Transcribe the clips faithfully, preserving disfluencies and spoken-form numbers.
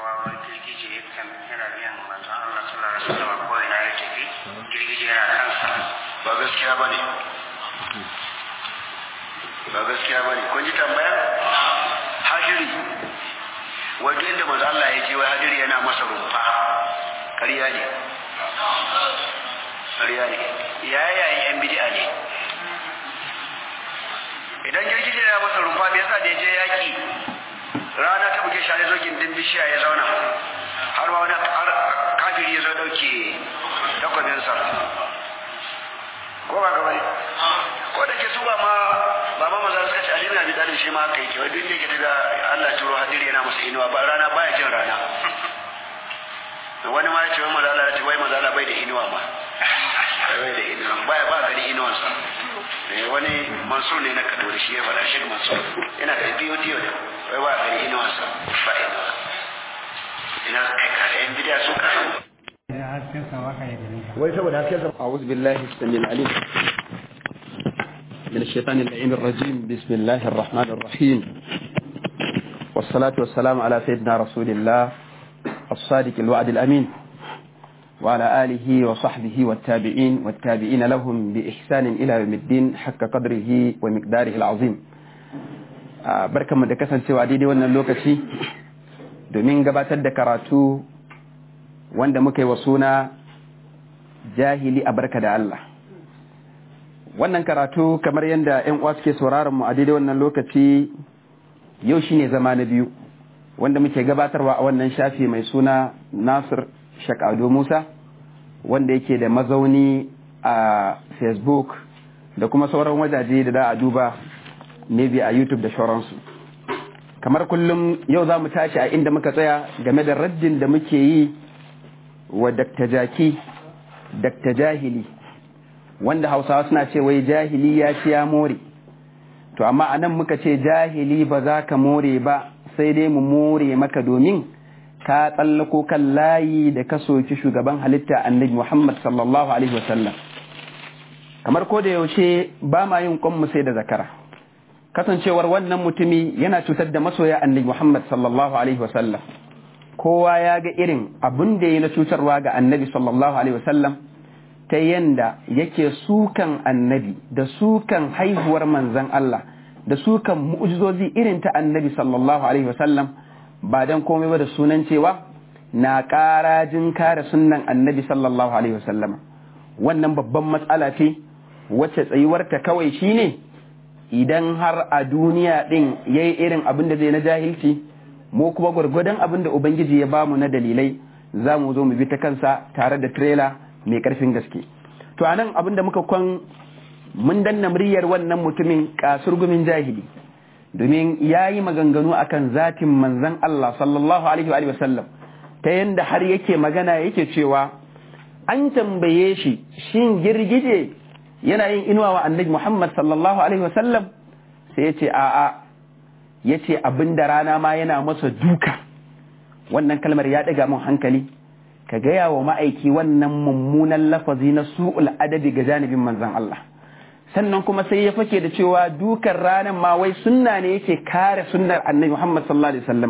cewa wani girgije kan yana biyan manzon Allah sallallahu alaihi wasallam ko ina ya tafi girgije yana kansa ba gaskiya bane ba gaskiya bane kun ji tambaya hadiri wanda inda manzon Allah ya je wai hadiri yana masa rumfa ƙarya ne ƙarya ne yayayen yan bid'a ne idan girgije ya masa rumfa me yasa da ya je yaki rana ta buge share zo gindin bishiya ya zauna har ma wani kafiri ya zo dauke takwabin sa ko ba gaba ne ko da ke su ba ma ba ma maza suka ce Ali bin Abi Talib shi ma haka yake wai duk yake da Allah turo hadiri yana masa inuwa ba rana baya jin rana wani ma ya ce wai maza Allah ya ce wai maza Allah bai da inuwa ma bai da inuwa baya ba gani inuwansa wani Mansur ne na Kaduna shi ya faɗa shi Mansur yana da biyo diyo da wai ba gani inuwansa ba inuwa ina kai ka yan bidiya su ka wai saboda hasken sa a'udhu billahi samil alim min ash-shaytanir la'inir rajim bismillahir rahmanir rahim wassalatu wassalamu ala sayyidina rasulillah as-sadiq al-wa'd al-amin وعلى آله وصحبه والتابعين والتابعين لهم بإحسان إلى يوم الدين حق قدره ومقداره العظيم بركة من دكسن سوى عديدي وانا اللوكسي دومين قباتر دكاراتو وانا مكي وصونا جاهلي أبركة دا الله وانا كاراتو كمر يندا ان واسكي سورارم عديدي وانا اللوكسي يوشيني زمان بيو وانا مكي قباتر وانا شافي ميسونا ناصر Shak Ado Musa wanda yake da mazauni a Facebook da kuma sauran wajaje da da a duba maybe a YouTube da sauransu. Kamar kullum yau za mu tashi a inda muka tsaya game da raddin da muke yi wa Dakta Jaki, Dakta Jahili, wanda Hausawa suna ce wai jahili ya ci ya more. To amma anan muka ce jahili ba za ka more ba sai dai mu more maka domin ka tsallako kan layi da ka soki shugaban halitta annabi Muhammad sallallahu alaihi wasallam kamar ko da yaushe ba ma yin kwanmu sai da zakara kasancewar wannan mutumi yana cutar da masoya annabi Muhammad sallallahu alaihi wasallam kowa ya ga irin abin da ya na cutarwa ga annabi sallallahu alaihi wasallam ta yanda yake sukan annabi da sukan haihuwar manzon Allah da sukan mu'jizozi irin ta annabi sallallahu alaihi wasallam ba dan komai ba da sunan cewa na ƙarajin kare sunnan annabi sallallahu alaihi wasallam wannan babban matsala ce wacce tsayuwarta kawai shine idan har a duniya din yayi irin abin da zai na jahilci mu kuma gurgurdan abin da ubangiji ya bamu na dalilai za mu zo mu bi ta kansa tare da trailer mai karfin gaske to anan abin da muka kwan mun danna muryar wannan mutumin kasurgumin jahili domin ya yi maganganu akan zatin manzan Allah sallallahu alaihi wa sallam ta yanda har yake magana yake cewa an tambaye shi shin girgije yana yin inuwa wa annabi Muhammad sallallahu alaihi wa sallam sai yace a'a yace abinda rana ma yana masa duka wannan kalmar ya daga mun hankali ka gaya wa ma'aiki wannan mummunan lafazi na su'ul adabi ga janibin manzan Allah sannan kuma sai ya fake da cewa dukan ranar ma wai sunna ne yake kare sunnar annabi Muhammad sallallahu alaihi wasallam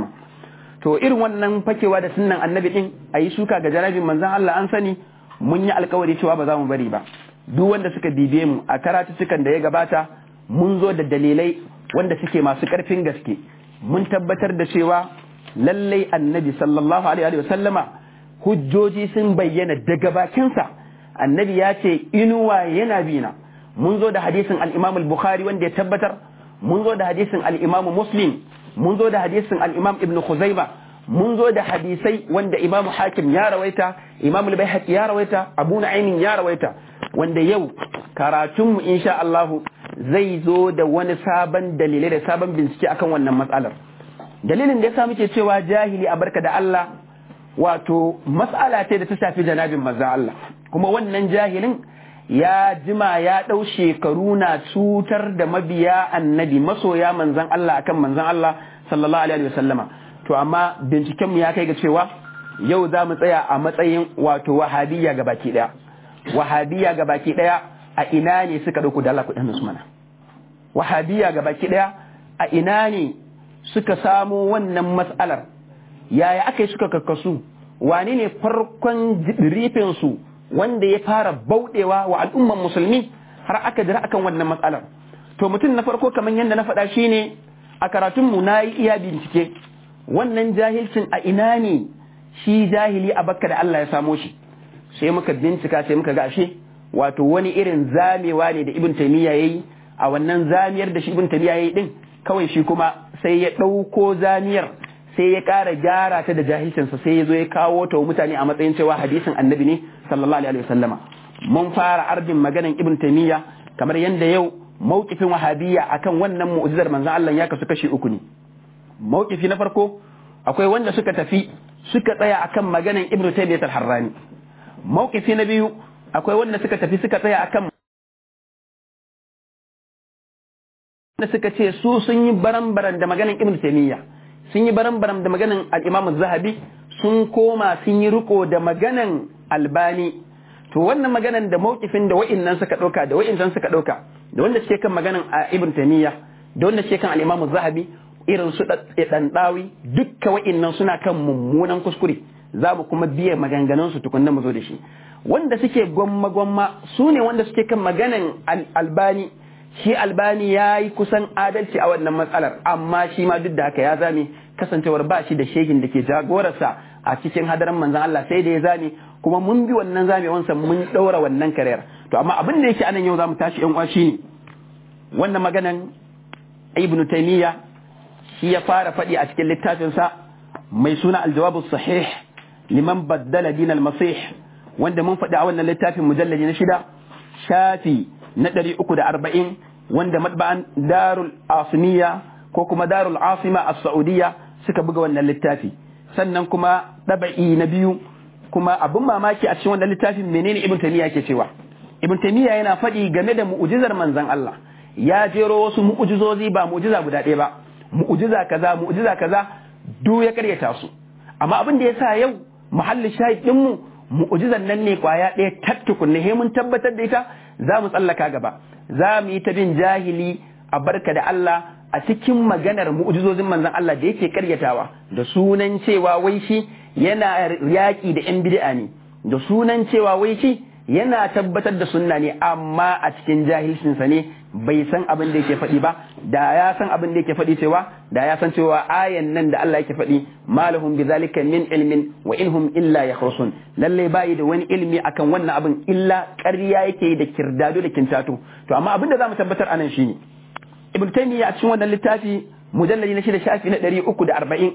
to irin wannan fakewa da sunnan annabi din ayi shuka ga janabin manzon Allah an sani mun yi alkawari cewa ba za mu bari ba duk wanda suka bibiye mu a karatutukan da ya gabata mun zo da dalilai wanda suke masu karfin gaske mun tabbatar da cewa lallai annabi sallallahu alaihi wasallama hujjoji sun bayyana daga bakinsa annabi ya ce inuwa yana bina mun zo da hadisin al-Imam al-Bukhari wanda ya tabbatar mun zo da hadisin al-Imam Muslim mun zo da hadisin al-Imam Ibn Khuzaimah mun zo da hadisai wanda Imam Hakim ya rawaita Imam al-Baihaqi ya rawaita Abu Nu'aym ya rawaita wanda yau karatun mu insha Allah zai zo da wani sabon dalilai da sabon bincike akan wannan matsalar dalilin da yasa muke cewa jahili a barka da Allah wato mas'ala ce da ta shafi janabin manzon Allah kuma wannan jahilin ya jima ya ɗau shekaru na cutar da mabiya annabi masoya manzan Allah akan manzan Allah sallallahu alaihi wasallama to amma binciken mu ya kai ga cewa yau za mu tsaya a matsayin wato wahabiyya ga baki daya wahabiyya ga baki daya a ina ne suka dauko da Allah kudin su mana wahabiyya ga baki daya a ina ne suka samu wannan mas'alar yaya aka yi suka kakkasu, wane ne farkon rifin su wanda ya fara bauɗewa wa al'umman musulmi har aka jira akan wannan matsalar. To mutum na farko kamar yadda na faɗa shine a karatunmu na yi iya bincike wannan jahilcin a ina ne shi jahili a bakka da Allah ya samo shi, sai muka bincika sai muka ga ashe wato wani irin zamewa ne da Ibn Taymiyyah yayi. A wannan zamiyar da shi Ibn Taymiyyah yayi din kawai shi kuma sai ya ɗauko zamiyar sai ya ƙara gyara ta da jahilcinsa sai ya zo ya kawo ta wa mutane a matsayin cewa hadisin annabi ne sallallahu alaihi wasallama. Mun fara ardin maganan Ibn Taymiyyah kamar yadda yau mawqifin wahabiyya akan wannan mu'jizar manzon Allah ya kasu kashi uku ne. Mawqifi na farko akwai wanda suka tafi suka tsaya akan maganan Ibn Taymiyyah al-Harrani. Mawqifi na biyu akwai wanda suka tafi suka tsaya akan da suka ce su sun yi baran-baran da maganan Ibn Taymiyyah, sun yi baran-baran da maganan al-Imam az-Zahabi, sun koma sun yi riko da maganan Albani. To wannan maganan da mawqifin da wa'innan suka dauka da wa'innan suka dauka da wanda suke kan maganan Ibn Taymiyyah da wanda suke kan al-Imam az-Zahabi irin su dan dawi dukkan wa'innan suna kan mummunan kuskure. Za mu kuma biye maganganun su tukunna mu zo da shi. Wanda suke gwamma gwamma su ne wanda suke kan maganan Albani. Shi Albani ya yi kusan adalci a wannan matsalar, amma shi ma duk da haka ya zame kasancewar ba shi da shehin da ke jagorarsa a cikin hadaran manzan Allah sai da ya zame, kuma mun bi wannan zamewansa mun ɗaura wannan kariyar. To amma abin da yake anan yau za mu tashi yan uwa shine wannan maganan Ibn Taymiyyah shi ya fara faɗi a cikin littafinsa mai suna Al-Jawab as-Sahih liman baddala din al-Masih, wanda mun faɗi a wannan littafin mujalladi na shida shafi na ɗari uku da arba'in, wanda matba'an Darul Asimiya ko kuma Darul Asima a Saudiya suka buga wannan littafi. Sannan kuma ɗaba'i na biyu, kuma abin mamaki a cikin wannan littafin menene Ibn Taymiyyah ke cewa? Ibn Taymiyyah yana faɗi game da mu'ujizar manzon Allah. Ya jero wasu mu'ujizozi ba mu'ujiza guda ɗaya ba, mu'ujiza kaza mu'ujiza kaza duk ya karyata su. Amma abin da yasa yau muhallin shahid ɗinmu mu'ujizan nan ne kwaya ɗaya tattukunne he mun tabbatar da ita, za mu tsallaka gaba, za mu yi ta bin jahili a barka da Allah a cikin maganar mu'ujizozin manzon Allah da yake karyatawa da sunan cewa wai shi yana yaƙi da yan bid'a ne, da sunan cewa wai shi yana tabbatar da sunna ne, amma a cikin jahilcinsa ne bai san abin da yake faɗi ba. Da ya san abin da yake faɗi cewa da ya san cewa ayan nan da Allah yake faɗi malahum bizalika min ilmin wa inhum illa yakhrusun, lalle bai da wani ilmi akan wannan abin illa ƙarya yake da kirdado da kintato. To amma abin da zamu tabbatar anan shine Ibn Taymiyyah a cikin wannan littafi mujalladi na shida shafi na ɗari uku da arba'in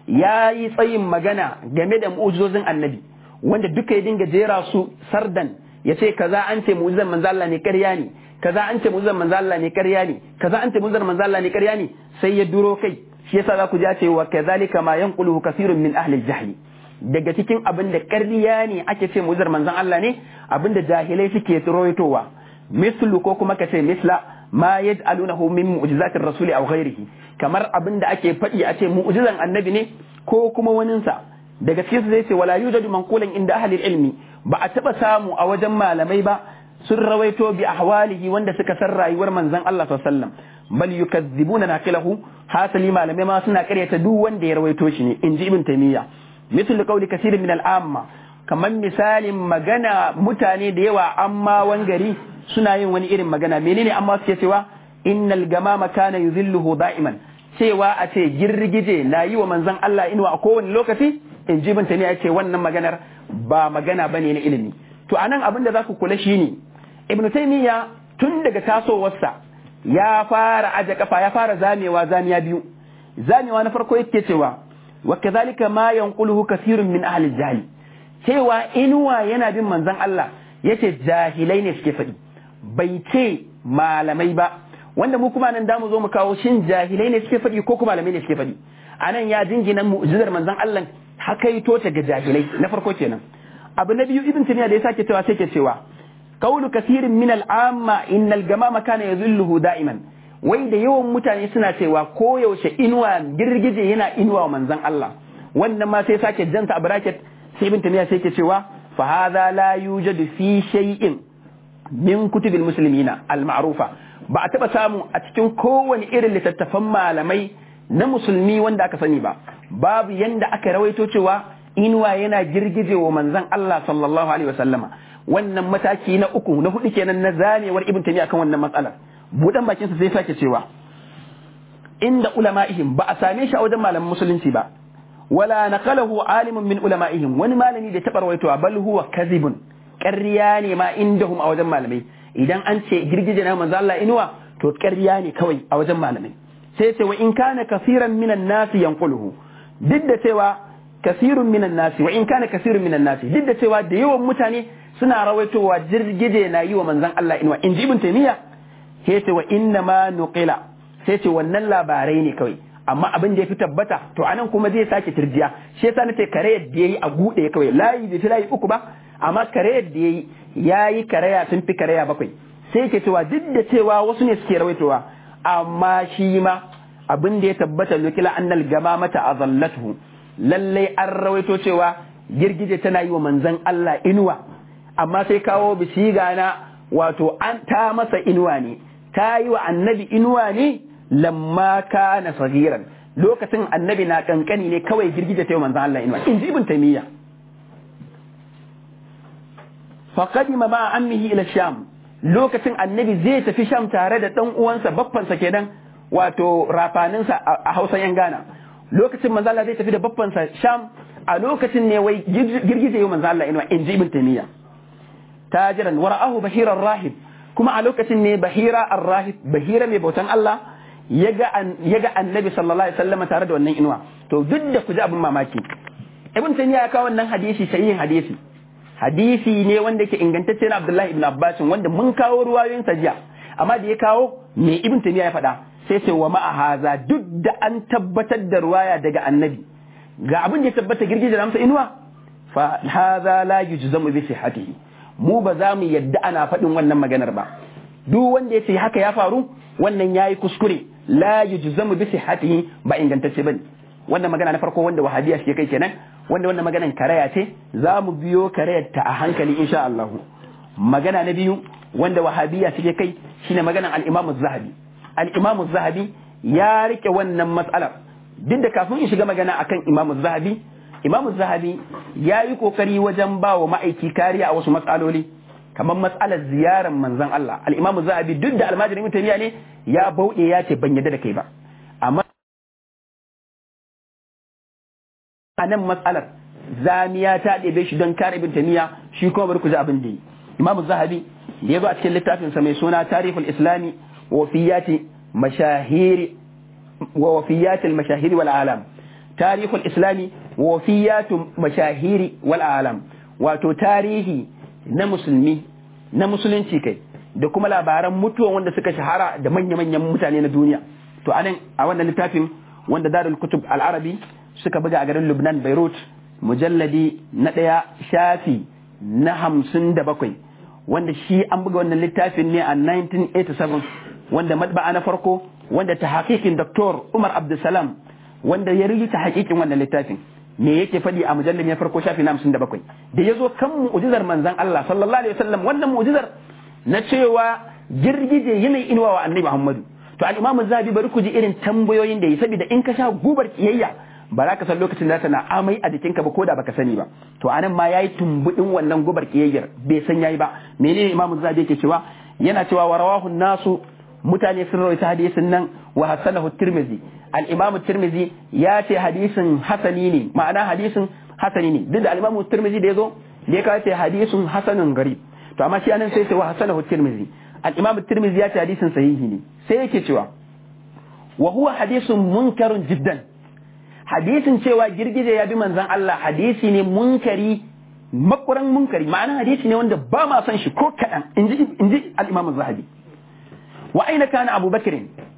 ya yi tsayin magana game da mu'ujizozin annabi, wanda duka ya dinga jera su sardan, ya ce kaza an ce mu'ujizan manzo Allah ne ƙarya ne, kaza an ce mu'ujizan manzo Allah ne ƙarya ne, kaza an ce mu'ujizan manzo Allah ne ƙarya ne, sai ya duro kai. Shi yasa za ku ji ce wa kadhalika ma yanquluhu kathirun min ahli al-jahl, daga cikin abin da ƙarya ne ake ce mu'ujizar manzon Allah ne, abin da jahilai suke tsoroitowa, mislu ko kuma kace misla ma yaj'alunahu min mu'jizatir rasuli aw ghairihi, kamar abin da ake faɗi a ce mu'jizan annabi ne ko kuma waninsa. Daga cikin su zai ce wala yujadu manqulan inda ahli ilmi, ba a taba samu a wajen malamai ba sun rawaito bi ahwalihi wanda suka san rayuwar manzon Allah sallallahu alaihi wasallam, bal yukazzibuna naqilahu, hasali malamai ma suna karyata duk wanda ya rawaito shi ne, inji Ibn Taymiyyah. Misal qawli kaseerin min al-amma, kamar misalin magana mutane da yawa amma wangari suna yin wani irin magana. Menene amma suke cewa innal gamama kana yuzilluhu da'iman, cewa a ce girgije na yi wa manzon Allah inuwa a kowane lokaci, in ji Ibn Taymiyyah ce wannan maganar ba magana bane na ilimi. To anan abin da za ku kula shine Ibn Taymiyyah tun daga tasowarsa ya fara aje kafa, ya fara zamewa zamiya biyu. Zamewa na farko yake cewa wa kadhalika ma yanquluhu kathirun min ahli al-jahl, cewa inuwa yana bin manzon Allah, yace jahilai ne suke faɗi, bai ce malamai ba, wanda mu kuma nan damu zo mu kawo shin jahilai ne suke faɗi ko kuma malamai ne suke faɗi. Anan ya jingina mu'jizar manzon Allah hakaito ta ga jahilai, na farko kenan. Abu na biyu Ibn Taymiyyah da ya sake cewa sai ke cewa qawlu kathirin min al-amma innal gamama kana yadhilluhu da'iman, wai da yawan mutane suna cewa ko yaushe inuwa girgije yana inuwa manzon Allah, wannan ma sai sake janta a bracket. Sai Ibn Taymiyyah sai ke cewa fa hadha la yujadu fi shay'in min kutubil muslimina al-ma'rufa, ba a taba samu a cikin kowane irin littattafan malamai na musulmi wanda aka sani ba, babu yanda aka rawaito cewa inuwa yana girgije wa manzon Allah sallallahu alaihi wasallama. Wannan mataki na uku na hudu kenan na zamewar Ibn Taymiyyah kan wannan matsalar. Budan bakin sa sai sake cewa inda ulama'ihim ba a same shi a wajen malaman musulunci ba, wala naqalahu alimun min ulama'ihim, wani malami da taɓa rawaitowa, bal huwa kadhibun, ƙarya ne ma indahum a wajen malamai. Idan an ce girgije na manzo Allah inuwa to ƙarya ne kawai a wajen malamai. Sai ce wa in kana kaseeran minan nasi yanquluhu, duk da cewa kasirun minan nasi wa in kana kasirun minan nasi, duk da cewa da yawan mutane suna rawaitowa girgije na yi wa manzon Allah inuwa, in ji Ibn Taymiyyah. Sai ce wa inna ma nuqila, sai ce wannan labarai ne kawai, amma abin da ya fi tabbata to anan kuma zai sake turjiya. Shi yasa nace kare yadda yayi a gude kawai, layi da layi uku ba, amma kare yadda yayi yayi karaya sun fi karaya bakwai. Sai ke cewa duk da cewa wasu ne suke rawaitowa, amma shi ma abin da ya tabbata nukila annal gamamata azallatuhu, lallai an rawaito cewa girgije tana yi wa manzon Allah inuwa, amma sai kawo bisiga na wato an ta masa inuwa ne, ta yi wa annabi inuwa ne lamma kana sagiran, lokacin annabi na kankani ne kawai girgije ta yi wa manzon Allah inuwa, in ji Ibn Taymiyyah. Faqadima ma ammihi ila Sham, lokacin annabi zai tafi Sham tare da dan uwansa baffansa kenan, wato rafaninsa a Hausa yan Ghana. Lokacin manzo Allah zai tafi da baffansa Sham, a lokacin ne wai girgije yi manzo Allah inuwa, in ji Ibn Taymiyyah. Tajiran wara'ahu Bahirar Rahib, kuma a lokacin ne Bahira ar-Rahib, Bahira mai bautan Allah, yaga yaga annabi sallallahu alaihi wasallam tare da wannan inuwa. To duk da ku ji abin mamaki, Ibn Taymiyyah ya kawo wannan hadisi, sahihin hadisi hadisi ne wanda yake ingantacce na Abdullahi ibn Abbas, wanda mun kawo ruwayoyin sa jiya, amma da ya kawo me Ibn Taymiyyah ya faɗa, sai ce wa ma'a haza, duk da an tabbatar da ruwaya daga annabi ga abin da ya tabbata girgije da amsa inuwa, fa haza la yujzamu bi sihhatihi, mu ba za mu yadda ana faɗin wannan maganar ba. Duk wanda ya ce haka ya faru, wannan yayi kuskure, la yujzamu bi sihhatihi, ba ingantacce bane. Wannan magana na farko wanda wahabiya shi kai kenan, wanda wannan maganan karaya ce, za mu biyo karayar ta a hankali insha Allah. Magana na biyu wanda wahabiya shi kai shine maganan al-Imam az-Zahabi. Al-Imam az-Zahabi ya rike wannan matsalar, duk da kafin in shiga magana akan Imam az-Zahabi, Imam az-Zahabi ya yi kokari wajen ba wa ma'aiki kariya a wasu matsaloli, kamar matsalar ziyarar manzon Allah. Al-Imam az-Zahabi duk da almajirin Ibn Taymiyyah ne, ya bauɗe ya ce ban yadda da kai ba, amma a nan matsalar zamiya ta ɗebe shi don kare Ibn Taymiyyah, shi kuma bari ku ji abin da yi. Imam az-Zahabi da ya zo a cikin littafinsa mai suna Tarihul Islami wa wafiyati mashahiri wa wafiyati al-mashahiri wal alam, Tarihul Islami wa wafiyatu mashahiri wal alam, wato tarihi na musulmi na musulunci kai da kuma labaran mutuwan wanda suka shahara da manya-manyan mutane na duniya. To anan a wannan littafin wanda Darul Kutub Al-Arabi suka buga a garin Lubnan, Beirut, mujalladi na ɗaya shafi na hamsin da bakwai, wanda shi an buga wannan littafin ne a nineteen eighty-seven, wanda matba'a na farko wanda ta hakikin Doktor Umar Abdulsalam wanda ya rubuta hakikin wannan littafin me yake faɗi a mujalladi na farko shafi na hamsin da bakwai, da ya zo kan mu'jizar manzon Allah sallallahu alaihi wasallam, wannan mu'jizar na cewa girgije yanayi inuwa wa annabi Muhammadu. To al-Imam az-Zahabi bari ku ji irin tambayoyin da yi, saboda in ka sha gubar kiyayya ba za ka san lokacin da tana amai a jikinka ba, ko da baka sani ba. To anan ma yayi tumbudin wannan gubar kiyayyar bai san yayi ba. Menene Imam az-Zahabi yake cewa? Yana cewa wa rawahu nasu, mutane sun rawaita hadisin nan, wa hasanahu Tirmidhi, al-Imam Tirmidhi ya ce hadisin hasani ne, ma'ana hadisin hasani ne. Duk da al-Imam Tirmidhi da yazo da ya kace hadisin hasanun garib, to amma shi anan sai ce wa hasanahu Tirmidhi, al-Imam Tirmidhi ya ce hadisin sahihi ne. Sai yake cewa wa huwa hadisun munkarun jiddan, hadisin cewa girgije ya bi manzon Allah hadisi ne munkari, makuran munkari, ma'ana hadisi ne wanda ba ma san shi ko kadan, inji inji al-Imam az-Zahabi. Wa aina kana Abu Bakr,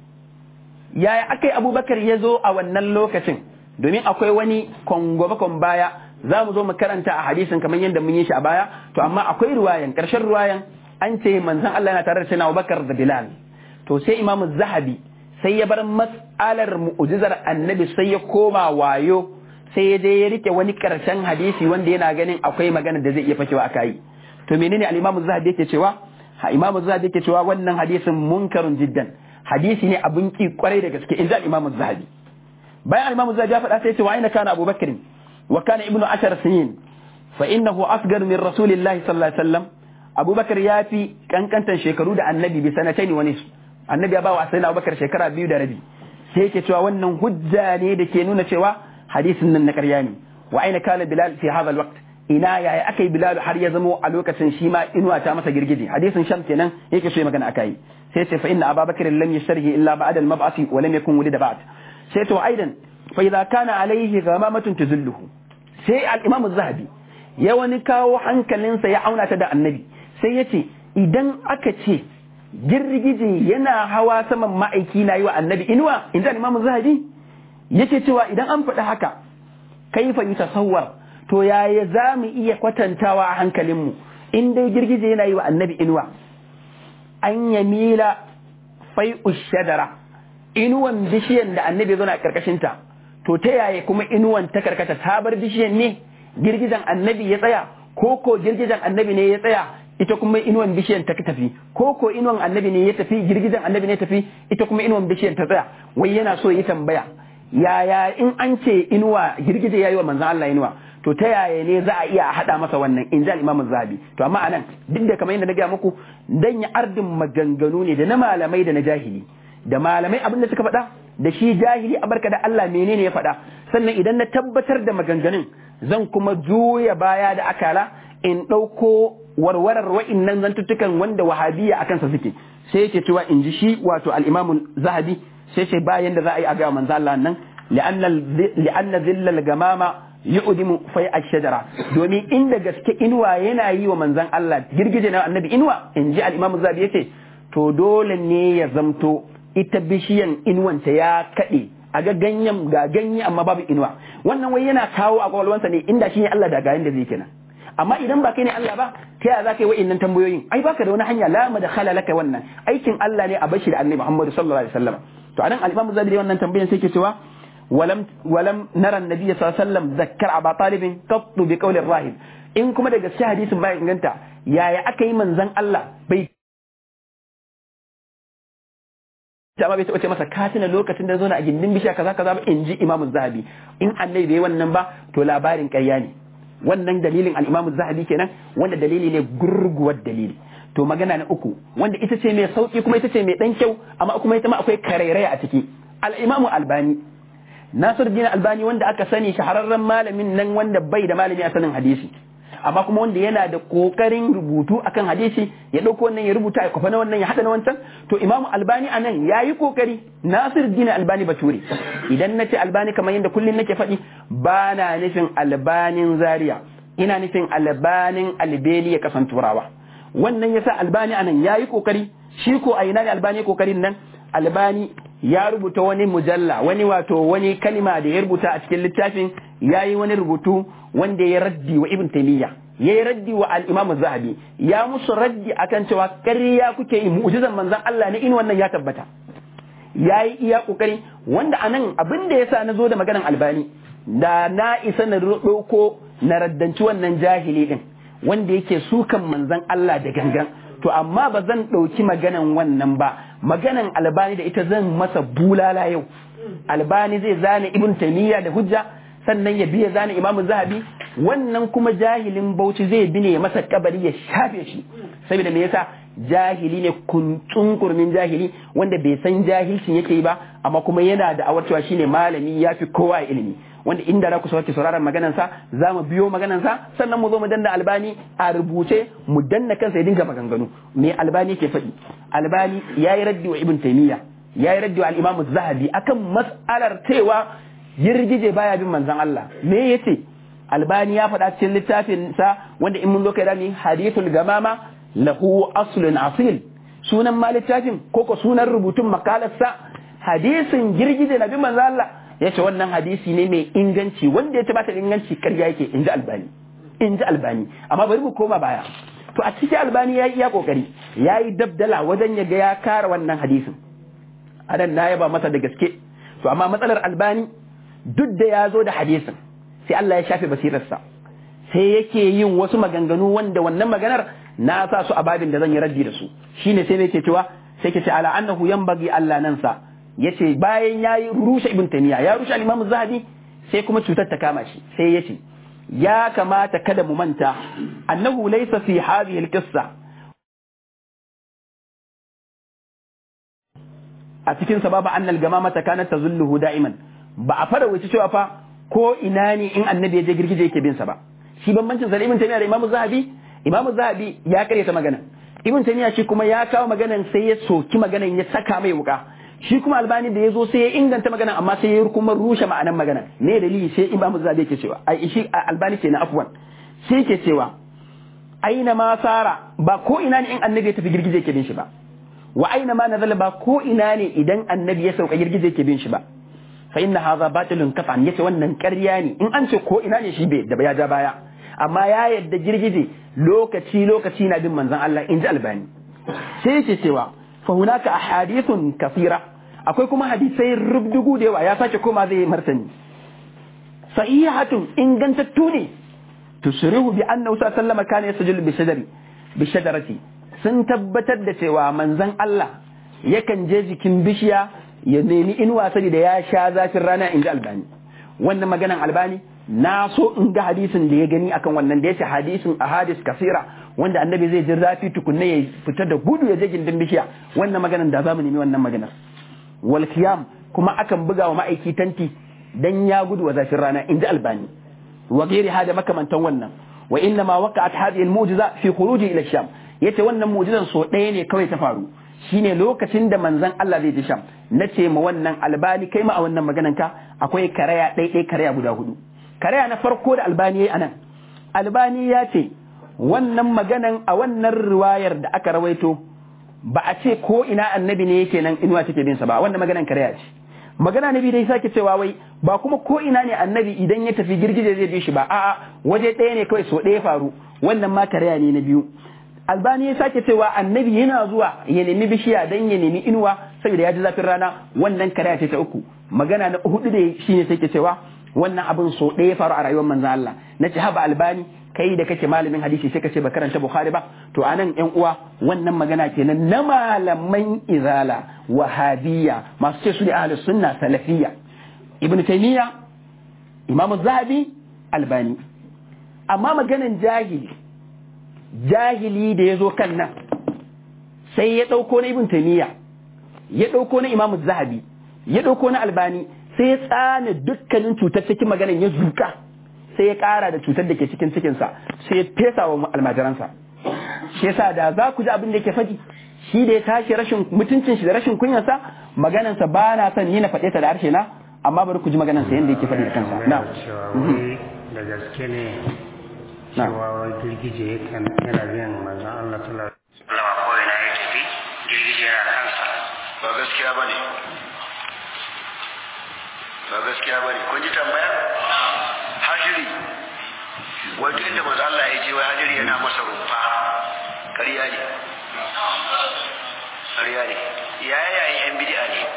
yaya akai Abu Bakar ya zo a wannan lokacin, domin akwai wani kongobakon baya za mu zo mu karanta a hadisin kamar yadda mun yi shi a baya. To amma akwai ruwayan, karshen ruwayan an ce manzon Allah yana tare da Sayyidina Abubakar da Bilal. To sai Imam az-Zahabi sai ya bar mas'alar mu'jizar annabi sai ya koma wayo, sai ya je ya rike wani karshen hadisi wanda yana ganin akwai magana da zai iya fashewa akai. To menene al-Imam az-Zahabi yake cewa? Ha Imam az-Zahabi yake cewa wannan hadisin munkarun jiddan, hadisi ne abun ki kwarai da gaske, inda al-Imam az-Zahabi. bayan al-Imam az-Zahabi ya faɗa sai ya ce wa aina kana Abu Bakr wa kana ibnu ashar sinin fa innahu asghar min rasulillahi sallallahu alaihi wasallam Abu Bakr ya fi kankantan shekaru da annabi bi sanataini wa nisf annabi ya ba wa sayyidina Abu Bakr shekara biyu da rabi sai yake cewa wannan hujja ne da ke nuna cewa hadisin nan na ƙarya ne wa aina kana Bilal fi hadha al-waqt ina yaya akai Bilal har ya zamo a lokacin shi ma inuwa ta masa girgije hadisin sham kenan yake so ya magana akai sai ce fa inna Abu Bakr lam yasharhi illa ba'da al-mab'ath wa lam yakun wulida ba'd sai to aidan fa idza kana alayhi ghamamatun tuzilluhu sai al-Imam az-Zahabi ya wani kawo hankalinsa ya auna ta da annabi sai yace idan aka ce girgije yana hawa saman ma'aiki na yi wa annabi inuwa inda al-Imam az-Zahabi yake cewa idan an faɗi haka kaifa yutasawwar to yaya za mu iya kwatantawa a hankalinmu in dai girgije yana yi wa annabi inuwa an yamila fai'u shadara inuwan bishiyan da annabi zo na karkashin ta to ta yaya kuma inuwan ta karkata ta bar bishiyan ne girgijen annabi ya tsaya ko ko girgijen annabi ne ya tsaya ita kuma inuwan bishiyan ta tafi ko ko inuwan annabi ne ya tafi girgijen annabi ne ya tafi ita kuma inuwan bishiyan ta tsaya wai yana so yi tambaya yaya in an ce inuwa girgije yayi wa manzon Allah inuwa to ta yaya ne za a iya hada masa wannan in ji al-Imam az-Zahabi to amma anan duk da kamar yadda na gaya muku dan ya ardin maganganu ne da na malamai da na jahili da malamai abin da suka faɗa da shi jahili a barka da Allah menene ya faɗa sannan idan na tabbatar da maganganun zan kuma juya baya da akala in ɗauko warwarar wa'innan zantuttukan wanda wahabiya akan sa suke sai yake cewa in ji shi wato al-Imam az-Zahabi sai ce bayan da za a yi a ga manzo Allah nan li'anna li'anna dhillal gamama yu'dimu fai ash-shajara domin inda gaske inuwa yana yi wa manzon Allah girgije na annabi inuwa in ji al-Imam az-Zahabi yace to dole ne ya zamto ita bishiyan inuwanta ya kade a ga ganyen ga ganye amma babu inuwa wannan wai yana kawo a kwalwansa ne inda shi ne Allah da ga yanda zai kenan amma idan ba kai ne Allah ba ta yaya zaka yi wa'innan tambayoyin ai baka da wani hanya la madkhala laka wannan aikin Allah ne a bashi da annabi Muhammad sallallahu alaihi wasallam to anan al-Imam az-Zahabi wannan tambayan sai ke cewa ولم ولم نرى النبي صلى الله عليه وسلم ذكر أبا طالب قط بقول الراهب إن كما دغ سي حديث ما inganta yaya aka yi manzon Allah bai ta ba bai taɓa ce masa ka tuna lokacin da zo na a gindin bishiya kaza kaza ba in ji Imam az-Zahabi in annabi bai wannan ba to labarin ƙarya ne wannan dalilin al-Imam az-Zahabi kenan wanda dalili ne gurguwar dalili to magana na uku wanda ita ce mai sauki kuma ita ce mai dan kyau amma kuma ita ma akwai karairaya a ciki al-Imam Albani Nasiruddin Albani wanda aka sani shahararren malamin nan wanda bai da malami a sanin hadisi amma kuma wanda yana da kokarin rubutu akan hadisi ya dauko wannan ya rubuta ya kwafa na wannan ya hada na wancan to Imam Albani anan yayi kokari Nasiruddin Albani Bature idan nace Albani kamar yadda kullun nake faɗi ba na nufin Albanin Zaria ina nufin Albanin Albeli ya kasan Turawa wannan yasa Albani anan yayi kokari shi ko a ina ne Albani kokarin nan Albani ya rubuta wani mujalla wani wato wani kalima da ya rubuta a cikin littafin yayi wani rubutu wanda ya raddi wa Ibn Taymiyyah yayi raddi wa al-Imam az-Zahabi ya musu raddi akan cewa ƙarya kuke yi mu'jizan manzon Allah ne in wannan ya tabbata yayi iya kokari wanda anan abin da yasa nazo da maganan Albani da na isa na dauko na raddanci wannan jahili din wanda yake sukan manzon Allah da gangan to amma ba zan ɗauki maganan wannan ba maganan Albani da ita zan masa bulala yau Albani zai zane Ibn Taymiyyah da hujja sannan ya biya zane Imam Zahabi wannan kuma jahilin Bauchi zai bi ne masa kabari ya shafe shi saboda me yasa jahili ne kuntun kurmin jahili wanda bai san jahilcin yake yi ba amma kuma yana da awarcewa shine malami yafi kowa ilimi wanda inda za ku sauke sauraron maganansa za mu biyo maganansa sannan mu zo mu danna Albani a rubuce mu danna kansa ya dinga maganganu me Albani ke faɗi Albani yayi raddi wa Ibn Taymiyyah yayi raddi wa al-Imam az-Zahabi akan mas'alar cewa girgije baya bin manzon Allah me yace Albani ya faɗa cikin littafin sa wanda in mun zo kai rani hadithul gamama lahu aslun asil sunan ma littafin koko sunan rubutun makalarsa hadisin girgije na bin manzon Allah ya ce wannan hadisi ne mai inganci wanda ya tabbata inganci karya yake inji Albani inji Albani amma bari mu koma baya to a cikin Albani ya yi iya kokari ya yi dabdala wajen ya ga ya kare wannan hadisin adan na yaba masa da gaske to amma matsalar Albani duk da ya zo da hadisin sai Allah ya shafe basirarsa sai yake yin wasu maganganu wanda wannan maganar na sa su a babin da zan yi raddi da su shine sai ne ke cewa sai ke ce ala annahu yanbaghi Allah nansa yace bayan yayi rushe ibn taymiya ya rushe al-imam az-zahabi sai kuma cutar ta kama shi sai yace ya kamata kada mu manta annahu laysa fi hadhihi al-qissa a cikin sababa annal gamamata kanat tazulluhu da'iman ba a fara wuce cewa fa ko ina ne in annabi ya je girgije yake bin sa ba shi bambancin sa ibn taymiya da imam az-zahabi imam az-zahabi ya karyata magana ibn taymiya shi kuma ya kawo maganan sai ya soki maganan ya saka mai wuka shi kuma albani da ya zo sai ya inganta magana amma sai ya kuma rushe ma'anan magana me dalili sai imam az-zahabi yake cewa ai shi albani kenan afwan sai yake cewa aina ma sara ba ko ina ne in annabi ya tafi girgije yake bin shi ba wa aina ma nazala ba ko ina ne idan annabi ya sauka girgije yake bin shi ba fa inna hadha batilun qat'an yace wannan ƙarya ne in an ce ko ina ne shi bai da ya ja baya amma ya yadda girgije lokaci lokaci na bin manzon Allah in ji albani sai yace cewa fa hunaka ahadithun kathira akwai kuma hadisai rubdugu da yawa ya sake koma zai martani sahihatun ingantattu ne tusrihu bi annahu sallallahu alaihi wasallam kana yasjudu bi shajari bi shajarati sun tabbatar da cewa manzon Allah yakan je jikin bishiya ya nemi inuwa saboda ya sha zafin rana in ji albani wannan maganan albani na so in ga hadisin da ya gani akan wannan da ya ce hadisin ahadis kasira wanda annabi zai ji zafi tukunna ya fita da gudu ya je gindin bishiya wannan maganan da zamu nemi wannan maganar wal qiyam kuma akan buga wa ma'aiki tanti dan ya gudu wa zafin rana in ji albani wa ghairi hada makamantan wannan wa inna ma waqa'at hadhihi al mu'jiza fi khuruji ila sham yace wannan mu'jizan so ɗaya ne kawai ta faru shine lokacin da manzon Allah zai ji sham nace ma wannan albani kai ma a wannan maganan ka akwai karaya ɗai ɗai karaya guda hudu karaya na farko da albani yayi anan albani ya ce wannan maganan a wannan riwayar da aka rawaito ba a ce ko ina annabi ne yake nan inuwa take bin sa ba wannan maganan karaya ce magana nabi dai sake cewa wai ba kuma ko ina ne annabi idan ya tafi girgije zai bi shi ba a'a waje ɗaya ne kawai so ɗaya faru wannan ma karaya ne na biyu albani ya sake cewa annabi yana zuwa ya nemi bishiya dan ya nemi inuwa saboda ya ji zafin rana wannan karaya ce ta uku magana na hudu da shine sai ke cewa wannan abin so ɗaya faru a rayuwar manzon Allah nace haba albani kai da kake malamin hadisi sai kace ba karanta bukhari ba to anan yan uwa wannan magana kenan na malaman izala wahabiyya masu ce su ne ahlus sunna salafiyya ibnu taymiya imam az-zahabi albani amma maganan jahili jahili da ya zo kan nan sai ya ɗauko na ibn taymiya ya ɗauko na imamu zahabi ya ɗauko na albani sai ya tsane dukkanin cutar cikin maganan ya zuka sai ya ƙara da cutar da ke cikin cikinsa sai ya fesa wa almajiransa shi yasa da za ku ji abin da yake faɗi shi da ya tashi rashin mutuncin shi da rashin kunyarsa maganansa ba na son ni na faɗe ta da harshe na amma bari ku ji maganansa yadda yake faɗi da kansa na da gaske ne cewa wai girgije yakan yana biyan manzon Allah sallallahu alaihi wasallam ko ina ya tafi girgije yana kansa ba gaskiya bane ba gaskiya bane kun ji tambaya hajiri wato inda manzon Allah ya je wai hajiri yana masa rufa ƙarya ne ƙarya ne yaya yayin yan bid'a ne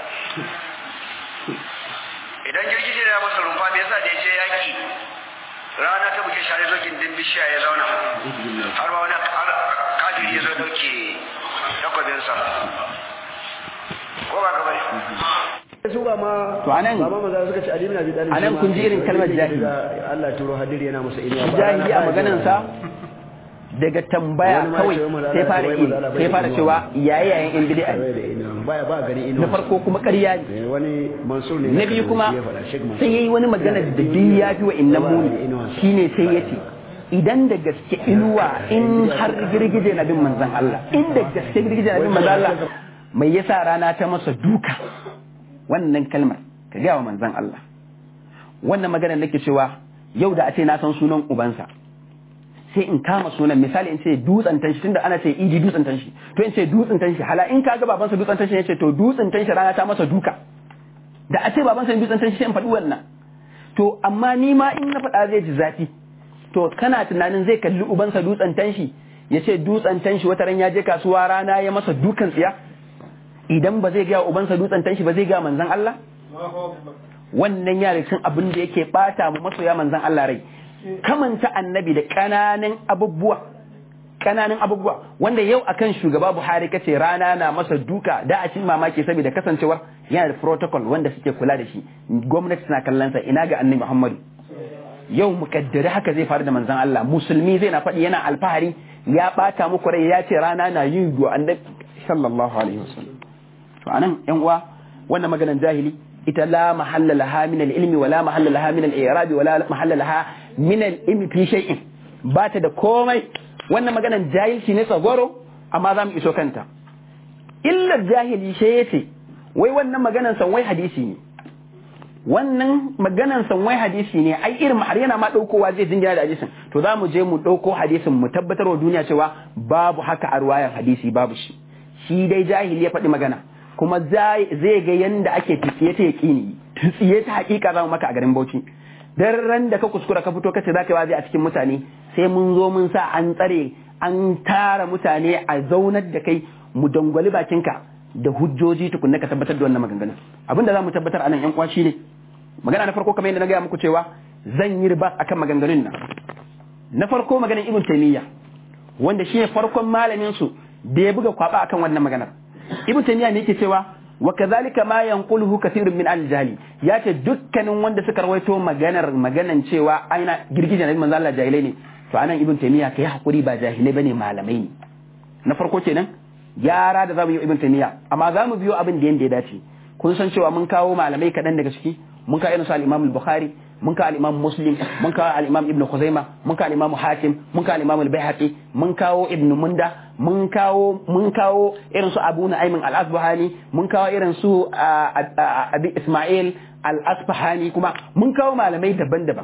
idan girgije yana masa rufa me yasa da ya je yaki rana ta buke share zokin din bishiya ya zauna har ma wani kafiri ya zo dauke takwabinsa ko ba ka bari su ba ma to anan ba ma maza suka ci alimin abi dalil anan kun ji irin kalmar jahili Allah turo hadiri yana masa inuwa jahili a maganan sa daga tambaya kawai sai fara yi sai fara cewa yayi yayin in bid'a baya ba gani inuwa na farko kuma ƙarya ne wani mansur ne na biyu kuma sai yayi wani magana da duk ya fi wa innan muni shine sai yace idan da gaske inuwa in har girgije na bin manzon Allah in da gaske girgije na bin manzon Allah mai yasa rana ta masa duka wannan kalmar ka ga wa manzon Allah wannan magana nake cewa yau da a ce na san sunan ubansa sai in kama sunan misali in ce dutsen tanshi tunda ana ce idi dutsen tanshi to in ce dutsen tanshi hala in kaga babansa dutsen tanshi ne ce to dutsen tanshi rana ta masa duka da a ce babansa dutsen tanshi sai in faɗi wannan to amma ni ma in na faɗa zai ji zafi to kana tunanin zai kalli ubansa dutsen tanshi ya ce dutsen tanshi wata ran ya je kasuwa rana ya masa dukan tsiya idan ba zai ga ubansa dutsen tanshi ba zai ga manzon Allah wannan ya rikin abin da yake bata mu masoya manzon Allah rai kamanta annabi da ƙananan abubuwa kananan abubuwa wanda yau akan shugaba Buhari kace rana na masa duka da a cikin mamaki saboda kasancewar yana da protocol wanda suke kula da shi gwamnati na kallon sa ina ga annabi Muhammadu yau mukaddari haka zai faru da manzon Allah musulmi zai na faɗi yana alfahari ya bata muku rai ya ce rana na yin du'a annabi sallallahu alaihi wasallam to anan yan uwa wannan maganar jahili ita la mahalla laha min al-ilmi wa la mahalla laha min al-i'rab wa la mahalla laha min al-ilmi fi shay'in ba ta da komai wannan maganar jahilci ne tsagoro amma za mu iso kanta illar jahili shi yace wai wannan maganar san wai hadisi ne wannan maganar san wai hadisi ne ai irin har yana ma daukowa zai jingina da hadisin to za mu je mu dauko hadisin mu tabbatar wa duniya cewa babu haka a ruwayan hadisi babu shi shi dai jahili ya faɗi magana kuma zai ga yanda ake tsiye ta yaƙini tsiye ta hakika za mu maka a garin Bauchi dan ran da ka kuskura ka fito kace zaka yi wazi a cikin mutane sai mun zo mun sa an tsare an tara mutane a zaunar da kai mu dangwali bakinka da hujjoji tukunna ka tabbatar da wannan maganganun abinda za mu tabbatar anan yan kwashi ne magana na farko kamar yadda na gaya muku cewa zan yi riba akan maganganun nan na farko maganar Ibn Taymiyyah wanda shi ne farkon malamin su da ya buga kwaba akan wannan maganar Ibn Taymiyyah ne yake cewa wa kadhalika ma yanquluhu kathirun min al-jahili yace dukkanin wanda suka rawaito maganar maganan cewa aina girgije na manzo Allah jahilai ne to anan Ibn Taymiyyah kai hakuri ba jahilai bane malamai ne na farko kenan yara da zamu yi Ibn Taymiyyah amma zamu biyo abin da yanda ya dace kun san cewa mun kawo malamai kadan daga ciki mun kawo irin su al-Imam al-Bukhari mun kawo al-Imam Muslim mun kawo al-Imam Ibn Khuzaimah mun kawo al-Imam Hakim mun kawo al-Imam al-Baihaqi mun kawo Ibn Munda mun kawo mun kawo irin su Abu Nu'aym al-Asbahani mun kawo irin su Abi Ismail al-Asbahani kuma mun kawo malamai daban-daban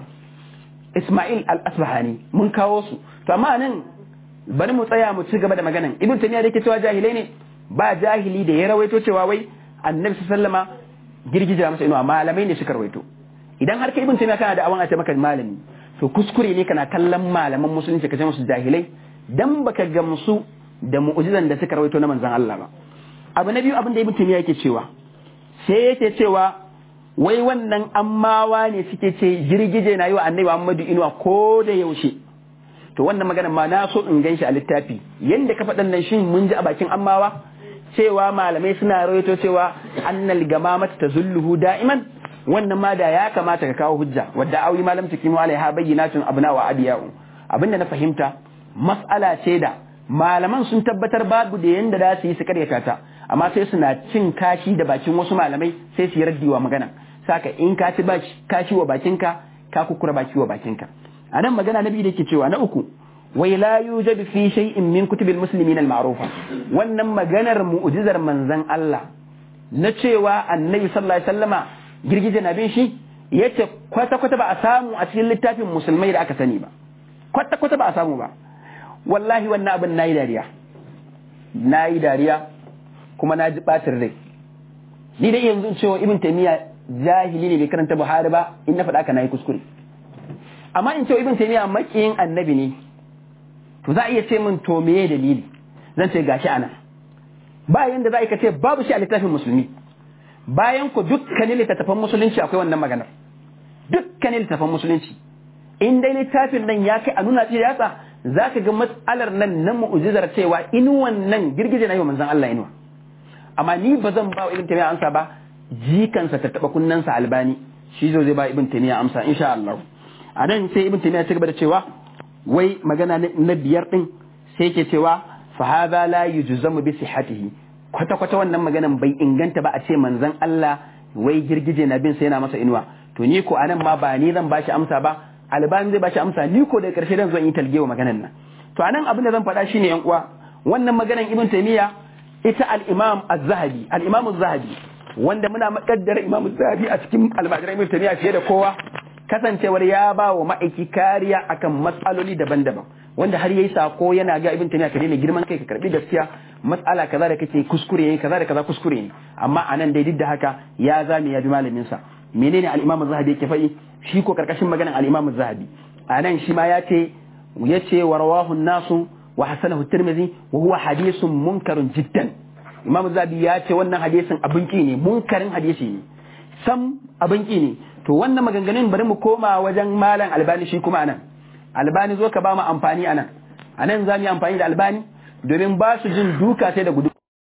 Ismail al-Asbahani mun kawo su to amma nan bari mu tsaya mu ci gaba da maganan Ibn Taymiyyah da yake cewa jahilai ne ba jahili da ya rawaito cewa wai Annabi sallallahu alaihi wasallam girgija masa inuwa malamai ne suka rawaito idan har kai Ibn Taymiyyah kana da awan a ce maka malami to kuskure ne kana kallon malaman musulunci ka ce musu jahilai dan baka gamsu da mu'jizan da suka rawaito na manzon Allah ba abu na biyu abin da Ibn Taymiyyah yake cewa sai yake cewa wai wannan ammawa ne suke ce girgije na yi wa Annabi Muhammadu inuwa ko da yaushe to wannan magana ma na so in ganshi a littafi yanda ka faɗan nan shin mun ji a bakin ammawa cewa malamai suna rawaito cewa annal gamamata tazulluhu da'iman wannan ma da ya kamata ka kawo hujja wadda awi malam tikimu alaiha bayyinatun abna wa adiyau abinda na fahimta mas'ala ce da malaman sun tabbatar babu da yanda da su yi su karyata ta amma sai suna cin kashi da bakin wasu malamai sai su yi raddi wa magana saka in ka ci kashi wa bakinka ka kukura baki wa bakinka a nan magana na biyu da ke cewa na uku wai la yujad fi shay'in min kutubil muslimin al ma'rufa wannan maganar mu'jizar manzon Allah na cewa annabi sallallahu alaihi wasallama girgije na bin shi yace kwata kwata ba a samu a cikin littafin musulmai da aka sani ba kwata kwata ba a samu ba wallahi wannan abin nayi dariya nayi dariya kuma na ji batir rai ni dai yanzu cewa Ibn Taymiyyah jahili ne bai karanta Buhari ba in na faɗa ka nayi kuskure amma in ce Ibn Taymiyyah makiyin annabi ne to za a iya ce min to meye dalili zan ce gashi ana ba yanda za ka ce babu shi a littafin musulmi bayan ku dukkanin littattafan musulunci akwai wannan maganar dukkanin littattafan musulunci in dai littafin nan ya kai a nuna shi yatsa za ka ga matsalar nan na mu'jizar cewa inuwan nan girgije na yi wa manzon Allah inuwa amma ni ba zan ba wa Ibn Taymiyyah amsa ba jikansa ta taba kunnansa Albani shi zo zai ba Ibn Taymiyyah amsa insha Allah a nan sai Ibn Taymiyyah ya ci gaba da cewa wai magana na biyar din sai yake cewa fa hadha la yujzamu bi sihhatihi kwata kwata wannan maganan bai inganta ba a ce manzon Allah wai girgije na bin sai yana masa inuwa to ni ko anan ma ba ni zan bashi amsa ba Albani zai bashi amsa ni ko da karshe dan zan yi talgewa maganan nan to anan abin da zan faɗa shine yan uwa wannan maganan Ibn Taymiyyah ita al-Imam Az-Zahabi al-Imam Az-Zahabi wanda muna makaddara Imam Az-Zahabi a cikin almajiran Ibn Taymiyyah fiye da kowa kasancewar ya ba wa ma'aiki kariya akan matsaloli daban-daban wanda har yayi sako yana ga Ibn Taymiyyah ka daina girman kai ka karbi gaskiya matsala kaza da kake kuskure ne kaza da kaza kuskure ne amma anan dai duk da haka ya zame ya bi malamin sa menene al-Imam Az-Zahabi yake faɗi shi ko karkashin maganar al-Imam Az-Zahabi anan shi ma ya ce yace wa rawahu an-nasu wa hasanahu at-Tirmidhi wa huwa hadithun munkarun jiddan Imam Az-Zahabi ya ce wannan hadisin abin ki ne munkarin hadisi ne sam abin ki ne to wannan maganganun bari mu koma wajen malam Albani shi kuma anan Albani zo ka ba mu amfani anan anan za mu yi amfani da albani domin ba su jin duka sai da gudu.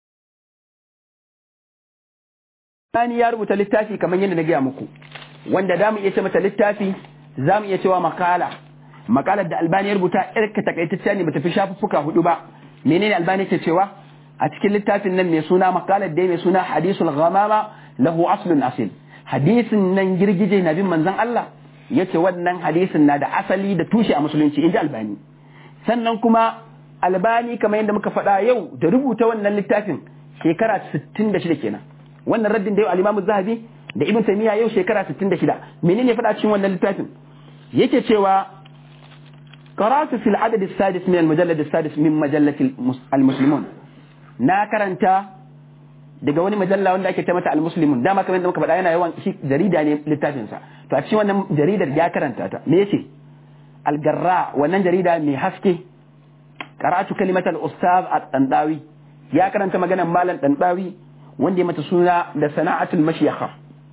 Albani ya rubuta littafi kamar yadda na gaya muku wanda za mu iya ce mata littafi, za mu iya cewa makala. Makalar da albani ya rubuta irka takaitacciya ne bata fi shafuffuka hudu ba. Menene albani ke cewa a cikin littafin nan mai suna makalar da mai suna hadisul ghamama lahu aslun asil. Hadisin nan girgije na bin manzon Allah yace wannan hadisin na da asali da tushe a musulunci inji albani. Sannan kuma albani kamar yadda muka faɗa yau da rubuta wannan littafin shekara sittin da shida kenan. Wannan raddin da yau al-Imam Zahabi da Ibn Taymiyyah yau shekara sittin da shida. Menene faɗa cikin wannan littafin? Yake cewa قرأت في العدد السادس من المجلد السادس من مجلة المسلمون na karanta daga wani majalla wanda ake ta mata al-muslimun dama kamar yadda muka faɗa yana yawan shi jarida ne littafin sa to a cikin wannan jaridar ya karanta ta me yace al-garra wannan jarida mai haske qara'atu kalimatal ustaz at-tandawi ya karanta maganar malam tandawi wanda ya mata suna da sana'atul mashiyakha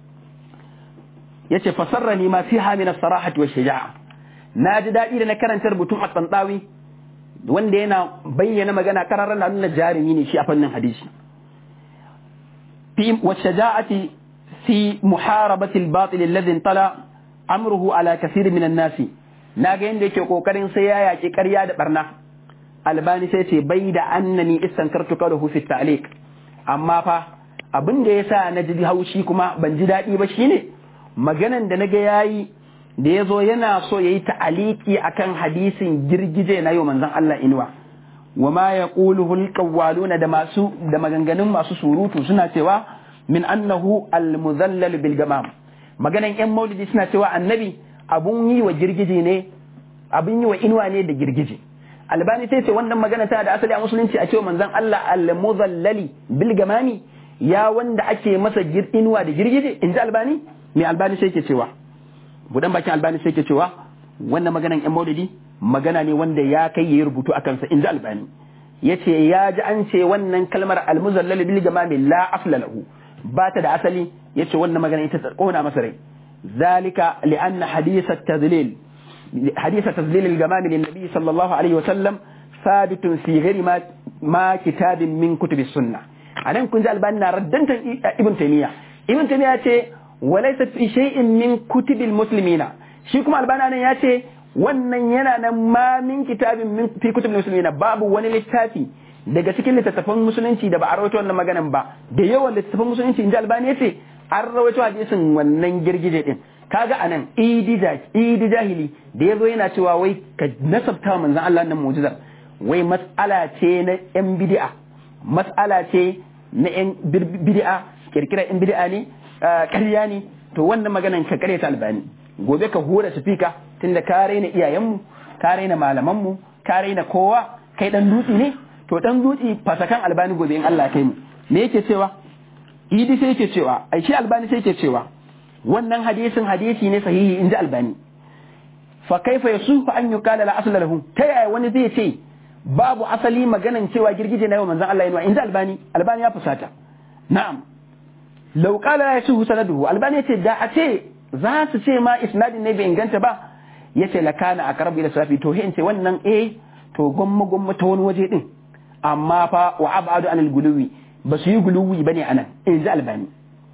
yace fasarrani ma fiha min as-sarahati wash-shaja'a na ji daɗi da na karanta rubutun at-tantawi wanda yana bayyana magana kararar da nuna jarumi ne shi a fannin hadisi fi washaja'ati fi muharabati al-batil alladhi tala amruhu ala kathir min an-nas naga yanda yake kokarin sai ya yaki ƙarya da barna albani sai ce bai da annani istankartu qawluhu fi at-ta'liq amma fa abin da yasa na ji haushi kuma ban ji daɗi ba shine maganan da naga yayi da ya zo yana so ya yi ta'aliki a kan hadisin girgije na yau manzan Allah inuwa wa ma ya ƙuluhul ƙawwaluna da masu da maganganun masu surutu suna cewa min annahu al-muzallal bil gamam maganan yan maulidi suna cewa annabi abun yi wa girgije ne abun yi wa inuwa ne da girgije albani sai ce wannan magana ta da asali a musulunci a cewa manzan Allah al-muzallali bil gamami ya wanda ake masa inuwa da girgije inji albani mai albani sai ke cewa budan bakin albani sai ke cewa wannan maganan yan maulidi magana ne wanda ya kai yayi rubutu a kansa inji albani yace ya ji an ce wannan kalmar almuzallal bil gamami la asla lahu ba ta da asali yace wannan magana ita ta kona masa rai zalika li anna hadith at-tadlil hadith at-tadlil al-gamami lin nabi sallallahu alaihi wa sallam thabitun fi ghairi ma ma kitabin min kutub as-sunnah anan kun ji albani na raddantan ibn taymiya ibn taymiya ce walaysa fi shay'in min kutubil muslimina shi kuma albana nan ya ce wannan yana nan ma min kitabin min fi kutubil muslimina babu wani littafi daga cikin littattafan musulunci da ba a rawaito wannan maganan ba da yawan littattafan musulunci inji albani yace an rawaito hadisin wannan girgije din kaga anan idija idi jahili da yazo yana cewa wai ka nasabta manzon Allah nan mu'jizar wai mas'ala ce na yan bid'a mas'ala ce na yan bid'a kirkira yan bid'a ne ƙarya ne to wannan maganan ka kare ta albani gobe ka hura sifika tunda ka raina iyayenmu ka raina malamanmu ka raina kowa kai dan dutsi ne to dan dutsi fasakan albani gobe in Allah kai mu me yake cewa idi sai yake cewa ai shi albani sai yake cewa wannan hadisin hadisi ne sahihi inji albani fa kaifa yasufu an yuqala la asla lahu ta yaya wani zai ce babu asali maganan cewa girgije na yau manzon Allah yana inji albani albani ya fusata na'am lau kala ya suhu sanaduhu albani yace da a ce za su ce ma isnadin ne bai inganta ba yace lakana aqrabu ila safi to hin ce wannan eh to gomma gomma ta wani waje din amma fa wa abadu anil guluwi ba su yi guluwi bane anan in ji albani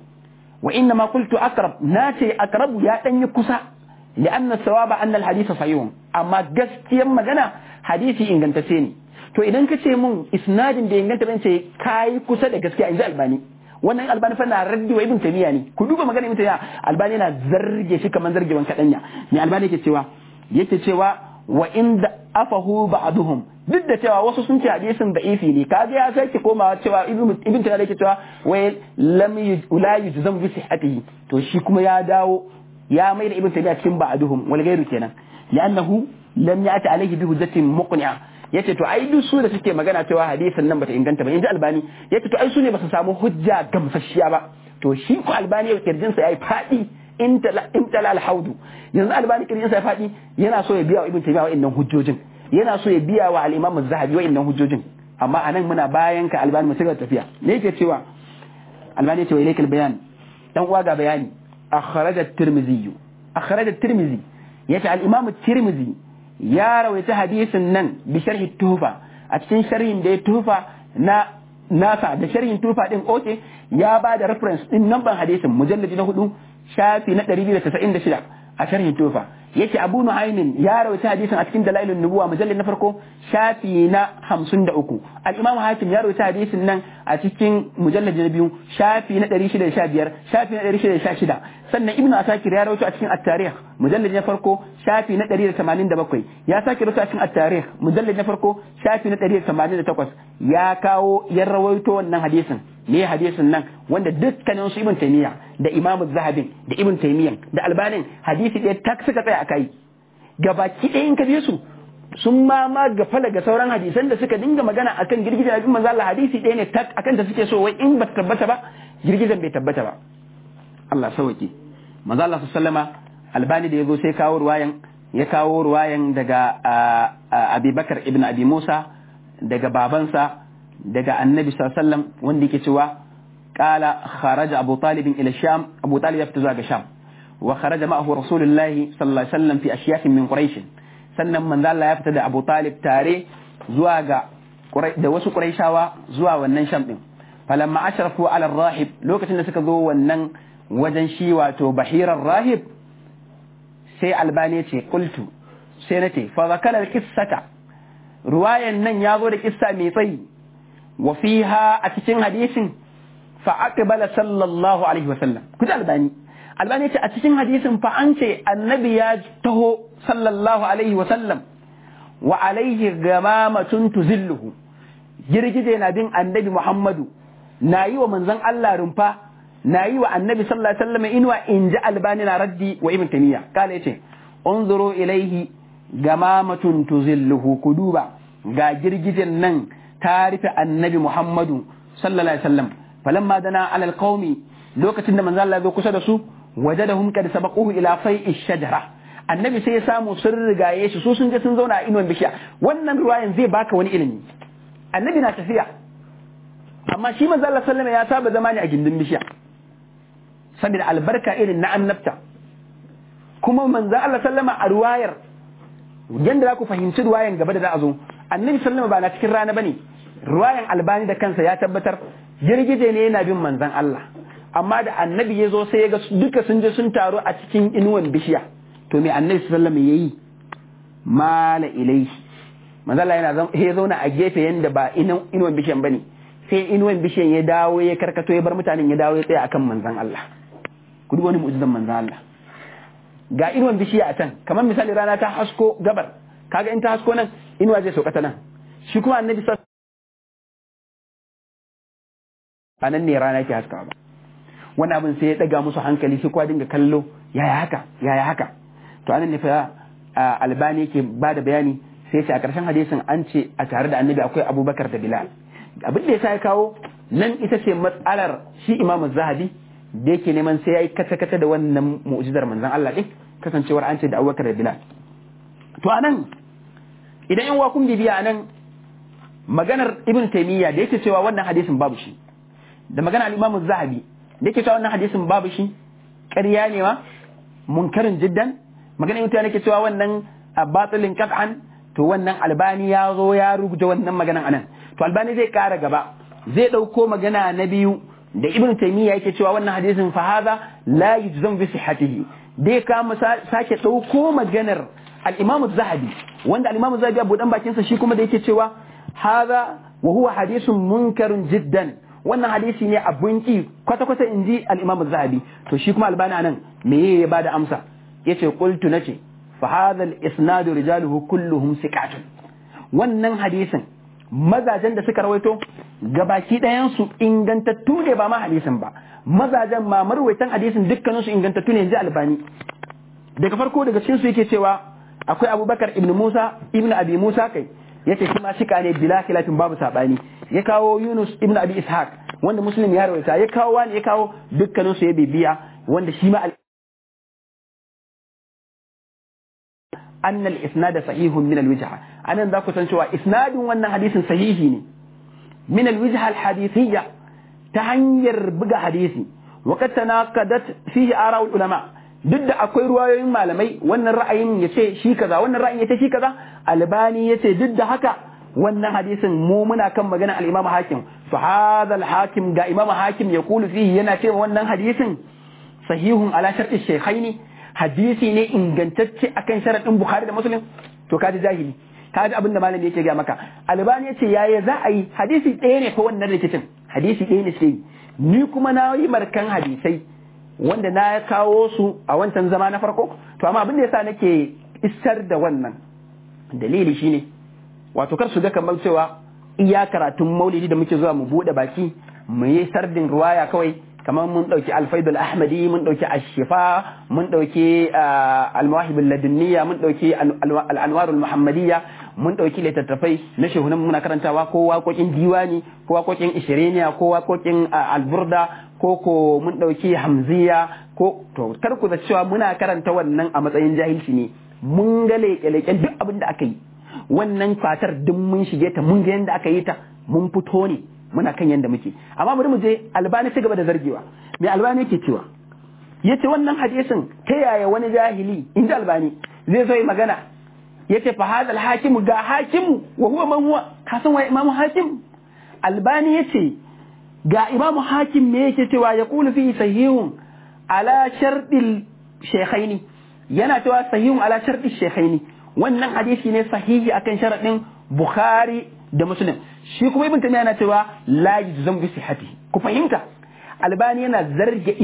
wa inna ma qultu aqrab nace aqrabu ya dan yi kusa lianna sawaba anna al hadith sahih amma gaskiyar magana hadisi ingantacce ne to idan ka ce mun isnadin da inganta ban ce kai kusa da gaskiya in ji albani wannan albani fa na raddi wa ibn taymiya ne ku duba magana ibn taymiya albani yana zarge shi kaman zargewan kadanya ne albani yake cewa yake cewa wa inda afahu ba'duhum duk da cewa wasu sun ce hadisin da'ifi ne kaga ya sake komawa cewa ibn ibn taymiya yake cewa wai lam la yujzam bi sihhatihi to shi kuma ya dawo ya mai da ibn taymiya cikin ba'duhum wal ghairu kenan li'annahu lam ya'ti alayhi bi hujjatin muqni'a yace to ai duk su da suke magana cewa hadisin nan bata inganta ba inji albani yace to ai su ne basu samu hujja gamsasshiya ba to shi ko albani ya kirjin sa yayi fadi intala intala alhaudu yanzu albani kirjin sa ya fadi yana so ya biya wa ibn taymiya wa'annan hujjojin yana so ya biya wa al-imam az-zahabi wa'annan hujjojin amma anan muna bayan ka albani mu cigaba tafiya ne yake cewa albani ya ce wa ilaikal bayan dan uwa ga bayani akhraj at-tirmidhi akhraj at-tirmidhi yace al-imam at-tirmidhi ya rawaita hadisin nan bi sharhi tufa a cikin sharhin da ya tufa na nasa da sharhin tufa din oke ya ba da reference din namban hadisin mujalladi na hudu shafi na ɗari biyu da tasa'in da shida a sharhin tufa yake Abu Nu'aymin ya rawaita hadisin a cikin dalailun nubuwa mujallad na farko shafi na hamsin da uku al-Imam Hakim ya rawaita hadisin nan a cikin mujallad na biyu shafi na ɗari shida da sha biyar shafi na ɗari shida da sha shida sannan Ibn Asakir ya rawaita a cikin at-Tarikh mujallad na farko shafi na ɗari da tamanin da bakwai ya sake rawaita a cikin at-Tarikh mujallad na farko shafi na ɗari da tamanin da takwas ya kawo ya rawaito wannan hadisin ne hadisin nan wanda dukkanin su Ibn Taymiyyah da Imam Zahabi da Ibn Taymiyyah da Albani hadisi ɗaya tak suka tsaya akai gabaki ɗaya in ka je su sun ma ma gafala ga sauran hadisan da suka dinga magana akan girgizan abin manzo Allah hadisi ɗaya ne tak akan da suke so wai in ba tabbata ba girgizan bai tabbata ba Allah sauki manzo Allah sallama Albani da yazo sai kawo ruwayan ya kawo ruwayan daga Abi Bakar ibn Abi Musa daga babansa daga Annabi sallallahu alaihi wasallam wanda yake cewa qala kharaja Abu Talib ila Sham Abu Talib ya fita zuwa ga Sham wa kharaja ma'ahu Rasulullahi sallallahu alaihi wasallam fi ashyaf min Quraish sannan manzo Allah ya fita da Abu Talib tare zuwa ga da wasu Quraishawa zuwa wannan Sham din falamma ashrafu ala ar-rahib lokacin da suka zo wannan wajen shi wato bahirar rahib sai Albani ce qultu sai nace fa zakala al-qissata ruwayan nan ya zo da kissa mai tsayi wa fiha a cikin hadisin fa aqbala sallallahu alaihi wasallam kuji Albani Albani ce a cikin hadisin fa an ce annabi ya taho sallallahu alaihi wasallam wa alaihi gamamatun tuzilluhu girgije na bin annabi Muhammadu na yi wa manzon Allah rumfa na yi wa annabi sallallahu alaihi wasallam inuwa inji Albani na raddi wa Ibn Taymiyyah kala yace unzuru ilaihi gamamatun tuzilluhu kuduba ga girgijen nan ta rufe annabi Muhammadu sallallahu alaihi wasallam falamma dana ala alqaumi lokacin da manzo Allah ya zo kusa da su wajadahum kad sabaquhu ila fai'i shajara annabi sai ya samu sun rigaye shi su sun je sun zauna a inuwan bishiya wannan ruwayan zai baka wani ilimi annabi na tafiya amma shi manzo Allah sallallahu alaihi wasallam ya saba zama ne a gindin bishiya saboda albarka irin na annabta kuma manzo Allah sallama a ruwayar yanda za ku fahimci ruwayan gaba da za a zo annabi sallama ba na cikin rana bane ruwayan Albani da kansa ya tabbatar girgije ne yana bin manzon Allah amma da annabi ya zo sai ya ga duka sun je sun taru a cikin inuwan bishiya to me annabi sallama yayi mala ilaihi manzo Allah yana ya zauna a gefe yanda ba inuwan bishiyan bane sai inuwan bishiyan ya dawo ya karkato ya bar mutanen ya dawo ya tsaya akan manzon Allah ku duba wani mu'jizan manzon Allah ga inuwan bishiya a can kamar misali rana ta hasko gabar kaga in ta hasko nan inuwa zai sauka ta nan shi kuma annabi sallallahu alaihi wasallam ne rana yake haskawa ba wannan abin sai ya daga musu hankali sai kowa dinga kallo yaya haka yaya haka to anan ne fa Albani yake bada bayani sai ce a ƙarshen hadisin an ce a tare da annabi akwai Abubakar da Bilal abin da yasa ya kawo nan ita ce matsalar shi Imam Zahabi da yake neman sai yayi kata kata da wannan mu'jizar manzon Allah din kasancewar an ce da Abubakar da Bilal to anan idan yan wakun bibiya anan maganar Ibn Taymiyyah da yake cewa wannan hadisin babu shi da magana al-Imam Zahabi da yake cewa wannan hadisin babu shi ƙarya ne ma munkarin jiddan magana Ibn Taymiyyah yake cewa wannan batilin qat'an to wannan Albani ya zo ya rubuta wannan maganan anan to Albani zai kara gaba zai dauko magana na biyu da Ibn Taymiyyah yake cewa wannan hadisin fa hadha la yujzam bi sihhatihi dai ka sake dauko maganar al-Imam Az-Zahabi wanda al-Imam Az-Zahabi abu dan bakin sa shi kuma da yake cewa hadha wa huwa hadithun munkarun jiddan wannan hadisi ne abun ki kwata kwata inji al-Imam Az-Zahabi to shi kuma Albani anan me ya bada amsa yace qultu nace fa hadha al-isnad rijaluhu kulluhum siqatun wannan hadisin mazajen da suka rawaito gabaki ɗayan su ingantattu ne ba ma hadisin ba mazajen ma marwaitan hadisin dukkanin su ingantattu ne inji Albani daga farko daga cikin su yake cewa akwai Abubakar ibn Musa ibn Abi Musa kai yace shi ma shika ne bila khilafin babu sabani ya kawo Yunus ibn Abi Ishaq wanda Muslim ya rawaita ya kawo wani ya kawo dukkanin su ya bibiya wanda shi ma أن الإسناد صحيح من الوجهة أنا ذاك سنشوى إسناد وأن حديث صحيح من الوجهة الحديثية تهنير بقى حديثي وقد تناقضت فيه آراء العلماء duk da akwai ruwayoyin malamai wannan ra'ayin ya ce shi kaza wannan ra'ayin ya ce shi kaza albani ya ce duk da haka wannan hadisin mu muna kan magana al-imam hakim fa hadha al-hakim ga imam hakim ya kulu fihi yana cewa wannan hadisin sahihun ala sharti shaykhaini hadisi ne ingantacce akan sharadin bukhari da muslim to kaji jahili kaji abinda malami yake ga maka albani ya ce yaya za a yi hadisi ɗaya ne fa wannan rikicin hadisi ɗaya ne sai ni kuma na yi markan hadisai wanda na kawo su a wancan zama na farko to amma abin da yasa nake isar da wannan dalili shine wato kar su ga kamar cewa iya karatun maulidi da muke zuwa mu bude baki mu yi sardin ruwaya kawai kamar mun dauki al-faidul ahmadi mun dauki ash-shifa mun dauki al-mawahib al-ladunniya mun dauki al-anwar al-muhammadiyya mun dauki littattafai na shehunan muna karantawa ko waƙoƙin diwani ko waƙoƙin ishiriniya ko waƙoƙin al-burda ko ko mun dauki hamziya ko to kar ku da cewa muna karanta wannan a matsayin jahilci ne mun ga leƙe-leƙen duk abin da aka yi wannan fatar duk mun shige ta mun ga yanda aka yi ta mun fito ne muna kan yanda muke amma bari mu je albani ci gaba da zargewa mai albani yake cewa yace wannan hadisin ta yaya wani jahili inda albani zai zo yi magana yace fa hadal hakimu ga hakimu wa huwa man huwa kasan wai imamu hakim albani yace ga imamu hakim me yake cewa ya kulu fi sahihun ala shartil shaykhaini yana cewa sahihun ala shartil shaykhaini wannan hadisi ne sahihi akan sharadin bukhari da muslim shi kuma ibn tamiya yana cewa la yuzam bi sihhatihi ku fahimta albani yana zarge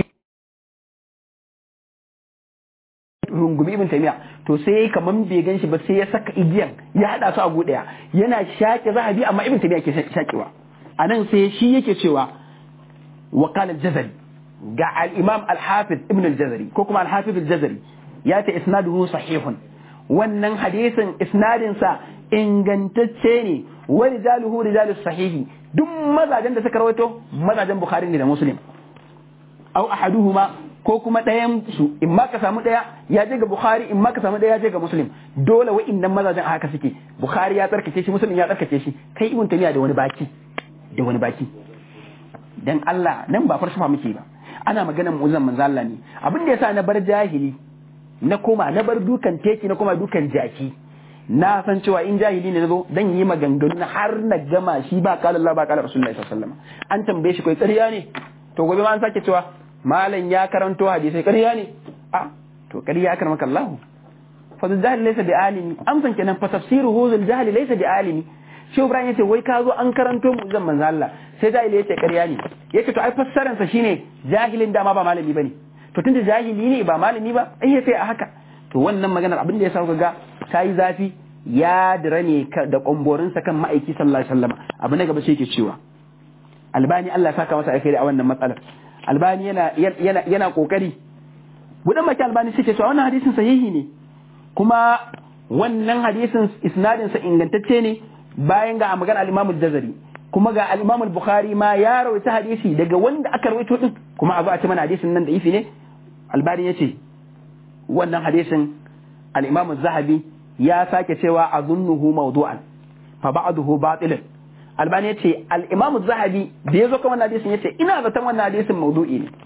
rungumi ibn tamiya to sai yayi kaman bai ganshi ba sai ya saka igiyan ya hada su a gu daya yana shake zahabi amma ibn tamiya ke shakewa anan sai shi yake cewa wa qala al-jazari ga al-imam al-hafiz ibn al-jazari ko kuma al-hafiz al-jazari ya ta isnaduhu sahihun wannan hadisin isnadin sa ingantacce ne wa rijaluhu rijalus sahihi duk mazajen da suka rawaito mazajen bukhari ne da muslim aw ahaduhuma ko kuma ɗayan su in ma ka samu ɗaya ya je ga bukhari in ma ka samu ɗaya ya je ga muslim dole wa'innan mazajen a haka suke bukhari ya tsarkake shi muslim ya tsarkake shi kai ibn tamiya da wani baki da wani baki dan Allah nan ba farsafa muke ba ana maganar mu'azzam manzo Allah ne abin da yasa na bar jahili na koma na bar dukan teki na koma dukan jaki na san cewa in jahili ne nazo dan yi maganganu har na gama shi ba kala Allah ba kala Rasulullahi sallallahu alaihi wasallam an tambaye shi kai ƙarya ne to gobe ma an sake cewa malam ya karanto hadisi ƙarya ne a to ƙarya akar maka Allah fa jahil laysa bi alimi amsan kenan fa tafsiruhu zul jahil laysa bi alimi shi Ibrahim yace wai ka zo an karanto mu zan manzo Allah sai jahili yace ƙarya ne yace to ai fassaran sa shine jahilin dama ba malami bane to tunda jahili ne ba malami ba ai sai a haka to wannan maganar abin da ya sauka ga ta yi zafi ya dira ne da ƙwamborinsa kan ma'aiki sallallahu alaihi wasallam abu na gaba sai ke cewa albani Allah saka masa alkhairi a wannan matsalar albani yana yana yana kokari budan maki albani sai ke cewa wannan hadisin sahihi ne kuma wannan hadisin isnadin sa ingantacce ne bayan ga magana al-Imam al-Jazari kuma ga al-Imam al-Bukhari ma ya rawaita hadisi daga wanda aka rawaito din kuma a zo a ce mana hadisin nan da ifi ne albani yace wannan hadisin al-Imam az-Zahabi ya sake cewa azunnuhu mawdu'an fa ba'dahu batilun albani yace al-imam az-zahabi da yazo kan wannan hadisin yace ina zaton wannan hadisin mawdu'i ne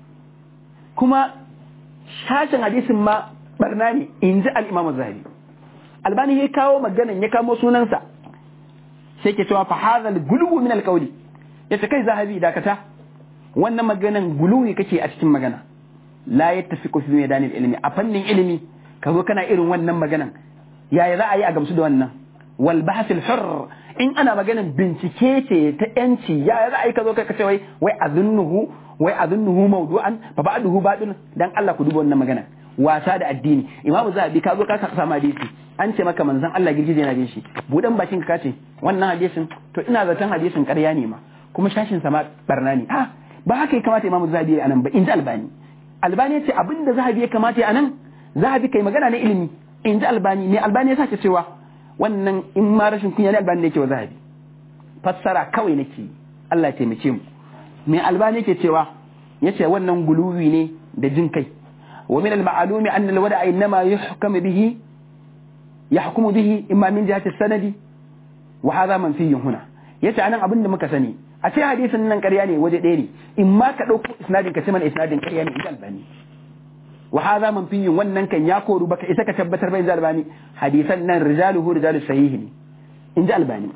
kuma shashin hadisin ma barna ne inji al-imam az-zahabi albani ya kawo maganan ya kamo sunansa sai ke cewa fa hadha al-gulu min al-qawli yace kai zahabi dakata wannan maganan guluwi kake a cikin magana la yattafiqu fi medan al-ilmi a fannin ilimi ka zo kana irin wannan maganan yaya za a yi a gamsu da wannan wal bahth al hurr in ana maganin bincike ce ta yanci yaya za a yi ka zo ka ce wai wai azunnuhu wai azunnuhu mawdu'an fa ba'duhu badun dan Allah ku duba wannan magana wasa da addini imam zahabi ka zo ka samu hadisi an ce maka manzon Allah girgije na bin shi budan bakin ka kace wannan hadisin to ina zaton hadisin ƙarya ne ma kuma shashin sa ma barna ne ah ba haka ya kamata imam zahabi ya anan ba in ji albani albani ya ce abinda zahabi ya kamata ya anan zahabi kai magana na ilimi in ji albani ne albani ya sake cewa wannan in ma rashin kunya ne albani ne ke wa zahabi fassara kawai nake Allah ya taimake mu me albani yake cewa yace wannan guluwi ne da jin kai wa min al-ma'lumi anna al-wada'a inma yuhkamu bihi yahkumu bihi imma min jihati sanadi wa hadha manfiyun huna yace anan abinda muka sani a ce hadisin nan ƙarya ne waje ɗaya ne in ma ka ɗauko isnadin ka ce mana isnadin ƙarya ne in ji albani wa hadha manfiyun wannan kan ya koru baka isa ka tabbatar bai albani hadisan nan rijaluhu rijalus sahih ne inji albani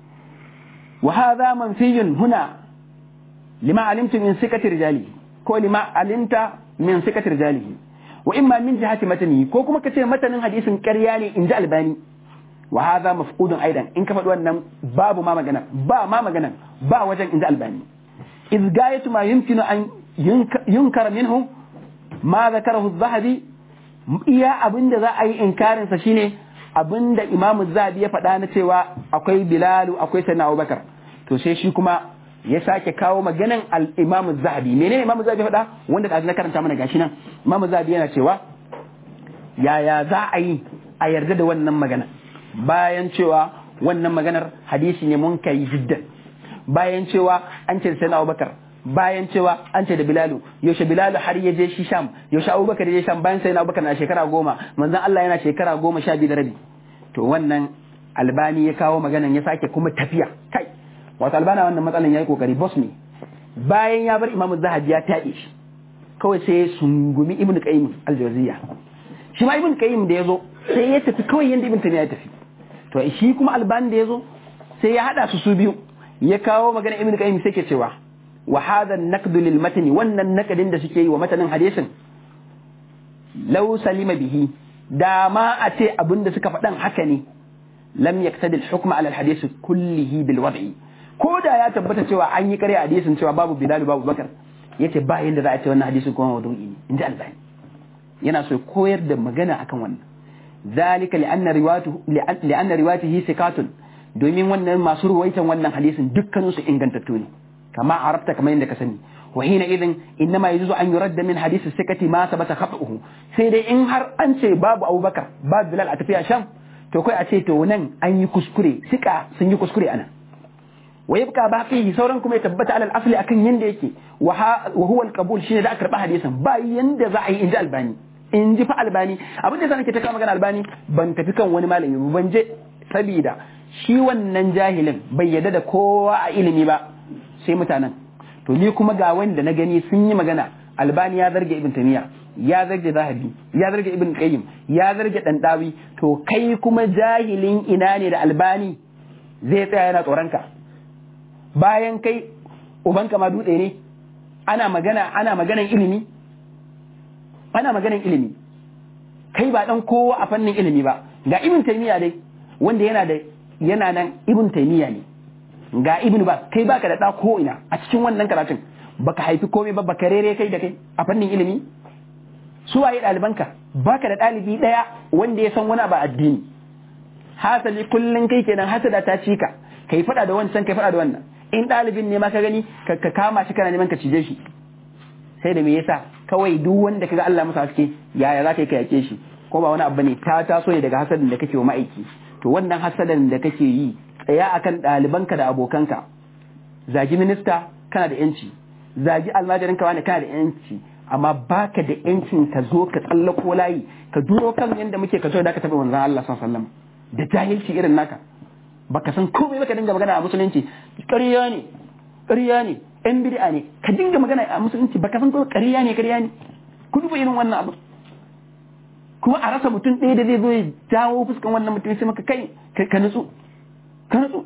wa hadha manfiyun huna lima alimtu min sikati rijali ko lima alimta min sikati rijalihi wa imma min jihati matani ko kuma kace matanin hadisin ƙarya ne inji albani wa hadha mafqudun aidan in ka faɗi wannan babu ma magana ba ma magana ba wajen inji albani iz gayatu ma yumkinu an yunkara minhu ma zakarahu az-zahabi iya abinda za a yi inkarin sa shine abinda imam az-zahabi ya faɗa na cewa akwai bilalu akwai sayyidina abubakar to sai shi kuma ya sake kawo maganan al-imam az-zahabi menene imam az-zahabi ya faɗa wanda da na karanta mana gashi nan imam az-zahabi yana cewa yaya za a yi a yarda da wannan magana bayan cewa wannan maganar hadisi ne mun kai jiddan bayan cewa an ce sayyidina abubakar bayan cewa an ce da bilalu yaushe bilalu har ya je shi sham yaushe abubakar ya je sham bayan sayyidina abubakar na shekara goma manzon Allah yana shekara goma sha biyu da rabi to wannan albani ya kawo maganan ya sake kuma tafiya kai wato albana wannan matsalan yayi kokari boss ne bayan ya bar imamu zahabi ya taɗe shi kawai sai ya sungumi ibnu qayyim al-jawziyya shi ma ibnu qayyim da yazo sai ya tafi kawai yanda ibnu taymiya ya tafi to shi kuma albani da yazo sai ya hada su su biyu ya kawo magana ibnu qayyim sai ke cewa wa hadha an-naqd lil matni wannan naqdin da suke yi wa matanin hadisin law salima bihi da ma a ce abinda suka faɗan haka ne lam yaktadi al-hukm ala al-hadith kullihi bil wad'i ko da ya tabbata cewa an yi ƙarya hadisin cewa babu bilal babu bakar yace ba yanda za a ce wannan hadisin kuma wudu'i ne inji albani yana so koyar da magana akan wannan zalika li anna riwayatuhu li anna riwayatihi sikatun domin wannan masu ruwaitan wannan hadisin dukkanin su ingantattu ne kama arabta kamar yadda ka sani wa hina idan innama yajuzu an yuradda min hadisi sikati ma sabata khata'uhu sai dai in har an ce babu abubakar babu bilal a tafiya sham to kai a ce to nan an yi kuskure sika sun yi kuskure anan wa yabqa baqihi sauran kuma ya tabbata alal asli akan yanda yake wa huwa al-qabul shine da aka karba hadisin ba yanda za a yi inji albani in ji fa albani abin da nake ta kama magana albani ban tafi kan wani malami ban je sabida shi wannan jahilin bai yadda da kowa a ilimi ba sai mutanen to ni kuma ga wanda na gani sun yi magana albani ya zarge ibn tamiya ya zarge zahabi ya zarge ibn qayyim ya zarge dandawi to kai kuma jahilin ina ne da albani zai tsaya yana tsoronka bayan kai ubanka ma dutse ne ana magana ana maganan ilimi ana maganan ilimi kai ba dan kowa a fannin ilimi ba ga ibn taymiya dai wanda yana da yana nan ibn taymiya ne ga ibn ba kai baka da da ko ina a cikin wannan karatun baka haifi komai ba baka rere kai da kai a fannin ilimi su waye dalibanka baka da dalibi daya wanda ya san wani ba addini hasali kullun kai kenan hasada ta cika kai fada da wancan kai fada da wannan in dalibin ne ma ka gani ka kama shi kana neman ka cije shi sai da me yasa kawai duk wanda kaga Allah masa haske yaya za ka yi ka yake shi ko ba wani abu ne ta taso ne daga hasadin da kake wa ma'aiki to wannan hasadan da kake yi tsaya akan ɗalibanka da abokanka zagi minista kana da yanci zagi almajirinka wani kana da yanci amma baka da yancin ka zo ka tsallako layi ka duro kan yanda muke ka zo da ka taɓa manzon Allah sallallahu alaihi wasallam da jahilci irin naka baka san komai baka dinga magana a musulunci ƙarya ne ƙarya ne ɗan bid'a ne ka dinga magana a musulunci baka san ko ƙarya ne ƙarya ne ku duba irin wannan abu kuma a rasa mutum ɗaya da zai zo ya jawo fuskan wannan mutum sai maka kai ka nutsu ka nutsu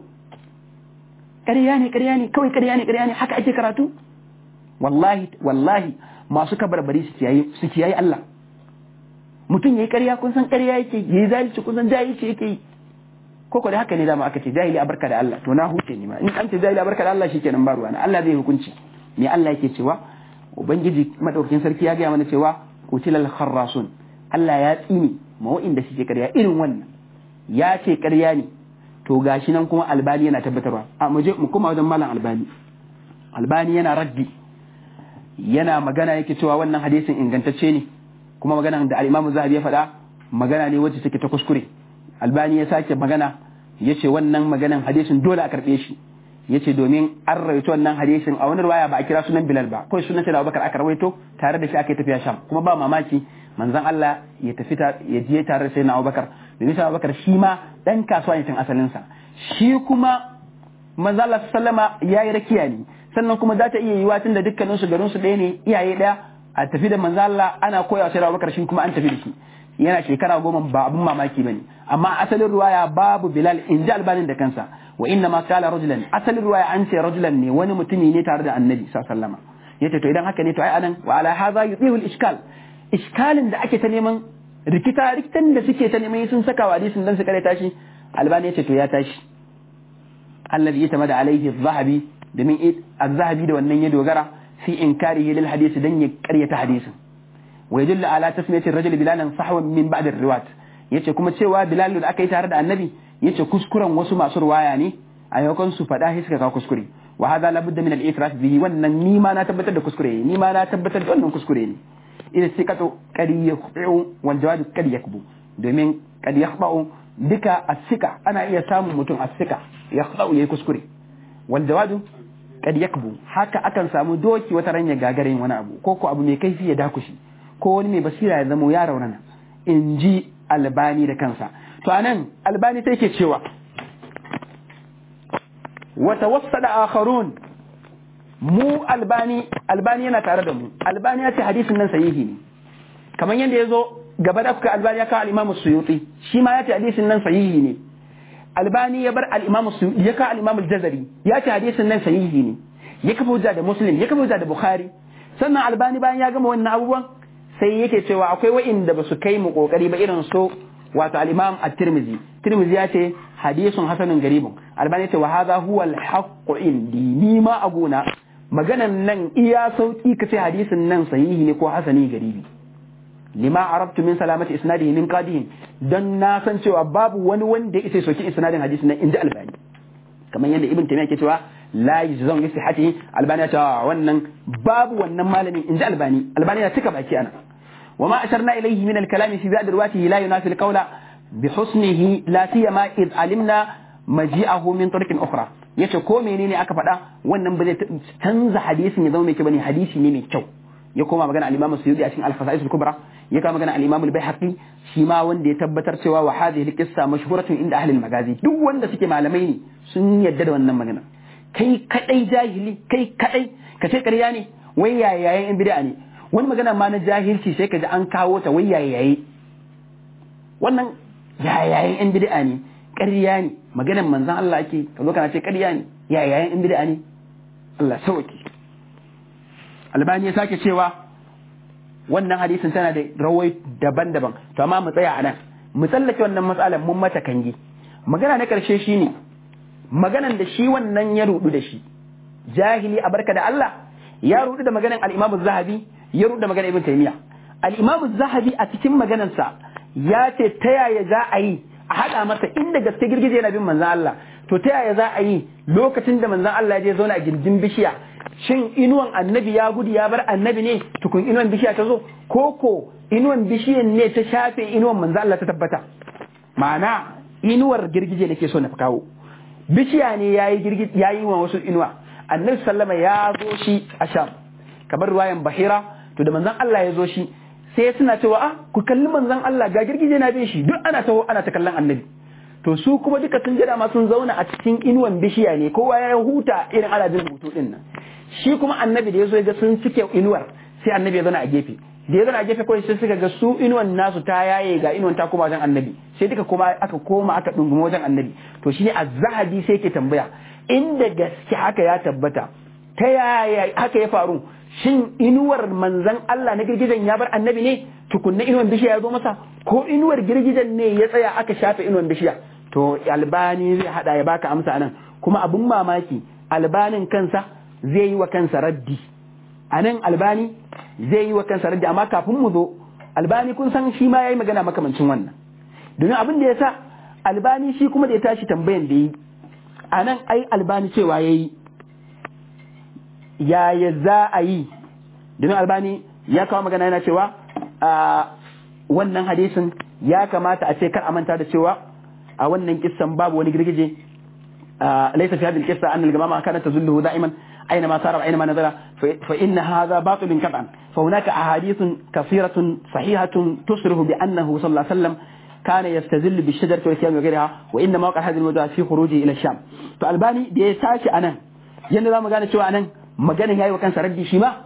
ƙarya ne ƙarya ne kawai ƙarya ne ƙarya ne haka ake karatu wallahi wallahi masu kabarbari su kiyaye su kiyaye Allah mutum yayi ƙarya kun san ƙarya yake yayi zalunci kun san jahilci yake yi ko ko da haka ne dama aka ce jahili a barka da Allah to na huce ni ma in an ce jahili a barka da Allah shikenan ba ruwa Allah zai hukunci me Allah yake cewa ubangiji madaukakin sarki ya ga mana cewa utilal kharrasun Allah ya tsini ma wa'inda suke ƙarya irin wannan ya ce ƙarya ne to gashi nan kuma albani yana tabbatarwa a mu je mu koma wajen malam albani albani yana raddi yana magana yake cewa wannan hadisin ingantacce ne kuma magana da al-Imam Zahabi ya faɗa magana ne wacce take ta kuskure albani ya sake magana yace wannan maganan hadisin dole a karbe shi yace domin an rawaito wannan hadisin a wani riwaya ba a kira sunan Bilal ba kawai sunan Sayyidina Abubakar aka rawaito tare da shi aka tafiya Sham kuma ba mamaki manzon Allah ya tafi ya je tare da Sayyidina Abubakar domin Sayyidina Abubakar shi ma dan kasuwa ne tun asalin sa shi kuma manzon Allah sallama yayi rakiya ne sannan kuma za ta iya yiwa tun da dukkanin su garin su ɗaya ne iyaye ɗaya a tafi da manzo Allah ana koya sai Abubakar shi kuma an tafi da shi yana shekara goma ba abun mamaki bane amma asalin ruwaya babu Bilal inji Albanin da kansa wa inna ma qala rajulan asalin ruwaya an ce rajulan ne wani mutumi ne tare da Annabi sallallahu alaihi wasallam yace to idan haka ne to ai anan wa ala hadha yutihu al-ishkal iskalin da ake ta neman rikita rikitan da suke ta neman sun saka wa hadisin dan su kare tashi Albani yace to ya tashi alladhi yatamada alaihi az-zahabi domin az-zahabi da wannan ya dogara fi inkarihi lil hadisi dan ya karyata hadisin wa yadullu ala tasmiyati ar-rajul bilalan sahwan min ba'd ar-riwayat yace kuma cewa bilal da aka yi tare da annabi yace kuskuren wasu masu ruwaya ne a yakon su fada shi suka ka kuskure wa hadha la budda min al-i'tiraf bihi wannan ni ma na tabbatar da kuskure ne ni ma na tabbatar da wannan kuskure ne idan sikatu qad yakhbu wal jawad qad yakbu domin qad yakhbu duka as-sika ana iya samun mutum as-sika yakhbu yayi kuskure wal jawad qad yakbu haka akan samu doki wata ranya gagarin wani abu ko ko abu mai kaifi ya dakushi ko wani mai basira ya zama ya raunana in ji Albani da kansa to anan Albani sai ke cewa wa tawassada akharun mu Albani Albani yana tare da mu Albani ya ce hadisin nan sahihi ne kamar yadda yazo gaba da kuka Albani ya kawo al-Imam Suyuti shi ma ya ce hadisin nan sahihi ne Albani ya bar al-Imam Suyuti ya kawo al-Imam Al-Jazari ya ce hadisin nan sahihi ne ya kafa hujja da Muslim ya kafa hujja da Bukhari sannan Albani bayan ya gama wannan abubuwan sai yake cewa akwai wa'inda ba su kai mu kokari ba irin so wato al-Imam At-Tirmidhi Tirmidhi ya ce hadisun hasanun garibun Albani ya ce wa hadha huwa al-haqqu indi ni ma aguna maganan nan iya sauki kace hadisin nan sahihi ne ko hasani garibi lima arabtu min salamati isnadihi min qadihin dan na san cewa babu wani wanda yake soki isnadin hadisin nan inji Albani kamar yadda Ibn Taymiyyah ke cewa la yajzun bi sihhatihi Albani ya ce wannan babu wannan malamin inji Albani Albani ya cika baki ana وما أشرنا إليه من الكلام في بعض رواته لا ينافي القول بحسنه لا سيما إذ علمنا مجيئه من طريق أخرى yace ko menene aka faɗa wannan ba zai canza hadisin ya zama mai kyau bane hadisi ne mai kyau ya koma magana al-Imam Suyuti a cikin al-Fasa'is al-Kubra ya koma magana al-Imam al-Baihaqi shi ma wanda ya tabbatar cewa wa hadhihi al-qissa mashhuratun inda ahli al-magazi duk wanda suke malamai ne sun yadda da wannan magana kai kadai jahili kai kadai kace ƙarya ne wai yayayen bid'a ne wani magana ma na jahilci sai ka ji an kawo ta wai yayaye wannan yayayen yan bid'a ne ƙarya ne maganar manzon Allah ake ka zo kana ce ƙarya ne yayayen yan bid'a ne Allah sauki Albani ya sake cewa wannan hadisin tana da rawai daban-daban to amma mu tsaya anan mu tsallake wannan matsalar mun mata kangi magana na karshe shine maganan da shi wannan ya rudu da shi jahili a barka da Allah ya rudu da maganan al-Imam Az-Zahabi ya rudu da maganar Ibn Taymiyyah al-Imam Az-Zahabi a cikin maganarsa ya ce ta yaya za a yi a hada masa inda gaske girgije yana bin manzon Allah to ta yaya za a yi lokacin da manzon Allah ya je zauna a gindin bishiya shin inuwan annabi ya gudu ya bar annabi ne tukun inuwan bishiya ta zo ko ko inuwan bishiyan ne ta shafe inuwan manzon Allah ta tabbata ma'ana inuwar girgije nake so na kawo bishiya ne yayi girgije yayi wa wasu inuwa annabi sallama ya zo shi a Sham kamar ruwayan Bahira to da manzon Allah ya zo shi sai suna cewa ah ku kalli manzon Allah ga girgije na bin shi duk ana taho ana ta kallon annabi to su kuma duka sun jira ma sun zauna a cikin inuwan bishiya ne kowa ya huta irin adadin hutu din nan shi kuma annabi da ya zo ya ga sun cike inuwar sai annabi ya zauna a gefe da ya zauna a gefe kawai sai suka ga su inuwan nasu ta yaye ga inuwan ta koma wajen annabi sai duka kuma aka koma aka dunguma wajen annabi to shine az-Zahabi sai ke tambaya inda gaske haka ya tabbata ta yaya haka ya faru shin inuwar manzan Allah na girgijen ya bar annabi ne tukunna inuwan bishiya ya zo masa ko inuwar girgijen ne ya tsaya aka shafe inuwan bishiya to Albani zai hada ya baka amsa anan kuma abun mamaki Albanin kansa zai yi wa kansa raddi anan Albani zai yi wa kansa raddi amma kafin mu zo Albani kun san shi ma yayi magana makamancin wannan domin abin da yasa Albani shi kuma da ya tashi tambayan da yi anan ai Albani cewa yayi yaya za a yi domin Albani ya kawo magana yana cewa a wannan hadisin ya kamata a ce kar a manta da cewa a wannan kissan babu wani girgije laysa fi hadhihi al-qissa anna al-gamama kanat tazulluhu da'iman aina ma sara wa aina ma nazara fa inna hadha batilun qat'an fa hunaka ahadithun kathiratun sahihatun tusrihu bi annahu sallallahu alaihi wasallam kana yastazillu bi shajarati wa siyam wa ghayriha wa inna mawqa' hadhihi al-mawdu' fi khuruji ila ash-sham to Albani da ya tashi anan yanda zamu gane cewa anan maganin yayi wa kansa raddi shi ma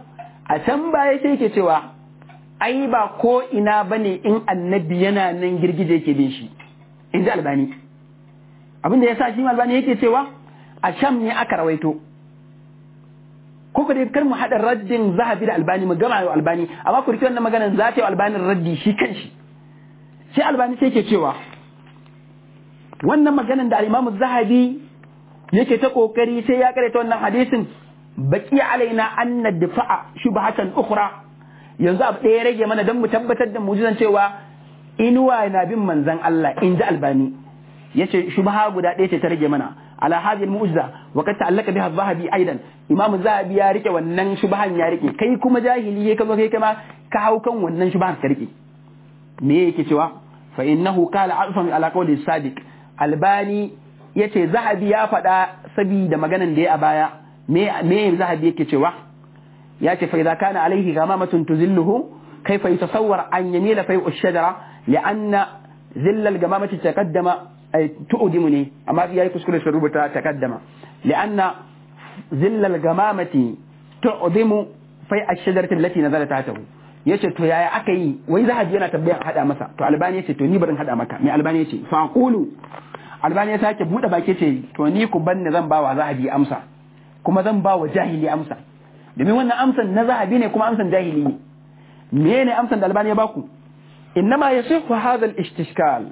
a can baya sai yake cewa ai ba ko ina bane in annabi yana nan girgije yake bin shi inji albani abin da yasa shi albani yake cewa a sham ne aka rawaito ko ku dai kar mu hada raddin zahabi da albani mu gama da albani amma ku rike wannan maganar za ta yi albanin raddi shi kanshi sai albani sai yake cewa wannan maganar da al-Imam zahabi yake ta kokari sai ya karanta wannan hadisin baki alaina an nadfa'a shubhatan ukhra yanzu abu ɗaya rage mana don mu tabbatar da mu'jizan cewa inuwa na bin manzon Allah inji albani yace shubha guda ɗaya ce ta rage mana ala hadhihi al-mu'jiza wa qad ta'allaka biha az-zahabi aidan imam zahabi ya rike wannan shubhan ya rike kai kuma jahili ka zo kai kama ka hau kan wannan shubhan ka rike me yake cewa fa innahu qala alfa ala qawli sadiq albani yace zahabi ya faɗa saboda maganan da ya a baya me me zahabi yake cewa yace fa idza kana alayhi gamamatun tuzilluhu kayfa yatasawwar an yamila fay'u ash-shajara li'anna zilla al-gamamati taqaddama ay tu'dimuni amma yayi kuskure shi rubuta taqaddama li'anna zilla al-gamamati tu'dimu fay'u ash-shajarati allati nazalat tahtahu yace to yaya aka yi wai zahabi yana tabbayan hada masa to albani yace to ni barin hada maka me albani yace fa qulu albani ya sake bude baki ce to ni ku banne zan ba wa zahabi amsa kuma zan ba wa jahili amsa domin wannan amsan na zahabi ne kuma amsan jahili ne me ne amsan da albani ya baku innama yasihu hadha al-istishkal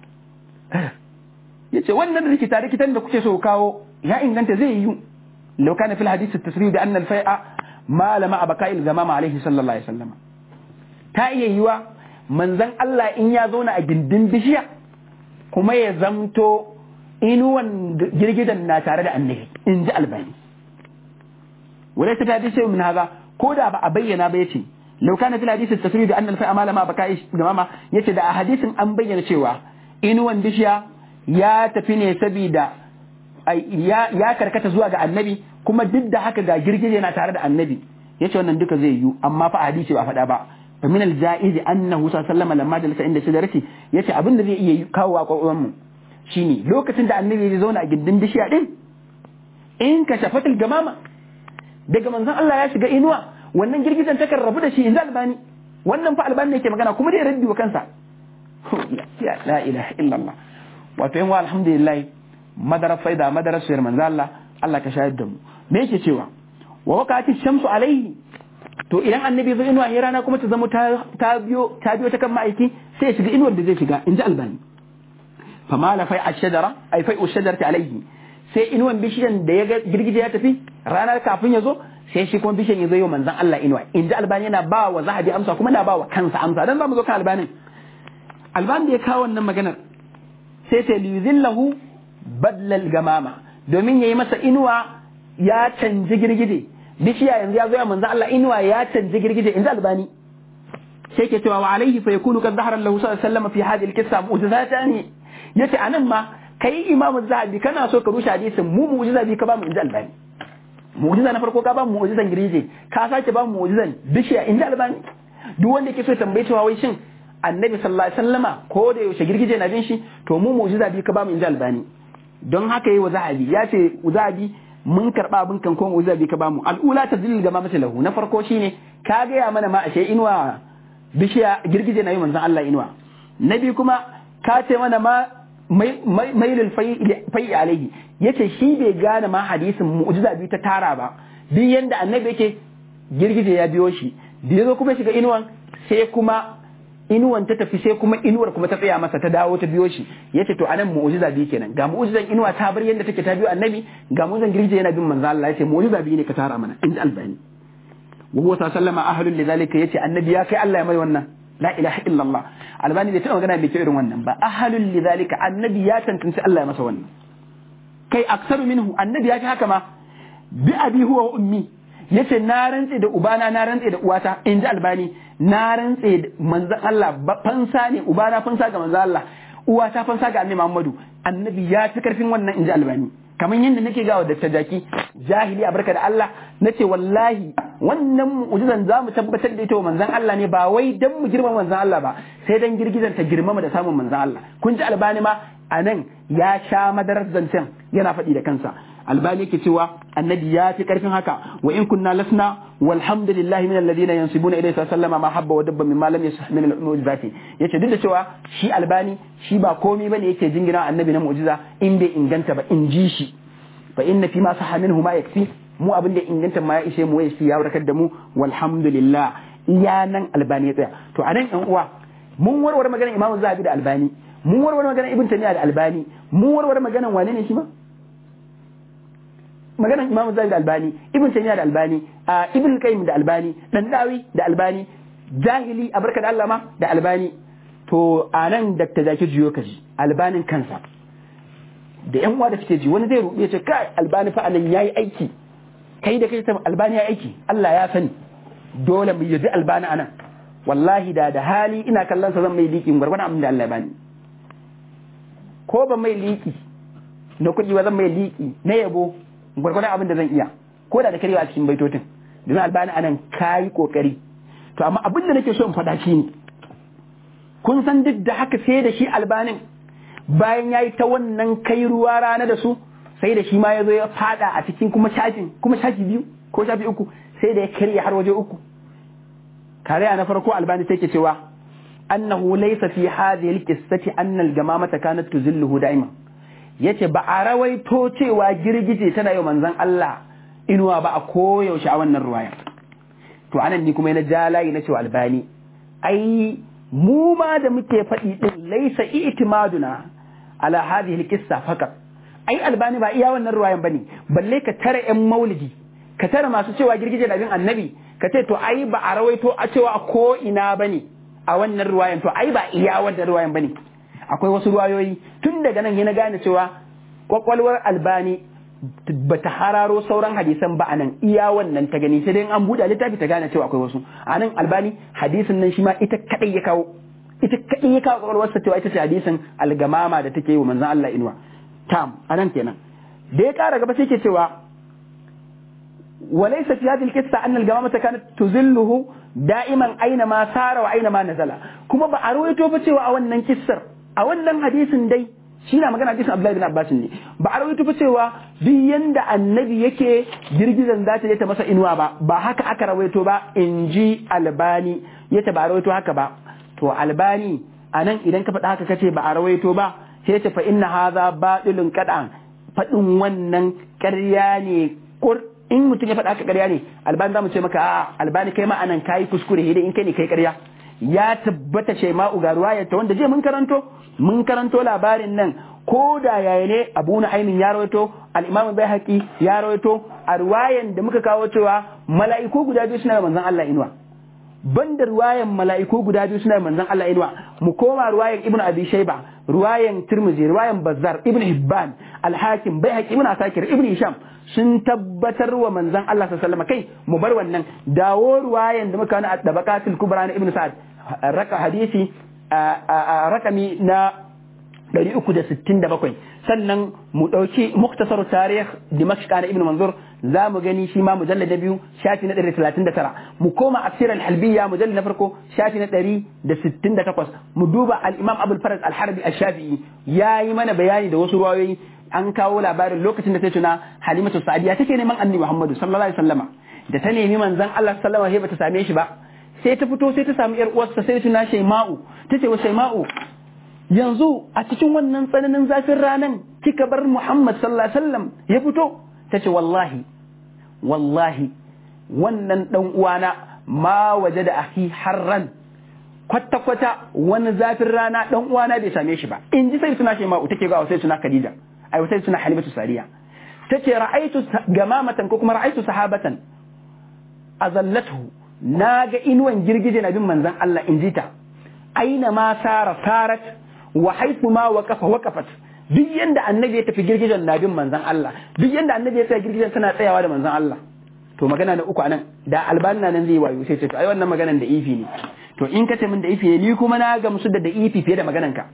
yace wannan rikita rikitan da kuke so kawo ya inganta zai yi law kana fil hadith at-tasrih bi anna al-fai'a ma lama abaka'il zamama alaihi sallallahu alaihi wasallam ta iya yiwa manzon Allah in ya zauna a gindin bishiya kuma ya zamto inuwan girgidan na tare da annabi in ji albani wala ta hadisi sai min haza ko da ba a bayyana ba yace law kana fil hadisi at-tasrih bi anna al-fa'a ma lama baka'i gamama yace da a hadisin an bayyana cewa inuwan bishiya ya tafi ne saboda ya ya karkata zuwa ga annabi kuma duk da haka ga girgije yana tare da annabi yace wannan duka zai yi amma fa hadisi ba faɗa ba min al-ja'iz annahu sallallahu lamma jalasa inda shajarati yace abin da zai iya kawo a kwakwalwar mu shine lokacin da annabi ya zauna a gindin bishiya din in ka shafatul gamama daga manzon Allah ya shiga inuwa wannan girgijen ta rabu da shi inda albani wannan fa albani ne yake magana kuma dai raddi wa kansa ya la ilaha illallah wato yan wa alhamdulillah madara faida madara sayar manzon Allah Allah ka shahid da mu me yake cewa wa waqati shamsu alaihi to idan annabi zai inuwa ya rana kuma ta zama ta biyo ta biyo ta kan ma'aiki sai ya shiga inuwar da zai shiga inji albani fa mala fa ash-shajara ay fa ash-shajarati alayhi sai inuwan bishiyan da ya ga girgije ya tafi ranar kafin ya zo sai shi kuma bishiyan ya zo yau manzon Allah inuwa inji albani yana ba wa zahabi amsa kuma na ba wa kansa amsa dan zamu zo kan albanin albani da ya kawo wannan maganar sai ta liyuzillahu badlal gamama domin yayi masa inuwa ya canji girgije bishiya yanzu ya zo ya manzo Allah inuwa ya canji girgije inda albani sai ke cewa wa alaihi fa yakunu kad zahara lahu sallallahu alaihi wasallam fi hadhihi al-qissa mu'jizatan yace anan ma kai imamu zahabi kana so ka rushe hadisin mu mu'jiza bi ka ba mu inda albani mu'jiza na farko ka ba mu mu'jizan girgije ka sake ba mu mu'jizan bishiya inda albani duk wanda yake so tambaye cewa wai shin annabi sallallahu alaihi wasallama ko da yaushe girgije na bin shi to mu mu'jiza bi ka ba mu inda albani don haka yi wa zahabi ya ce zahabi mun karba abin kan ko mu'jiza bi ka ba mu al'ula tadlil ga ma lahu na farko shine ka ga ya mana ma ashe inuwa bishiya girgije na yi manzon Allah inuwa nabi kuma ka ce mana ma mailul fai alaihi yace shi bai gane ma hadisin mu'jiza bi ta tara ba duk yanda annabi yake girgije ya biyo shi da yazo kuma shiga inuwan sai kuma inuwan ta tafi sai kuma inuwar kuma ta tsaya masa ta dawo ta biyo shi yace to anan mu'jiza bi kenan ga mu'jizan inuwa ta bar yanda take ta biyo annabi ga mu'jizan girgije yana bin manzo Allah yace mu'jiza bi ne ka tara mana inda albani wa huwa sallama ahlul lidhalika yace annabi ya kai Allah ya mai wannan la ilaha illallah albani bai taɓa magana bai ce irin wannan ba ahlul lidhalika annabi ya tantance Allah ya masa wannan kai aksaru minhu annabi ya fi haka ma bi abi huwa ummi yace na rantse da ubana na rantse da uwata inji albani na rantse da manzon Allah fansa ne ubana fansa ga manzon Allah uwata fansa ga annabi Muhammadu annabi ya fi karfin wannan inji albani kamar yadda nake gawa da tajaki jahili a barka da Allah nace wallahi wannan mu'jizan zamu tabbatar da ita wa manzon Allah ne ba wai dan mu girmama manzon Allah ba sai dan girgizan ta girmama da samun manzon Allah kun ji albani ma anan ya sha madarar zancen yana faɗi da kansa albani yake cewa annabi ya fi karfin haka wa in kunna lasna walhamdulillahi min alladhina yansibuna ilayhi sallama ma habba wa dabba mimma lam yasah min al-mu'jizati yace duk da cewa shi albani shi ba komai bane yake jingina annabi na mu'jiza in bai inganta ba in ji shi fa inna fi ma sahha minhu ma yakfi mu abin da inganta ma ya ishe mu wai ya warkar da mu walhamdulillah iya nan albani ya tsaya to anan yan uwa mun warware maganar imamu zahabi da albani mun warware maganar ibn taymiya da albani mun warware maganar wane ne shi ma maganar imamu zahabi da albani ibn taymiya da albani ibn qayyim da albani dan dawi da albani jahili abarka da Allah ma da albani to anan dakta zaki jiyo kaji albanin kansa da yan uwa da suke ji wani zai rubuce ce kai albani fa anan yayi aiki kai da kai ta albani yayi aiki Allah ya sani dole mu yabi albani anan wallahi da da hali ina kallon sa zan mai liki gurgurdan abin da Allah ya bani ko ba mai liki na kudi ba zan mai liki na yabo gurgurdan abin da zan iya ko da da karewa a cikin baitotin domin albani anan kai kokari to amma abin da nake so in faɗa shi ne kun san duk da haka sai da shi albanin bayan yayi ta wannan kai ruwa rana da su sai da shi ma ya zo ya fada a cikin kuma shafin kuma shafi biyu ko shafi uku sai da ya karya har waje uku kariya na farko albani sai ke cewa annahu laysa fi hadhihi alqissati anna algamamata kanat tuzilluhu da'iman yace ba a rawaito cewa girgije tana yau manzon Allah inuwa ba a koyaushe a wannan ruwaya to anan ni kuma yana jalayi na cewa albani ai mu ma da muke faɗi din laysa i'timaduna ala hadhihi alqissa faqat ai albani ba iya wannan ruwayan bane balle ka tara yan maulidi ka tara masu cewa girgije da bin annabi ka ce to ai ba a rawaito a cewa ko ina bane a wannan ruwayan to ai ba iya wannan ruwayan bane akwai wasu ruwayoyi tun daga nan yana gane cewa kwakwalwar albani bata hararo sauran hadisan ba anan iya wannan ta gani sai dai an buɗe littafi ta gane cewa akwai wasu anan albani hadisin nan shi ma ita kadai ya kawo ita kadai ya kawo kwakwalwarsa cewa ita ce hadisin algamama da take yi wa manzon Allah inuwa tam anan kenan da ya kara gaba sai ke cewa walaysa fi hadhihi alqissa anna algamamata kanat tuzilluhu da'iman aina ma sara wa aina ma nazala kuma ba a rawaito ba cewa a wannan kissar a wannan hadisin dai shi na magana hadisin Abdullahi bin Abbas ne ba a rawaito ba cewa duk yanda annabi yake girgizan za ta je ta masa inuwa ba ba haka aka rawaito ba inji albani yace ba a rawaito haka ba to albani anan idan ka faɗa haka kace ba a rawaito ba sai ta fa inna hadha batilun qad'an fadin wannan ƙarya ne kur in mutum ya faɗa haka ƙarya ne albani zamu ce maka a albani kai ma anan kai kuskure dai in kai ne kai ƙarya ya tabbata ce ma uga ruwayar ta wanda je mun karanto mun karanto labarin nan ko da yaya ne Abu Nu'aymin ya rawaito al-Imam Baihaqi ya rawaito a ruwayan da muka kawo cewa mala'iku guda biyu suna manzon Allah inuwa banda ruwayan mala'iku guda biyu suna manzon Allah inuwa mu koma ruwayan Ibn Abi Shayba ruwayan Tirmidhi ruwayan Bazzar Ibn Hibban al-Hakim Baihaqi Ibn Asakir Ibn Hisham sun tabbatar wa manzon Allah sallallahu alaihi wasallam kai mu bar wannan dawo ruwayan da muka wani at-Tabaqatul Kubra na Ibn Sa'd raka hadisi a rakami na ɗari uku da sittin da bakwai sannan mu ɗauki muktasar tarih Dimashq na Ibn Manzur za mu gani shi ma mujallad na biyu shafi na ɗari talatin da tara mu koma asir al-halbiyya mujallad na farko shafi na ɗari da sittin da takwas mu duba al-Imam Abul Faraj al-Harbi al-Shafi'i ya yi mana bayani da wasu ruwayoyi an kawo labarin lokacin da ta tuna Halimatu Sa'diya take neman Annabi Muhammadu sallallahu alaihi wasallama da ta nemi manzon Allah sallallahu alaihi wasallam ba ta same shi ba sai ta fito sai ta samu yar uwarsa sai tuna Shaima'u tace wa Shaima'u yanzu a cikin wannan tsananin zafin ranan kika bar Muhammad sallallahu alaihi wasallam ya fito tace wallahi wallahi wannan dan uwana ma wajada akhi harran kwata kwata wani zafin rana dan uwana bai same shi ba in ji sai tuna Shaima'u take ga sai tuna Khadija ai sai tuna Halimatu Sariya tace ra'aitu gamamatan ko kuma ra'aitu sahabatan azallatuhu na ga inuwan girgije na bin manzan Allah in ji ta aina ma sara sarat wa haifu ma waqafa waqafat duk yanda annabi ya tafi girgijen na bin manzan Allah duk yanda annabi ya tsaya girgijen tana tsayawa da manzan Allah to magana na uku anan da albanna nan zai wayo sai ce to ai wannan maganan da ifi ne to in ka ce min da ifi ne ni kuma na gamsu da da ifi fiye da maganan ka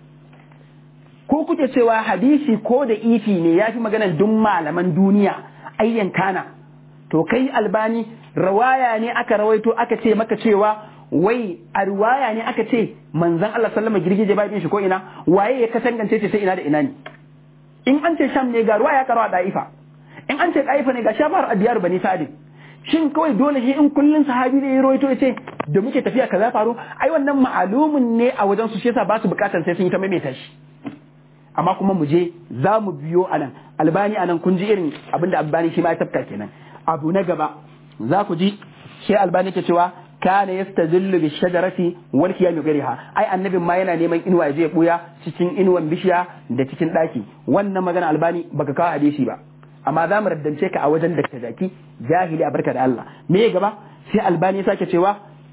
ko kuke cewa hadisi ko da ifi ne yafi maganan duk malaman duniya ayyan kana to kai albani rawaya ne aka rawaito aka ce maka cewa wai a riwaya ne aka ce manzon Allah sallama girgije ba bin shi ko ina waye ya kasangance ce sai ina da ina ne in an ce sham ne ga riwaya ka rawa da'ifa in an ce Taifa ne ga shafar adiyar bani Sa'id shin kawai dole shi in kullun sahabi ne ya rawaito yace da muke tafiya kaza faru ai wannan ma'alumin ne a wajen su shi yasa ba su bukatar sai sun yi ta maimaita shi amma kuma mu je za mu biyo anan Albani anan kun ji irin abinda Albani shi ma ya tafka kenan abu na gaba za ku ji shi Albani ke cewa kana yastazillu bi shajarati wal qiyam ghayriha ai annabin ma yana neman inuwa zai buya cikin inuwan bishiya da cikin daki wannan magana Albani baka kawo hadisi ba amma za mu raddance ka a wajen da ta zaki jahili a barka da Allah me ya gaba sai Albani sake cewa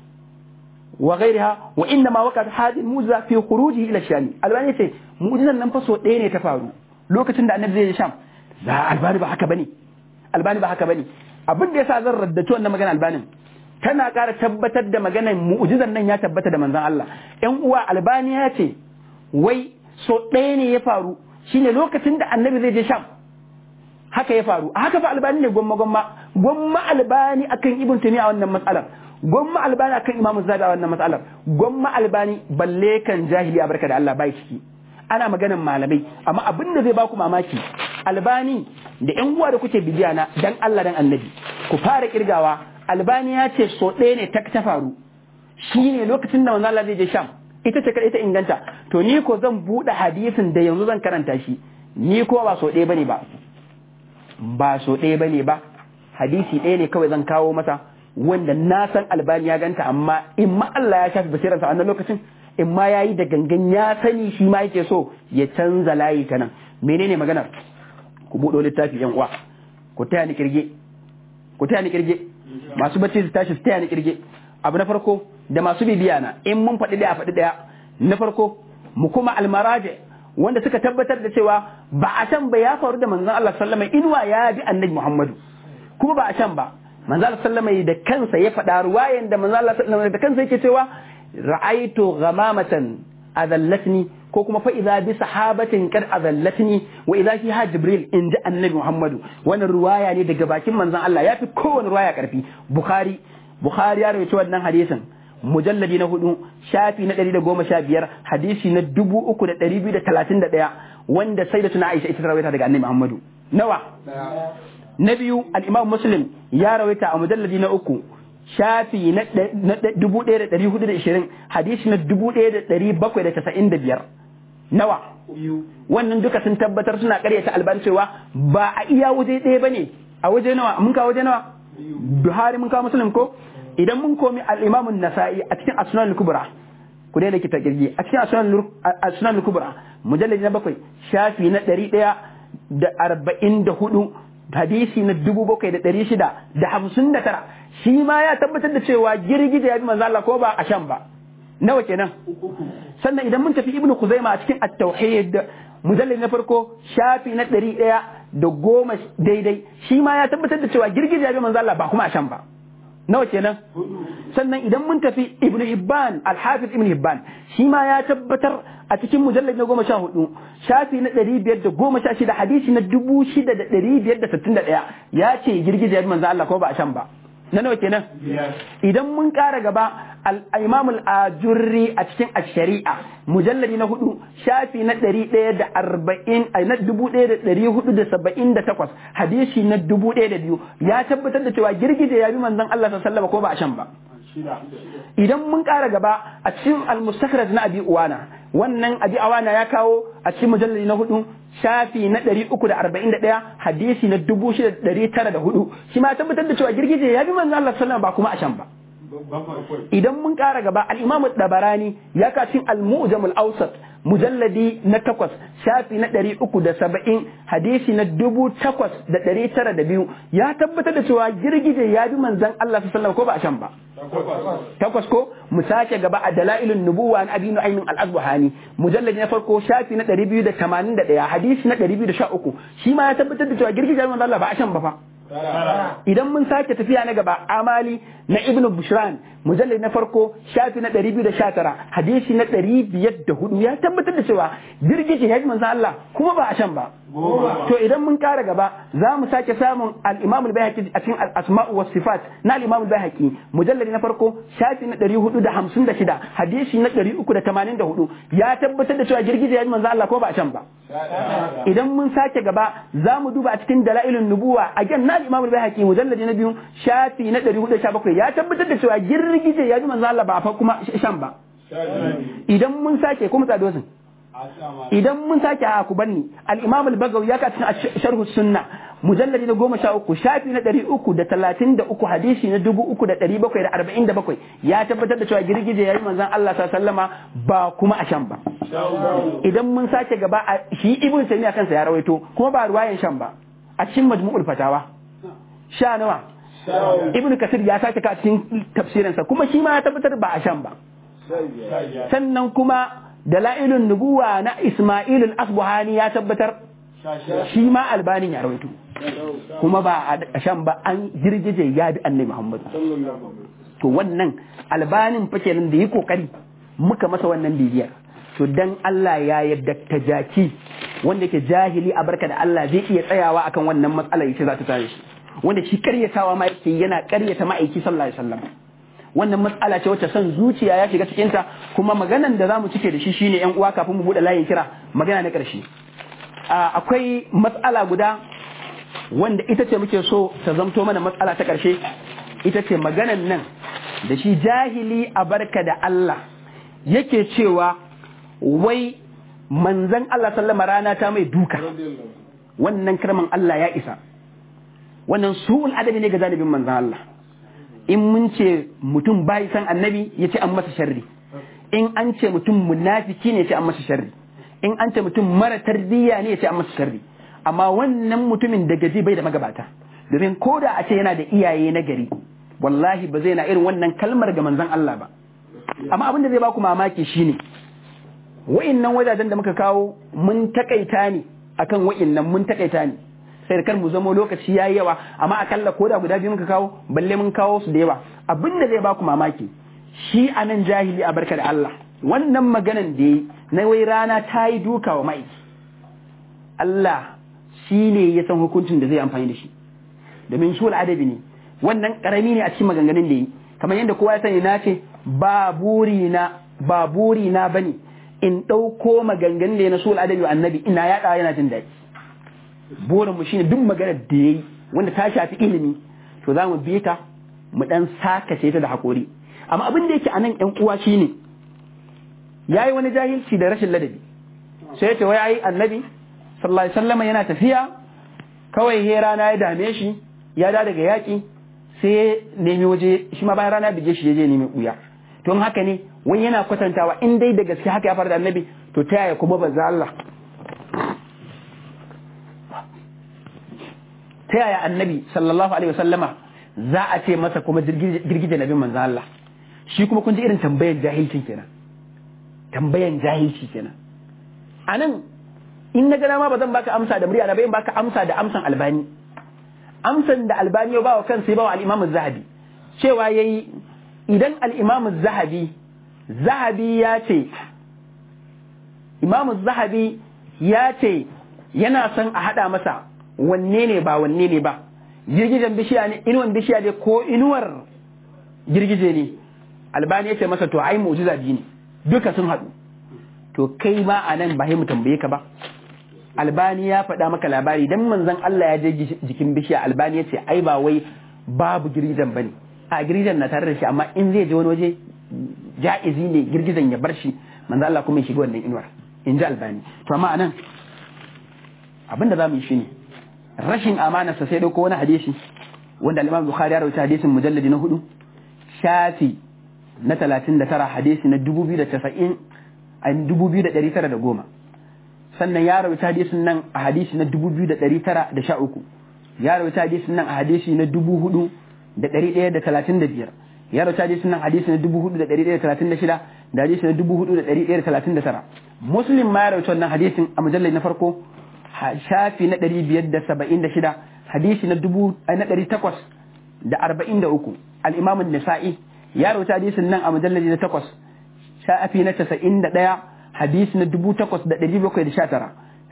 wa ghayriha wa inna ma waqat hadhihi mu'jiza fi khurujihi ila sham Albani ce mu'jizan nan fa so ɗaya ne ta faru lokacin da annabi zai je sham za Albani ba haka bane Albani ba haka bane abin da yasa zan raddace wannan magana Albanin tana ƙara tabbatar da maganar mu'jizan nan ya tabbata da manzon Allah ƴan uwa Albani ya ce wai so ɗaya ne ya faru shine lokacin da annabi zai je sham haka ya faru haka fa Albani ne gwamma gwamma gwamma Albani akan Ibn Taymiyyah a wannan matsalar gwamma Albani akan Imam Zabi a wannan matsalar gwamma Albani balle kan jahili a barka da Allah bai ciki ana maganar malamai amma abin da zai baku mamaki Albani da ƴan uwa da kuke bibiya na dan Allah dan Annabi ku fara kirgawa Albani ya ce so ɗaya ne ta faru shine lokacin da manzo Allah zai je Sham ita ce kadai ta inganta to ni ko zan bude hadisin da yanzu zan karanta shi ni ko ba so ɗaya bane ba ba so ɗaya bane ba hadisi ɗaya ne kawai zan kawo masa wanda na san Albani ya ganta amma in ma Allah ya shafi basirarsa a wannan lokacin in ma yayi da gangan ya sani shi ma yake so ya canza layi ta nan menene maganar ku buɗo littafi yan uwa ku taya ni kirge ku taya ni kirge masu bacci su tashi su taya ni kirge abu na farko da masu bibiya na in mun faɗi ɗaya faɗi ɗaya na farko mu kuma almaraje wanda suka tabbatar da cewa ba a can ba ya faru da manzon Allah sallama inuwa ya bi annabi Muhammadu kuma ba a can ba manzon Allah sallama da kansa ya faɗa ruwayan da manzon Allah sallama da kansa yake cewa ra'aitu ghamamatan adallatni ko kuma fa idza bi sahabatin kad adallatni wa idza fiha jibril in ji annabi Muhammadu wannan ruwaya ne daga bakin manzon Allah ya fi kowane ruwaya karfi bukhari bukhari ya rawaito wannan hadisin mujalladi na hudu shafi na ɗari da goma sha biyar hadisi na dubu uku da ɗari biyu da talatin da ɗaya wanda sai da tuna Aisha ita ta rawaita daga annabi Muhammadu nawa na biyu al-Imam Muslim ya rawaita a mujalladi na uku shafi na dubu ɗaya da ɗari hudu da ishirin hadisi na dubu ɗaya da ɗari bakwai da casa'in da biyar nawa wannan duka sun tabbatar suna ƙaryata Albani cewa ba a iya waje ɗaya bane a waje nawa mun kawo waje nawa Buhari mun kawo Muslim ko idan mun komi al-Imam an-Nasa'i a cikin As-Sunan al-Kubra ku dai laki ta kirgi a cikin As-Sunan al-Kubra mujallad na bakwai shafi na ɗari ɗaya da arba'in da hudu hadisi na dubu bakwai da ɗari shida da hamsin da tara shi ma ya tabbatar da cewa girgije ya bi manzo Allah ko ba a shan ba nawa kenan sannan idan mun tafi Ibn Khuzaimah a cikin At-Tauhid mujallad na farko shafi na ɗari ɗaya da goma daidai shi ma ya tabbatar da cewa girgije ya bi manzo Allah ba kuma a shan ba nawa kenan sannan idan mun tafi Ibn Hibban Al-Hafiz Ibn Hibban shi ma ya tabbatar a cikin mujallad na goma sha hudu shafi na ɗari biyar da goma sha shida hadisi na dubu shida da ɗari biyar da sittin da ɗaya ya ce girgije ya bi manzo Allah ko ba a shan ba na nawa kenan idan mun ƙara gaba al-Imam al-Ajurri a cikin ash-Shari'a mujalladi na hudu shafi na ɗari ɗaya da arba'in ai na dubu ɗaya da ɗari hudu da saba'in da takwas hadisi na dubu ɗaya da biyu ya tabbatar da cewa girgije ya bi manzon Allah sallallahu alaihi wasallam ko ba a shan ba idan mun ƙara gaba a cikin al-Mustakhraj na Abi Uwana wannan Abi Awana ya kawo a cikin mujalladi na hudu shafi na ɗari uku da arba'in da ɗaya hadisi na dubu shida da ɗari tara da hudu shi ma tabbatar da cewa girgije ya bi manzon Allah sallallahu alaihi wasallam ba kuma a shan ba idan mun ƙara gaba al-Imam Dabarani ya ka cikin al-Mu'jam al-Awsat mujalladi na takwas shafi na ɗari uku da saba'in hadisi na dubu takwas da ɗari tara da biyu ya tabbatar da cewa girgije ya bi manzon Allah sallallahu alaihi wasallam ko ba a shan ba takwas ko mu sake gaba a dalailun nubuwa na Abi Nu'aym al-Asbahani mujalladi na farko shafi na ɗari biyu da tamanin da ɗaya hadisi na ɗari biyu da sha uku shi ma ya tabbatar da cewa girgije ya bi manzon Allah ba a shan ba fa idan mun sake tafiya na gaba amali na Ibn Bushran mujallad na farko shafi na ɗari biyu da sha tara hadisi na ɗari biyar da hudu ya tabbatar da cewa girgije ya ji manzo Allah kuma ba a shan ba to idan mun kara gaba za mu sake samun al-Imam al-Baihaqi a cikin al-Asma'u was Sifat na al-Imam al-Baihaqi mujalladi na farko shafi na ɗari hudu da hamsin da shida hadisi na ɗari uku da tamanin da hudu ya tabbatar da cewa girgije ya ji manzo Allah ko ba a can ba. Idan mun sake gaba za mu duba a cikin dalailun nubuwa a gan na al-Imam al-Baihaqi mujalladi na biyu shafi na ɗari hudu da sha bakwai ya tabbatar da cewa girgije ya ji manzo Allah ba fa kuma shan ba. Idan mun sake kuma tsadosin idan mun sake a ku banni al-Imam al-Bagawi ya ka cikin sharh sunna mujalladi na goma sha uku shafi na ɗari uku da talatin da uku hadisi na dubu uku da ɗari bakwai da arba'in da bakwai ya tabbatar da cewa girgije ya yi manzon Allah sallama ba kuma a shan ba. Idan mun sake gaba shi Ibn Taymiyyah kansa ya rawaito kuma ba ruwayan shan ba a cikin Majmu'ul Fatawa sha nawa Ibn Kathir ya sake ka cikin tafsirinsa kuma shi ma ya tabbatar ba a shan ba. Sannan kuma dalailun nubuwa na Ismail al-Asbuhani ya tabbatar shi ma Albani ya rawaito kuma ba a shan ba an girgije ya bi Annabi Muhammad. To wannan Albanin fa kenan da yi kokari muka masa wannan bibiyar to dan Allah ya yadda ta jaki wanda yake jahili a barka da Allah zai iya tsayawa akan wannan matsalar yace za ta tare shi wanda shi karyatawa ma yake yana karyata ma'aiki sallallahu alaihi wasallam. Wannan matsala ce wacce son zuciya ya shiga cikinta kuma maganan da zamu cike da shi shine yan uwa kafin mu bude layin kira magana na ƙarshe. Akwai matsala guda wanda ita ce muke so ta zamto mana matsala ta ƙarshe ita ce maganan nan da shi jahili a barka da Allah yake cewa wai manzon Allah sallama rana ta mai duka. Wannan kalman Allah ya isa. Wannan su'ul adabi ne ga zanibin manzon Allah. In mun ce mutum bai san annabi ya ce an masa sharri, in an ce mutum munafiki ne ya ce an masa sharri, in an ce mutum mara tarbiyya ne ya ce an masa sharri, amma wannan mutumin da gaji bai da magabata domin ko da a ce yana da iyaye na gari wallahi ba zai na irin wannan kalmar ga manzon Allah ba. Amma abin da zai baku mamaki shine wa'innan wajajen da muka kawo mun takaita ne akan wa'innan mun takaita ne sai kar mu zamo lokaci yayi yawa amma akalla ko da guda biyu muka kawo balle mun kawo su da yawa. Abin da zai baku mamaki shi anan jahili a barka da Allah wannan maganan da yayi na wai rana ta yi duka wa mai Allah shi ne ya san hukuncin da zai amfani da shi domin shi adabi ne wannan karami ne a cikin maganganun da yi kamar yadda kowa ya sani na ce ba buri na ba buri na bane in ɗauko maganganun da ya na sul adabi wa annabi ina yaɗa yana jin daɗi. Burinmu shine duk maganar da ya yi wanda ta shafi ilimi to za mu bi ta mu ɗan sakace ta da haƙori. Amma abin da yake a nan ‘yan uwa shine ya yi wani jahilci da rashin ladabi sai ya ce wai ai annabi sallallahu alaihi wasallam yana tafiya kawai he rana ya dame shi ya da daga yaƙi sai ya nemi waje shi ma bayan rana bige shi ya je nemi ɓuya. Don haka ne wai yana kwatantawa in dai da gaske haka ya faru da annabi to ta yaya kuma banza Allah ta yaya annabi sallallahu alaihi wasallama za a ce masa kuma girgije nabin manzo Allah shi kuma kun ji irin tambayan jahilcin kenan tambayan jahilci kenan anan in na gana ma ba zan baka amsa da murya na bayan baka amsa da amsan Albani amsan da Albani ya ba wa kansa ya ba wa al-Imam az-Zahabi cewa yayi idan al-Imam az-Zahabi Zahabi ya ce Imam az-Zahabi ya ce yana son a hada masa wanne ne ba wanne ne ba girgijen bishiya ne inuwan bishiya ne ko inuwar girgije ne Albani ya ce masa to ai mu'jiza biyu ne duka sun haɗu to kai ma anan ba mu tambaye ka ba Albani ya faɗa maka labari dan manzon Allah ya je jikin bishiya Albani ya ce ai ba wai babu girgijen bane a girgijen na tare da shi amma in zai je wani waje ja'izi ne girgijen ya bar shi manzon Allah kuma ya shiga wannan inuwar in ji Albani to amma anan abinda zamu yi shine rashin amanarsa sai dauko wani hadisi wanda al-Imam Bukhari ya rawaita hadisin mujalladi na hudu shafi na talatin da tara hadisi na dubu biyu da casa'in a dubu biyu da ɗari tara da goma sannan ya rawaita hadisin nan a hadisi na dubu biyu da ɗari tara da sha uku ya rawaita hadisin nan a hadisi na dubu hudu da ɗari ɗaya da talatin da biyar ya rawaita hadisin nan hadisi na dubu hudu da ɗari ɗaya da talatin da shida da hadisi na dubu hudu da ɗari ɗaya da talatin da tara Muslim ma ya rawaita wannan hadisin a mujalladi na farko shafi na ɗari biyar da saba'in da shida hadisi na dubu na ɗari takwas da arba'in da uku al-Imam an-Nasa'i ya rawaita hadisin nan a mujalladi na takwas shafi na casa'in da ɗaya hadisi na dubu takwas da ɗari bakwai da sha tara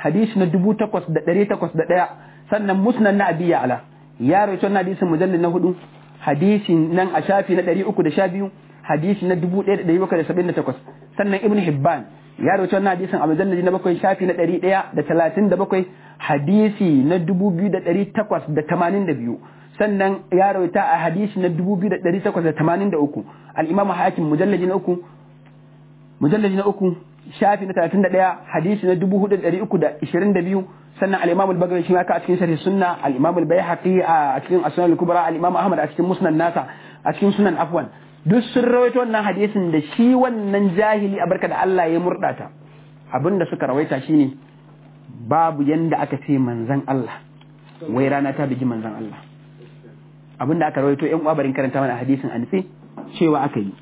hadisi na dubu takwas da ɗari takwas da ɗaya. Sannan musnad na Abi Ya'la ya rawaito wannan hadisin mujallal na hudu hadisi nan a shafi na ɗari uku da sha biyu hadisi na dubu ɗaya da ɗari bakwai da saba'in da takwas. Sannan Ibn Hibban ya rawaito wannan hadisin a mujallal na bakwai shafi na ɗari ɗaya da talatin da bakwai hadisi na dubu biyu da ɗari takwas da tamanin da biyu. Sannan ya rawaita a hadisi na dubu biyu da ɗari takwas da tamanin da uku. Al-Imam Hakim mujallaji na uku mujallaji na uku shafi na talatin da ɗaya hadisi na dubu hudu da ɗari uku da ishirin da biyu. Sannan al-Imam al-Baghawi shi ma ka a cikin sharh sunna, al-Imam al-Baihaqi a cikin as-Sunan al-Kubra, al-Imam Ahmad a cikin musnad nasa, a cikin sunan afwan, duk sun rawaito wannan hadisin da shi wannan jahili a barka da Allah ya murdata. Abinda suka rawaita shine babu yanda aka ce manzon Allah wai rana ta bigi manzon Allah. Abinda aka rawaito ƴan uwa barin karanta mana hadisin anfi cewa aka yi.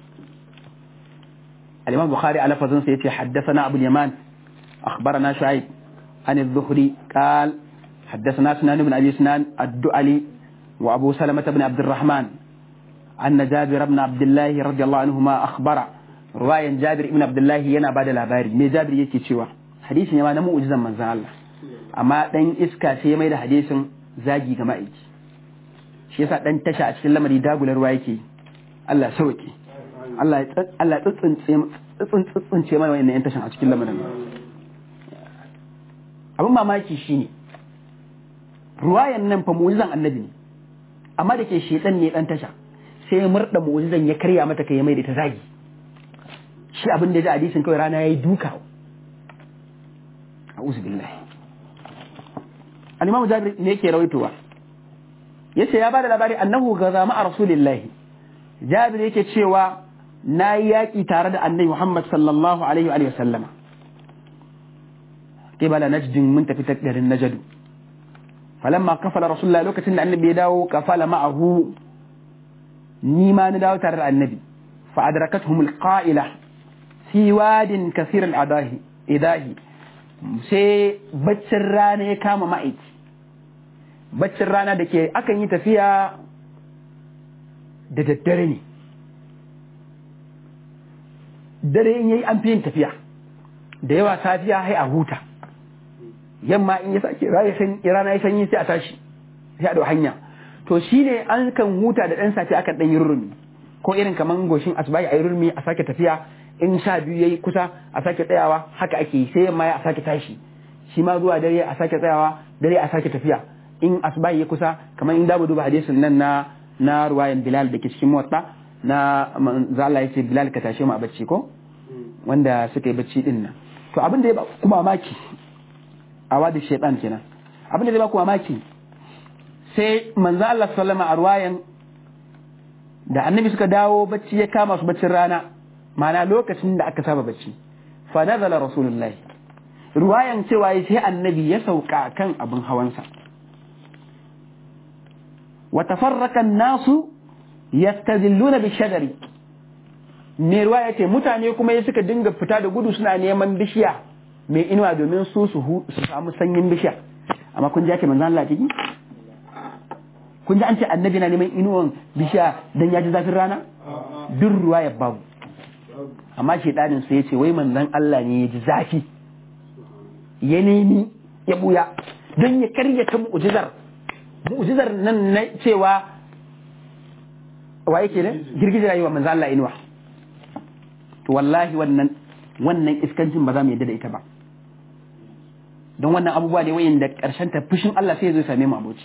Al-Imam Bukhari a lafazin sa yace haddathana Abu al-Yaman akhbarana Shu'aib عن الزهري قال حدثنا سنان بن أبي سنان الدؤلي وأبو سلمة بن عبد الرحمن أن جابر بن عبد الله رضي الله عنهما أخبر رواية جابر بن عبد الله ينا بعد الأباري مي جابر يكي تشوا حديث يما نمو أجزا من زال الله أما دين إسكا سيما إذا حديث زاجي كما إيجي شيسا دين تشا أشكال لما يدابو لروايكي الله سوكي الله الله تتسن تتسن سيما وإن ينتشا أشكال لما abin mamaki shine ruwayan nan fa mu'jizan annabi ne amma da ke shedan ne dan tasha sai murda mu'jizan ya karya mata kai mai da ta zagi shi abin da ya ji hadisin kawai rana yayi duka a'udhu billahi al-imam Jabir ne yake rawaitowa yace ya bada labari annahu gaza ma'a rasulillahi Jabir yake cewa nayi yaki tare da annabi Muhammad sallallahu alaihi wa sallama قبل نجد من تفتك در النجد فلما قفل رسول الله لوكة النبي يداو قفل معه نيما نداو ترى النبي فأدركتهم القائلة في واد كثير الأداه إداه سي بچر رانا كام مائت بچر رانا دكي أكن يتفيا دددرني dare in yayi an fi yin tafiya da yawa safiya hai a huta yamma in ya sake rana ya sanyi sai a tashi sai a dau hanya to shine an kan huta da dan sati akan dan yi rurumi ko irin kaman goshin asbahi ayi rurumi a sake tafiya in sha biyu yayi kusa a sake tsayawa haka ake sai yamma ya sake tashi shi ma zuwa dare a sake tsayawa dare a sake tafiya in asbahi ya kusa kaman in dabu duba hadisin nan na na ruwayan Bilal da ke cikin Muwatta na manzo Allah yace Bilal ka tashe mu a bacci ko wanda suka yi bacci din nan to abin da ya ba kuma maki a wadi shaitan kenan abin da zai ba ku mamaki sai manzo Allah sallama a ruwayan da annabi suka dawo bacci ya kama su baccin rana ma'ana lokacin da aka saba bacci fa nazala rasulullahi ruwayan cewa sai annabi ya sauka kan abin hawansa wa tafarraka an-nasu yastazilluna bi-shajari me ruwaya ce mutane kuma ya suka dinga fita da gudu suna neman bishiya mai inuwa domin su su samu sanyin bishiya amma kun ji ake manzan Allah ciki kun ji an ce annabi na neman inuwan bishiya dan ya ji zafin rana duk ruwa ya babu amma shedanin sai ya ce wai manzan Allah ne ya ji zafi ya nemi ya buya don ya karya ta mu'jizar mu'jizar nan na cewa wa yake ne girgije rayuwa manzan Allah inuwa to wallahi wannan wannan iskancin ba za mu yadda da ita ba don wannan abubuwa ne wayin da ƙarshen ta fushin Allah sai ya zo same mu aboci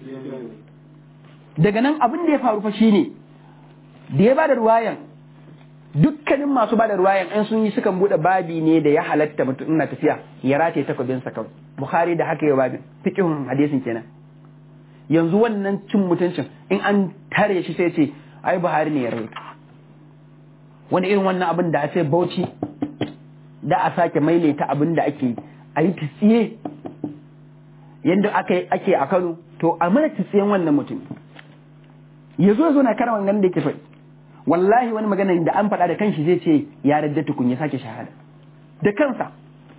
daga nan abin da ya faru fa shine da ya bada ruwayan dukkanin masu bada ruwayan an sun yi sukan bude babi ne da ya halatta mutum ina tafiya ya rataye takobin sa kawai Bukhari da haka ya babin fiqhun hadisin kenan yanzu wannan cin mutuncin in an tare shi sai ya ce ai Buhari ne ya rawaito wani irin wannan abin da a ce Bauchi da a sake maimaita abin da ake a yi tsiye yadda ake a Kano to a mana tsiyen wannan mutum ya zo zo na karaman ganin da yake faɗi wallahi wani magana da an faɗa da kanshi zai ce ya radda tukun ya sake shahada da kansa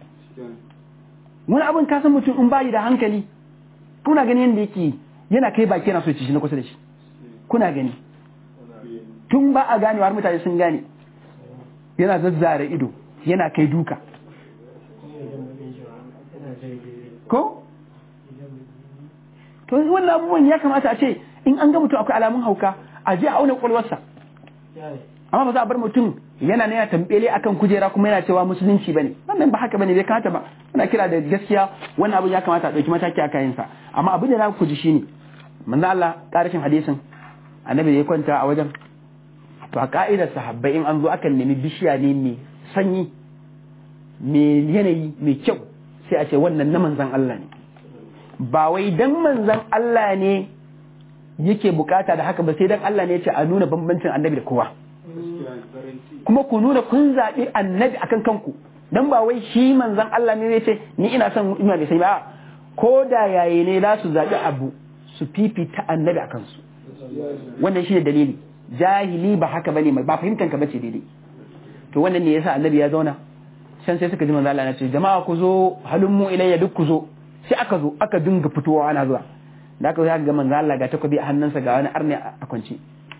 wani abin ka san mutum in bayi da hankali kuna gani yadda yake yana kai baki yana so ci shi na kusa da shi kuna gani tun ba a ganewa har mutane sun gane yana zazzare ido yana kai duka ko to wannan abubuwan ya kamata a ce in an ga mutum akwai alamun hauka a je a auna kwalwarsa amma ba za a bar mutum yana ne ya tambele akan kujera kuma yana cewa musulunci bane wannan ba haka bane bai kamata ba muna kira da gaskiya wannan abin ya kamata a dauki mataki a kayan sa amma abin da za ku ji shine manzo Allah karshen hadisin annabi ya kwanta a wajen to a ka'idar sahabbai in an zo akan nemi bishiya ne mai sanyi mai yanayi mai kyau sai a ce wannan na manzon Allah ne ba wai dan manzon Allah ne yake bukata da haka ba sai dan Allah ne ya ce a nuna bambancin annabi da kowa kuma ku nuna kun zaɓi annabi akan kanku dan ba wai shi manzon Allah ne ya ce ni ina son ina da sai ba ko da yaye ne za su zaɓi abu su fifita annabi a kansu wannan shi ne dalili jahili ba haka bane ba fahimtan ka bace daidai to wannan ne yasa annabi ya zauna can sai suka ji manzo Allah ya ce jama'a ku zo halummu ilayya duk ku zo sai aka zo aka dinga fitowa ana zuwa da aka zo ga manzo Allah ga takobi a hannunsa ga wani arne a kwance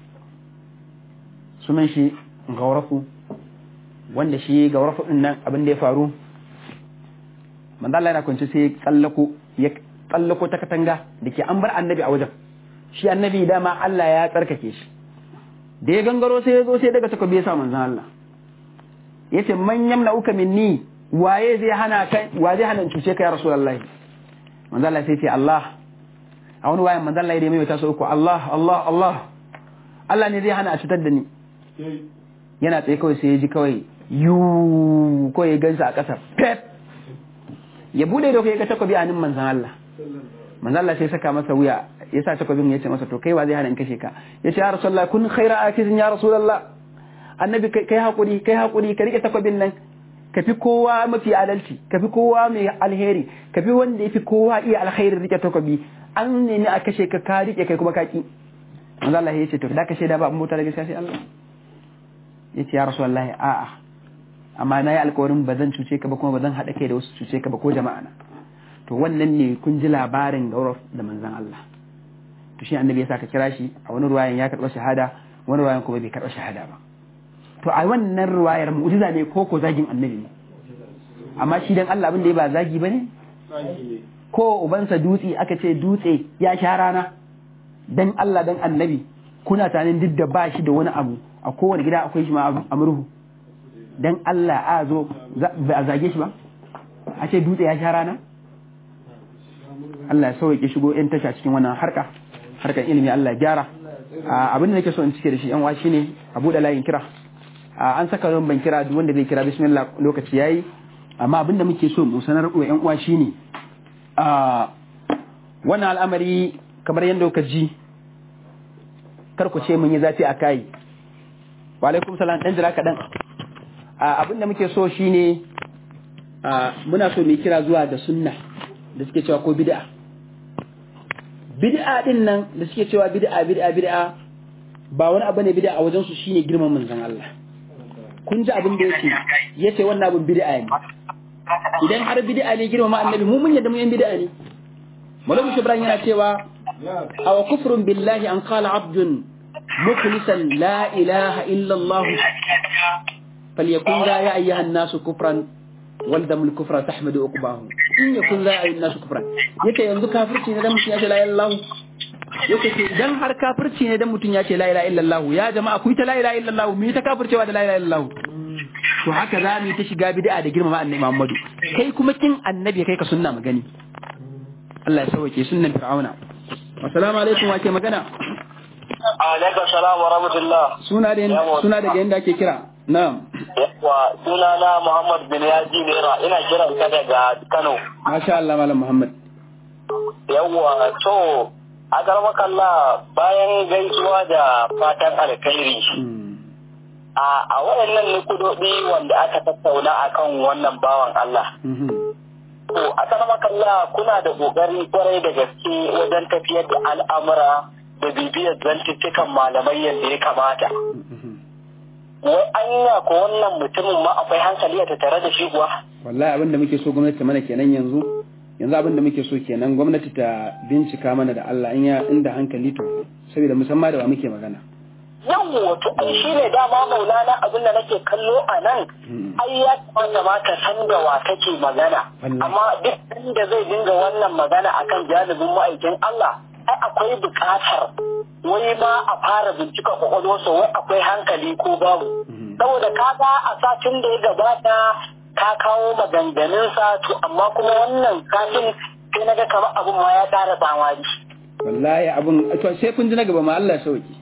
sunan shi gaurafu wanda shi gaurafu din nan abin da ya faru manzo Allah yana kwance sai tsallako ya tsallako ta katanga dake an bar annabi a wajen shi annabi dama Allah ya tsarkake shi da ya gangaro sai ya zo sai daga takobi ya sa manzo Allah yace man yamna'uka minni waye zai hana kai wa zai hana cuce ka ya rasulullahi manzo Allah sai ce Allah a wani wayan manzo Allah ya mai ta so uku Allah Allah Allah Allah ne zai hana a cutar da ni yana tsaye kawai sai ya ji kawai yu ko ya gansa a ƙasa pep ya bude da kai ga takobi a nin manzon Allah manzon Allah sai saka masa wuya ya sa takobin ya ce masa to kai wa zai hana in kashe ka ya ce ya rasulullahi kun khaira akizin ya rasulullah annabi kai hakuri kai hakuri ka rike takobin nan ka fi kowa mafi adalci ka fi kowa mai alheri ka fi wanda ya fi kowa iya alkhairin rike takobi an nemi a kashe ka ka rike kai kuma ka ki manzo Allah ya ce to da kashe da ba mota da gaskiya sai Allah ya ce ya rasulullahi a'a amma na yi alkawarin ba zan cuce ka ba kuma ba zan haɗa kai da wasu cuce ka ba ko jama'a na to wannan ne kun ji labarin gauraf da manzon Allah to shi annabi ya saka kira shi a wani ruwayan ya karɓa shahada wani ruwayan kuma bai karɓa shahada ba to a wannan ruwayar mu'jiza ne ko ko zagin annabi ne amma shi dan Allah abin da ya ba zagi bane ko ubansa dutse aka ce dutse ya sha rana dan Allah dan annabi kuna tanin duk da ba shi da wani abu a kowane gida akwai shi ma a murhu dan Allah a zo ba a zage shi ba a ce dutse ya sha rana Allah ya sauke shigo yan tasha cikin wannan harka harkar ilimi Allah ya gyara abin da nake so in cike da shi yan uwa shine a buɗe layin kira an saka ran ban kira duk wanda zai kira bismillah lokaci yayi amma abin da muke so mu sanar da yan uwa shine wannan al'amari kamar yadda kuka ji kar ku ce mun yi zafi a kai wa alaikum salam dan jira kadan abin da muke so shine muna so mu kira zuwa da sunna da suke cewa ko bid'a bid'a din nan da suke cewa bid'a bid'a bid'a ba wani abu ne bid'a a wajen su shine girman manzon Allah kun ji abin da yake yace wannan abin bid'a ne idan har bid'a ne girmama annabi mu mun yadda mu yan bid'a ne Maulana Ibrahim yana cewa aw kufrun billahi an qala abdun mukhlisan la ilaha illa Allah falyakun la ya ayyuha an-nasu kufran wal damul kufra tahmadu uqbahu in yakun la ayyuha an-nasu kufran yake yanzu kafirci ne dan mutun ya ce la ilaha illallah yake ce dan har kafirci ne dan mutun ya ce la ilaha illallah ya jama'a ku ta la ilaha illallah mu ta kafircewa da la ilaha illallah to haka za mu ta shiga bid'a da girmama annabi Muhammadu kai kuma kin annabi kai ka sunna magani Allah ya sauke sunnan fir'auna assalamu alaikum wa ke magana alaikum salam wa rahmatullah suna da suna daga yanda ake kira na'am wa suna na Muhammad bin Yaji Nera ina kira ka daga Kano masha Allah malam Muhammad yawa to a garmaka Allah bayan gaisuwa da fatan alkhairi a a waɗannan nukudodi wanda aka tattauna akan wannan bawan Allah to a garmaka Allah kuna da kokari kwarai da gaske wajen tafiyar da al'amura da bibiyar zantuttukan malamai yadda ya kamata wai anya ko wannan mutumin ma akwai hankali a tattare da shi kuwa wallahi abin da muke so gwamnati ta mana kenan yanzu yanzu abin da muke so kenan gwamnati ta bincika mana da Allah in ya inda hankali to saboda musamman da wa muke magana yawwa to ai shi ne dama maulana abin da nake kallo a nan ai ya kamata ma ka san da wa kake magana amma duk inda zai dinga wannan magana akan janibin ma'aikin Allah ai akwai bukatar wai ma a fara bincika kwakwalwarsa wai akwai hankali ko babu saboda kaga a satin da ya gabata ka kawo maganganunsa to amma kuma wannan kafin sai naga kamar abin ma ya ƙara tsamari wallahi abin to sai kun ji na gaba ma Allah ya sauki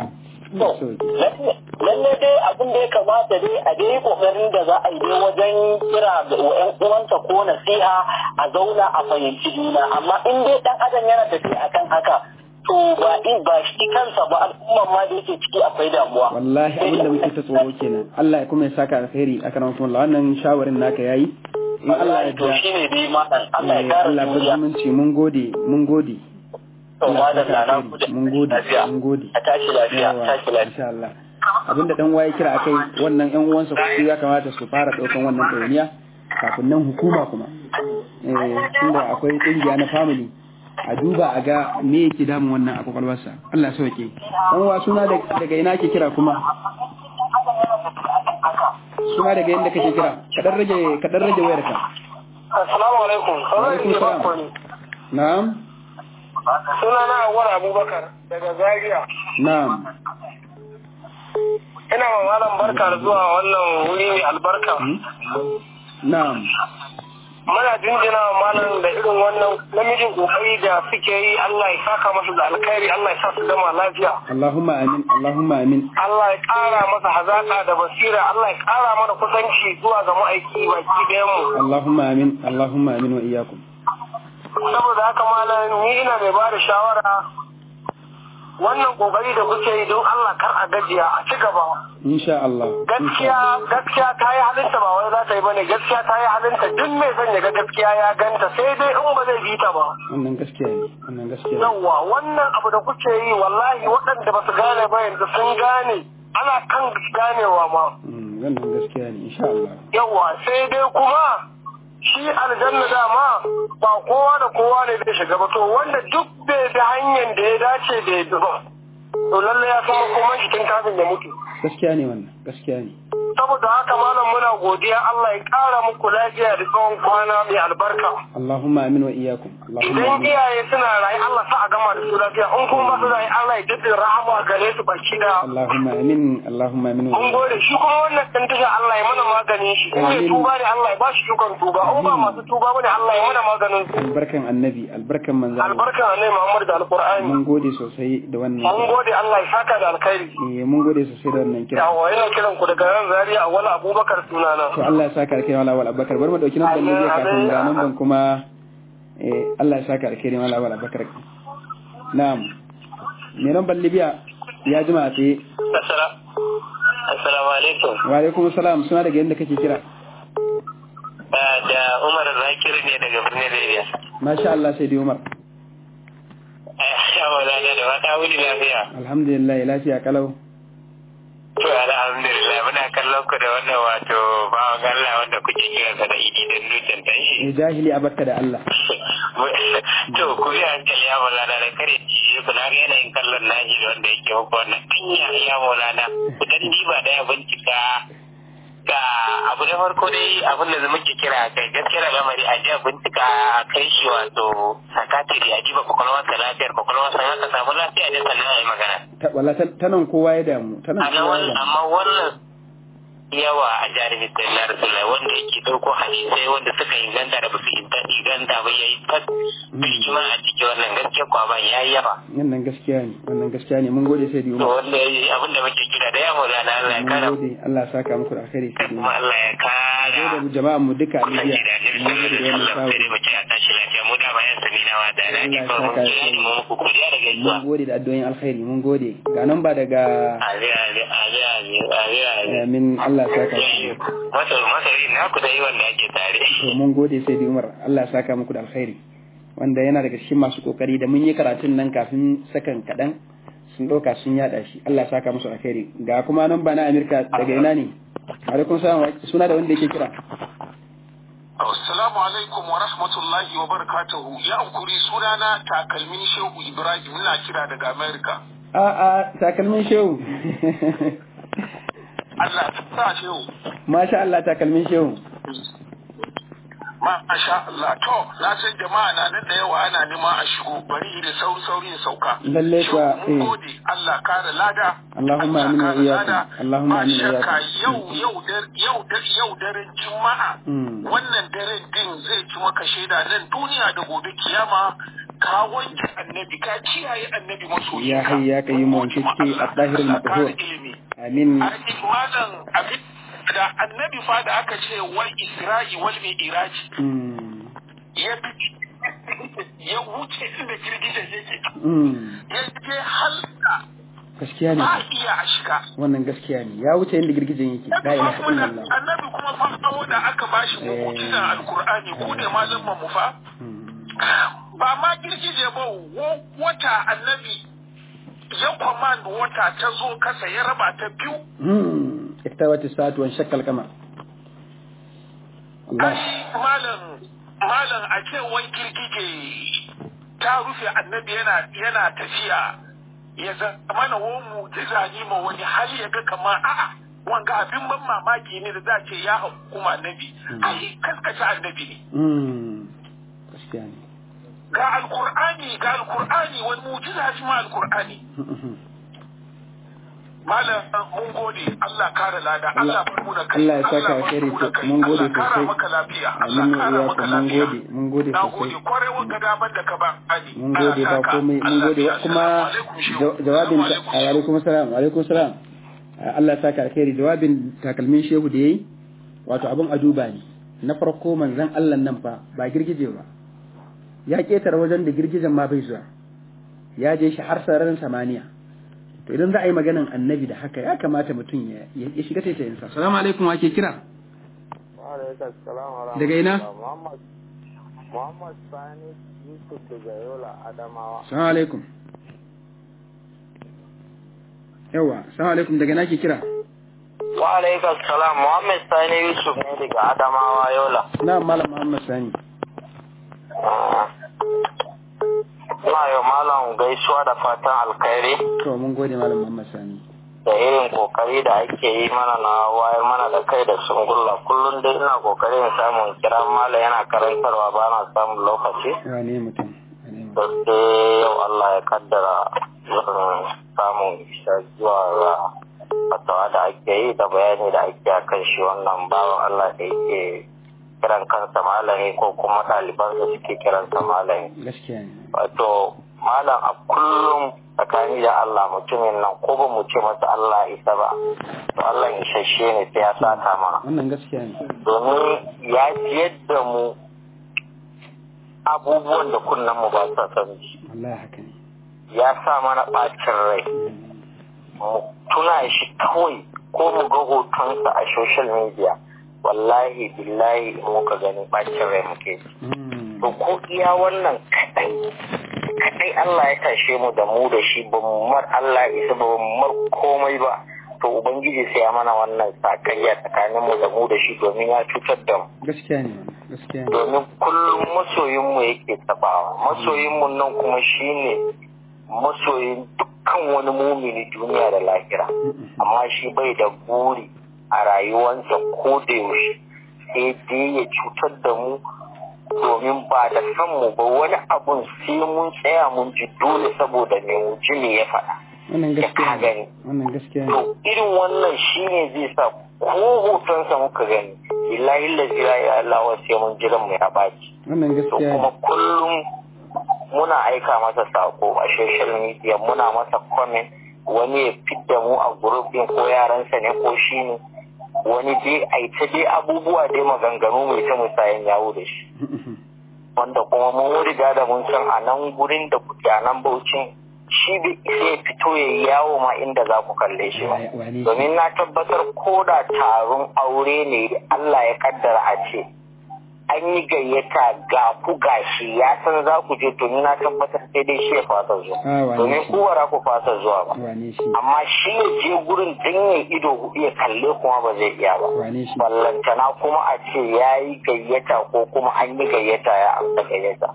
lalle dai abin da ya kamata dai a dai kokarin da za a yi dai wajen kira ga ƴan uwansa ko nasiha a zauna a fahimci juna amma in dai dan adam yana tafiya akan haka to ba in ba shi kansa ba al'umma ma da yake ciki akwai damuwa wallahi abin da muke ta tsoro kenan Allah ya kuma ya saka alkhairi akan wannan shawarin naka yayi in Allah ya to shine dai ma Allah ya kare Allah ya zumunci mun gode mun gode mun gode mun gode a tashi lafiya tashi lafiya insha Allah abinda dan waye kira akai wannan ƴan uwansa ku ya kamata su fara daukan wannan ɗawainiya kafin nan hukuma kuma eh tunda akwai kungiya na family a duba a ga me yake damun wannan a kwakwalwarsa Allah sauke dan wa suna daga ina ke kira kuma suna daga inda kake kira kadan rage kadan rage wayarka assalamu alaikum alaikum na'am sunana Awwal Abubakar daga Zaria. Na'am. Ina wa malam barka da zuwa wannan wuri mai albarka. Na'am. Muna jinjina wa malam da irin wannan namijin kokari da suke yi Allah ya saka masa da alkhairi Allah ya sa su gama lafiya. Allahumma amin Allahumma amin. Allah ya ƙara masa hazaka da basira Allah ya ƙara mana kusanci zuwa ga ma'aiki baki ɗayan mu. Allahumma amin Allahumma amin wa iyyakum. Saboda haka malam ni ina mai ba da shawara wannan kokari da kuke yi don Allah kar a gajiya a ci gaba insha Allah gaskiya gaskiya ta yi halinta ba wai za ta yi bane gaskiya ta yi halinta duk mai son ya ga gaskiya ya ganta sai dai in ba zai bi ta ba wannan gaskiya ne wannan gaskiya ne yawa wannan abu da kuke yi wallahi waɗanda ba su gane ba yanzu sun gane ana kan ganewa ma wannan gaskiya ne insha Allah yawa sai dai kuma shi aljanna dama ba kowa da kowa ne zai shiga ba to wanda duk bai da hanyar da ya dace da ya ba to lalle ya san kuma shi tun kafin ya mutu gaskiya ne wannan gaskiya ne saboda haka malam muna godiya Allah ya kara muku lafiya da tsawon kwana mai albarka Allahumma amin wa iyyakum idan iyaye suna rayu Allah sa a gama da su lafiya in kuma ba su rayu Allah ya jaddada rahama gare su baki da Allahumma amin Allahumma amin wa mun gode shi kuma wannan dan tasha Allah ya mana maganin shi in mai tuba ne Allah ya ba shi dukan tuba in ba masu tuba bane Allah ya mana maganin su albarkan annabi albarkan manzo albarkan annabi Muhammad da alqur'ani mun gode sosai da wannan mun gode Allah ya saka da alkhairi eh mun gode sosai da wannan kira yawa ina kiran ku daga ran Zaria Awwal Abubakar sunana to Allah ya saka alkhairi wala Awwal Abubakar bari mu dauki nan ban ne kafin ga nan ban kuma eh Allah ya saka alkhairi wala Awwal Abubakar na'am me nan ban Libya ya jima tsaye assalamu alaikum wa alaikum assalam suna daga inda kake kira da Umar Zakir ne daga birnin Libya masha Allah sai dai Umar ya wala da wata wuni lafiya alhamdulillah lafiya kalau to alhamdulillah muna kallon ku da wannan wato bawan Allah wanda kuke kira sa da idi dan nutan tashi eh jahili abarka da Allah to ku yi hankali ya Maulana da kare ci ku na ga yanayin kallon naji wanda yake muku wannan anya ya Maulana ku dan diba da ya bincika ga abu da farko dai abin da muke kira kai gaskiya lamari a jiya bincika a kai shi wato sakatiri a jiba kwakwalwar sa lafiyar kwakwalwar sa haka samu lafiya da sannan a yi magana wala ta nan kowa ya damu ta nan kowa ya damu amma wannan yawa a jarabi sai na rasulullahi wanda yake dauko hadisai wanda suka inganta da basu inganta ba yayi fat birgima a cikin wannan gaskiya kwa ba yayi yawa wannan gaskiya ne wannan gaskiya ne mun gode sai to wanda abin da muke kira da ya Maulana Allah ya kara gode Allah ya saka muku da alkhairi kuma Allah ya kara gode jama'an mu duka a Libya mun gode da wannan sai mu ce a tashi lafiya mu da bayan samina wa da Allah ya ko mu saka ji mu ku kuriya da gaisuwa mun gode da addu'o'in alkhairi mun gode ga nan ba daga ali ali ali ali ali amin Allah ya saka masa masari na ku dai wanda ake tare to mun gode sai di Umar Allah ya saka muku da alkhairi wanda yana daga cikin masu kokari da mun yi karatun nan kafin sakan kadan sun dauka sun yada shi Allah ya saka musu alkhairi ga kuma nan ba na Amerika daga ina ne alaikum salam suna da wanda yake kira Assalamu alaikum wa rahmatullahi wa barakatuhu ya ankuri sunana takalmin Shehu Ibrahim ina kira daga Amerika a a takalmin shehu Allah ya sa shehu masha Allah takalmin shehu Masha Allah, to, na san jama'a na nan da yawa ana neman a shigo, bari da sauri sauri ya sauka. Lalle kuwa, eh. Mun gode, Allah kare lada. Allahumma amin wa iyyakum. Allahumma amin wa iyyakum. Ba shakka yau yau yau yau daren Juma'a. Wannan daren din zai ci maka shaida nan duniya da gobe kiyama. Ka wanke annabi, ka kiyaye annabi masoyi. Ya hayya ka yi mu wanke ciki a ɗahirin maƙaho. Amin. A malam abin da annabi fa da aka ce wal isra'i wal mi'raj ya ya wuce inda girgijen yake ya je halka gaskiya ne ba iya a shiga wannan gaskiya ne ya wuce inda girgijen yake la ilaha illallah annabi kuma fa da aka bashi mu'jizan alqur'ani ko ne malaman mu fa ba ma girgije ba wata annabi ya command wata ta zo kasa ya raba ta biyu اكتوت الساعة وانشق القمر الله malam malam a ce wai girgije ta rufe annabi yana yana tafiya ya zama na wo mu'jiza ne ma wani hali ya ga kamar a'a wanga abin ban mamaki ne da za ce ya hukuma annabi ai kaskace annabi ne gaskiya ne ga alqur'ani ga alqur'ani wani mu'jiza shi ma alqur'ani Malam mun gode Allah kare lada Allah bar mu da kai Allah ya saka alheri mun gode sosai maka lafiya Allah kare maka lafiya mun gode mun gode sosai nagode kwarewa ga daban da ka ba ani mun gode ba komai mun gode kuma jawabin alaikum salam alaikum salam Allah ya saka alheri jawabin takalmin shehu da yayi wato abun aduba ne na farko manzon Allah nan fa ba girgije ba ya ketare wajen da girgijen ma bai zuwa ya je shi har sararin samaniya to idan za a yi maganan annabi da haka ya kamata mutum ya shiga taitayinsa. Salamu alaikum wa ke kira? Daga ina? Muhammad Sani Yusuf daga Yola Adamawa. Salamu alaikum. Yawa, salamu alaikum daga ina ke kira? Wa alaikum salam Muhammad Sani Yusuf ne daga Adamawa Yola. Na malam Muhammad Sani. Ina yau malam gaisuwa da fatan alkhairi. To mun gode malam Muhammad Sani. Da irin kokari da ake yi mana na wayar mana da kai da sungulla kullum dai ina kokarin samun kira malam yana karantarwa ba na samun lokaci. Wane mutum? Da sai yau Allah ya kaddara zan samun isa zuwa ga fatawa da ake yi da bayani da ake a kan shi wannan bawan Allah da yake kiran kansa malami ko kuma ɗaliban da suke kiransa malami. Gaskiya ne. Wato malam a kullum tsakani da Allah mutumin nan ko ba mu ce masa Allah isa ba to Allah isasshe ne sai ya saka mana. Wannan gaskiya ne. Domin ya jiyar da mu abubuwan da kunnen mu ba sa san ji. Wallahi haka ne. Ya sa mana ɓacin rai. Mu tuna shi kawai ko mu ga hotonsa a social media. Wallahi billahi muka gani bacin rai muke to ko iya wannan kadai kadai Allah ya tashe mu da mu da shi ba mu mar Allah isa ba mu mar komai ba to ubangiji sai ya mana wannan sakayya tsakanin mu da mu da shi domin ya cutar da mu gaskiya ne gaskiya ne domin kullum masoyin mu yake tabawa masoyin mu nan kuma shine masoyin dukkan wani mumini duniya da lahira amma shi bai da buri a rayuwarsa ko da yaushe sai dai ya cutar da mu domin ba da kanmu ba wani abun sai mun tsaya mun ji dole saboda me mu ji me ya faɗa. Wannan gaskiya ne. Wannan gaskiya ne. To irin wannan shine zai sa ko hotonsa muka gani billahi lazira ya Allah wa sai mun jiran mu ya baki. Wannan gaskiya ne. Kuma kullum muna aika masa sako a social media muna masa comment wani ya fidda mu a gurbin ko yaransa ne ko shi ne wani dai a ta dai abubuwa dai maganganu mai ta musayen yawo da shi wanda kuma mun riga da mun san a nan gurin da kuke a nan Bauchin shi bai isa ya fito ya yi yawo ma inda za ku kalle shi ba domin na tabbatar ko da taron aure ne Allah ya kaddara a ce an yi gayyata ga ku gashi ya san za ku je to ni na tabbatar sai dai shi ya fasa zuwa domin ku ba ku fasa zuwa ba amma shi ya je gurin dan ido hudu ya kalle kuma ba zai iya ba ballantana kuma a ce ya yi gayyata ko kuma an yi gayyata ya amsa gayyata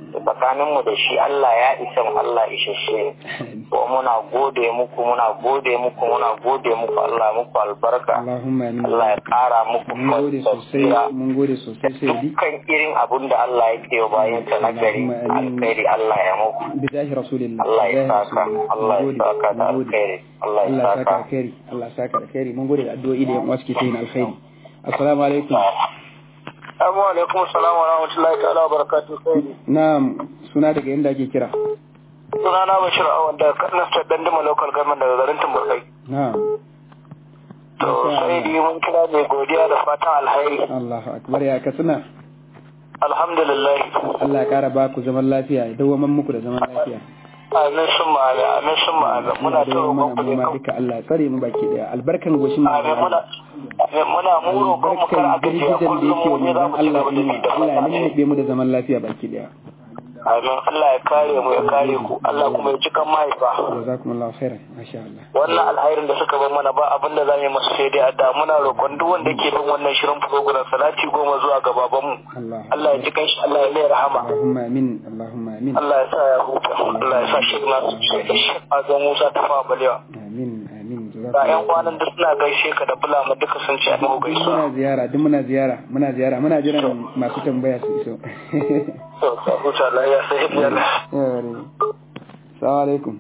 tsakaninmu da shi Allah ya isa mu, Allah isasshe ko muna gode muku muna gode muku muna gode muku Allah muku albarka. Allahumma amin. Allah ya kara muku mun gode sosai mun gode sosai sai di dukkan irin abun da Allah yake yi bayan sa na gari alkhairi Allah ya muku bidahi rasulillah. Allah ya saka Allah ya saka da alkhairi Allah ya saka alkhairi Allah ya saka alkhairi mun gode da addu'o'i da yan uwa suke yin alkhairi. Assalamu alaikum. Assalamu alaikum assalam wa rahmatullahi ta'ala wa barakatuh. Na'am, suna daga inda ake kira? Suna na Bashir Awan da Nastar Dandama local government daga garin Tumburkai. Na'am. To sai dai mun kira mai godiya da fatan alheri. Allahu akbar, ya ka suna? Alhamdulillah. Allah ya kara ba ku zaman lafiya, ya dawo muku da zaman lafiya. Amin summa amin amin summa amin muna ta roƙon ku da duka Allah ya tsare mu baki daya albarkan goshin mu. Amin muna muna mu roƙon mu kar a gajiya kullum mu ne za mu ci gaba da Allah ya lullube mu da zaman lafiya baki daya. Amin Allah ya kare mu ya kare ku Allah kuma ya ci kan mahaifa. Jazakumullahu khairan masha Allah. Wannan alhairin da suka bar mana ba abin da zamu yi masu sai dai adda muna roƙon duk wanda yake bin wannan shirin program salati goma zuwa ga baban mu. Allah ya ji kanshi Allah ya mai rahama. Allahumma amin Allahumma amin. Allah ya sa ya huta Allah ya sa shi na a ga Musa ta fa balewa. Amin amin. Ga ƴan kwanan da suna gaishe ka da bulama duka sun ce mu gaisuwa. Muna ziyara duk muna ziyara muna ziyara muna jiran masu tambaya su iso. To ka huta Allah ya sai ya Allah. Assalamu alaikum.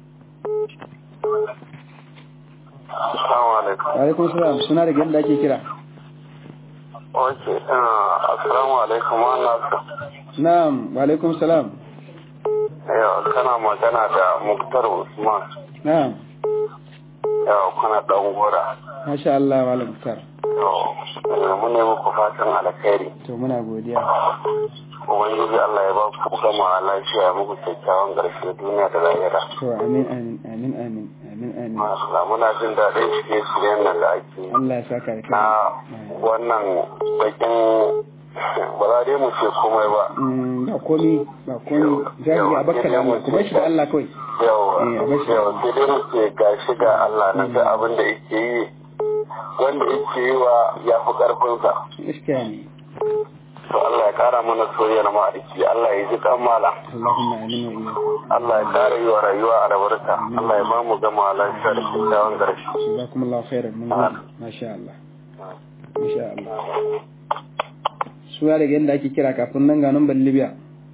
Assalamu alaikum. Wa alaikum salam. Suna da yanda ake kira? Oke, assalamu alaikum wannan. Na'am, wa alaikum salam. Yau kana magana da Muktar Usman. Na'am. Yau kana dan gora. Masha Allah wa Muktar. To, mun ne muku fatan alkhairi. To muna godiya. Ubangiji Allah ya ba ku gama lafiya muku kyakkyawan ƙarshe duniya da lahira. To amin amin amin amin amin amin. Allah muna jin daɗin shirye shiryen nan da ake. Allah ya saka da kai. Na wannan bakin ba za dai mu ce komai ba. Ba komi ba komi jami'i a bakka da Allah kuma shi da Allah kawai. Yau yau sai dai mu ce gashi ga Allah na ga abin da yake yi wanda yake yi wa ya fi ƙarfinsa. Gaskiya ne. To Allah ya kara mana soyayyar ma'aiki Allah ya ji kan mala Allahumma amin wa iyyakum. Allah ya kara yi wa rayuwa a rabarka Allah ya ba mu gama lafiya da kyakkyawan ƙarshe. Jazakumullahu khairan mun gode masha Allah masha Allah. Suwa daga yadda ake kira kafin nan ga number Libya.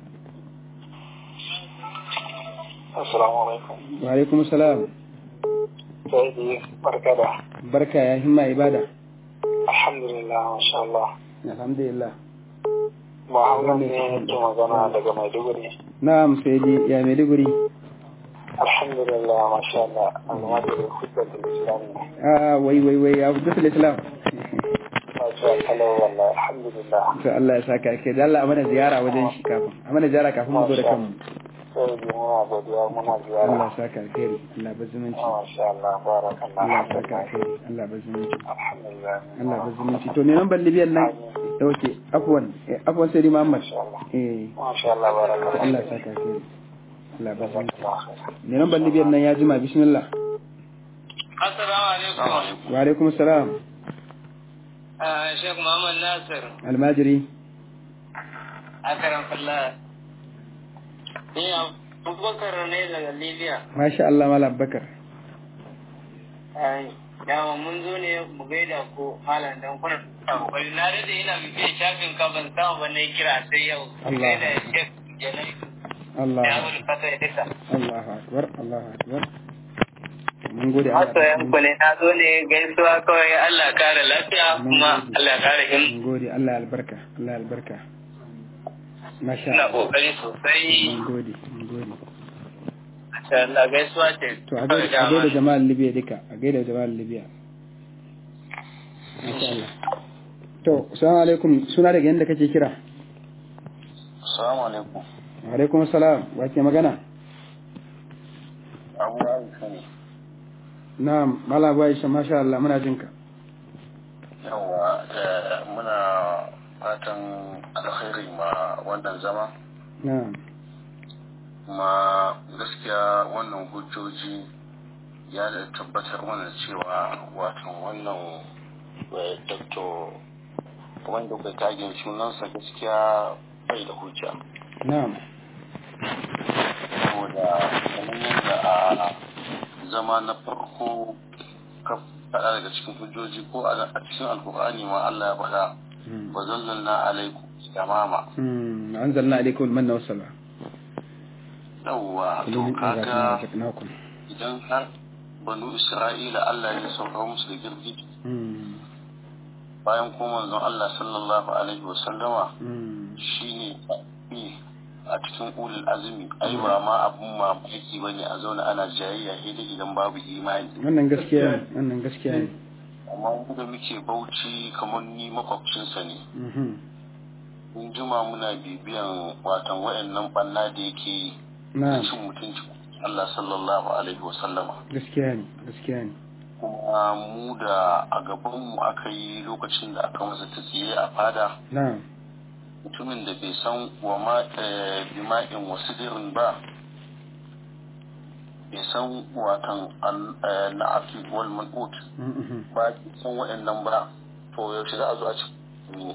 Assalamu alaikum. Wa alaikum salam. Sai barka da. Barka ya himma ibada. Alhamdulillah masha Allah. Alhamdulillah. Muhammad ne yake magana daga Maiduguri. Na'am sai dai ya Maiduguri. Alhamdulillah masha Allah. Alhamdulillah hujjatul Islam. Ah wai wai wai ya hujjatul Islam. Masha Allah wallahi alhamdulillah. To Allah ya saka kai da Allah amana ziyara wajen shi kafin. Amana ziyara kafin mu zo da kanmu. Sai dai muna godiya muna ziyara. Allah ya saka alheri. Allah ba zumunci. Masha Allah barakallahu. Allah ya saka alheri. Allah ba zumunci. Alhamdulillah. Allah ba zumunci. To me nan ban Libyan nan? Dauke afwan afwan sai Muhammad. Eh. Masha Allah barakallahu. Allah ya saka alheri. Allah ba zumunci. Me nan ban Libyan nan ya jima bismillah. Assalamu alaikum. Wa alaikum assalam. Ah Sheikh Muhammad Nasir. Almajiri. Akaram Allah. Ni Abubakar ne daga Libya. Masha Allah Malam Bakar. Ai, dama mun zo ne mu gaida ko malam dan kuna kokari. Na rade ina bibiyar shafin ka ban samu ba ne kira sai yau. Allah. Gaida Sheikh Jalal. Allah. Ya wuri fata ya duka. Allahu akbar Allahu akbar. Mun gode Allah. Masoyan ku ne na zo ne gaisuwa kawai Allah kare lafiya kuma Allah kare him. Mun gode Allah albarka Allah albarka. Masha Ina Allah. kokari sosai. Mun gode mun gode. Masha Allah gaisuwa ce. To a gaida a gaida jama'ar Libya duka a gaida jama'ar Libya. Masha Allah. To assalamu alaikum suna daga yanda kake kira? Assalamu alaikum. Wa alaikum assalam wa ke magana? Abu Aisha ne. Na'am Malam Aisha masha Allah muna jinka. Yawa muna fatan alkhairi ma wannan zama. Na'am. Kuma gaskiya wannan hujjoji ya da tabbatar mana cewa watan wannan doktor wanda kai kagin sunansa gaskiya bai da hujja. Na'am. zama na farko ka faɗa daga cikin hujjoji ko a cikin alkur'ani ma Allah ya faɗa wa zallalna alaikum yamama anzalna alaikum manna wasala yawwa to kaga idan har banu isra'ila Allah ya sauka musu da girgiji bayan kuma manzon Allah sallallahu alaihi wasallama shine a cikin ulul azumi ai ba ma abun mamaki bane a zauna ana jayayya sai dai idan babu imani. Wannan gaskiya ne, wannan gaskiya ne. Amma mu da muke Bauchi kamar ni makwabcinsa ne. Mun juma muna bibiyan watan wayannan banna da yake yi. Na cin mutunci Allah sallallahu alaihi wasallama. Gaskiya ne, gaskiya ne. Kuma mu da a gaban mu aka yi lokacin da aka masa tsiye a fada. Na'am. Mutumin da bai san wa ma bima'in wasu dirin ba bai san watan na'afi wal man'ut ba san wa'annan ba to yaushe za a zo a ci ne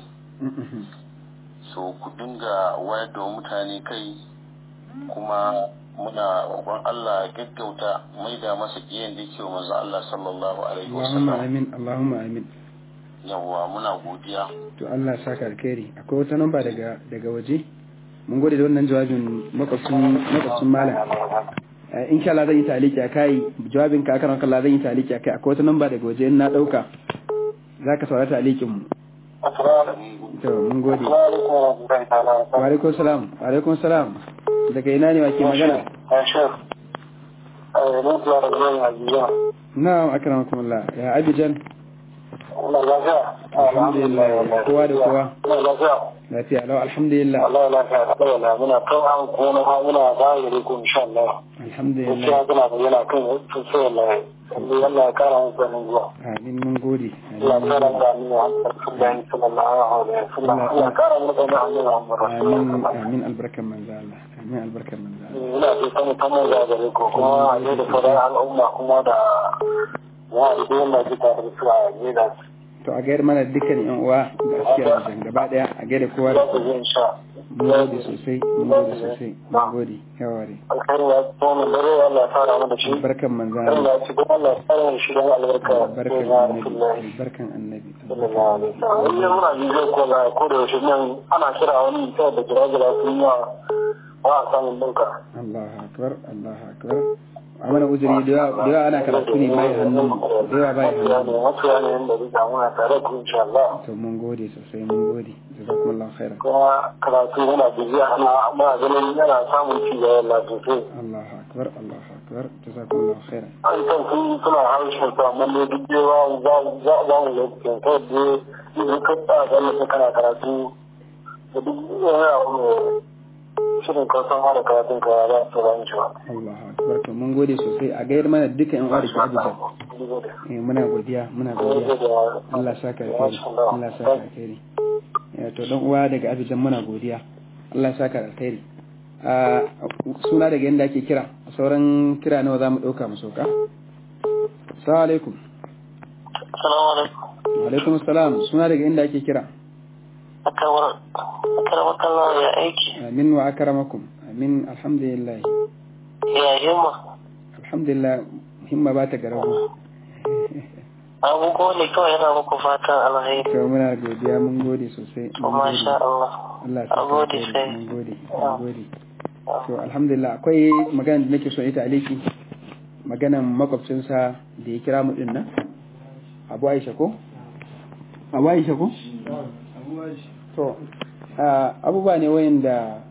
so ku dinga wayar da mutane kai kuma muna roƙon Allah ya gaggauta mai da masa kiyan da yake wa manzo Allah sallallahu alaihi wasallam. Allahumma amin, Allahumma amin. Yawwa muna godiya. To Allah ya saka alkhairi. Akwai wata namba daga daga waje? Mun gode da wannan jawabin makwabcin makwabcin malam. Eh insha Allah zan yi taliki akai jawabin ka akan Allah zan yi taliki akai. Akwai wata namba daga waje in na dauka. Zaka saurara talikin mu. To mun gode. Wa alaikum salam. Wa alaikum salam. Daga ina ne wake magana? Na'am akramakumullah. Ya Abijan. Alhamdulillah kowa da kowa lafiya lau alhamdulillah Allah lafiya da muna kan an kuma muna bayar da ku insha Allah alhamdulillah insha Allah yana kan sai Allah Allah ya kara mu ganin zuwa amin mun gode Allah ya kara mu ganin sallallahu alaihi wasallam Allah ya kara mu ganin Allah amin amin albarkan manzo Allah amin albarkan manzo Allah ina ji kuma kamar da gare ku kuma a da sauran al'umma kuma da ya idan da kita da su a gida to a gaida mana dukkan yan uwa da suke a wajen gaba daya a gaida kowa da mun gode sosai mun gode sosai mun gode yaware alkhairu ya tsoma dare Allah ya fara mana shi barkan manzo Allah ya ci Allah ya fara shi da albarka barkan annabi barkan annabi sallallahu alaihi wasallam wannan muna bidiyo ko da ko da shi nan ana kira wani ta da jira-jira sun yi wa samun dinka Allahu akbar Allahu akbar amana uzuri da yawa ana karatu ne bai hannu da yawa bai hannu wato yana yin da duka muna tare ku insha Allah to mun gode sosai mun gode jazakumullahu khairan kuma karatu yana bibiya ana muna ganin yana samun ci gaba Allah sosai Allahu akbar Allahu akbar jazakumullahu khairan an san kun suna harshen su amma ne duk yawa za za za mu yi cikin kai da duk ka ta ganin kana karatu da duk yawa shirin kasan da karatun ka za su ran shi Allahu akbar to mun gode sosai a gayar mana duka yan uwa da ke abuja eh muna godiya muna godiya Allah saka alheri Allah saka alheri eh to dan uwa daga abuja muna godiya Allah saka alheri a suna daga yanda ake kira sauran kira nawa zamu dauka mu soka assalamu alaikum assalamu alaikum wa alaikum assalam suna daga inda ake kira أكرمك الله يا أيكي آمين وأكرمكم آمين الحمد لله يا همة الحمد لله همة باتك ربو أبو قولي كو هنا مكو فاتا على هيك كو منا قودي من قودي سوسي ما شاء الله الله أقودي سي من قودي من قودي to alhamdulillah akwai magana da nake so ita aliki maganan makwabcinsa da ya kira mu din nan Abu Aisha ko Abu Aisha ko to abubuwa ne wayanda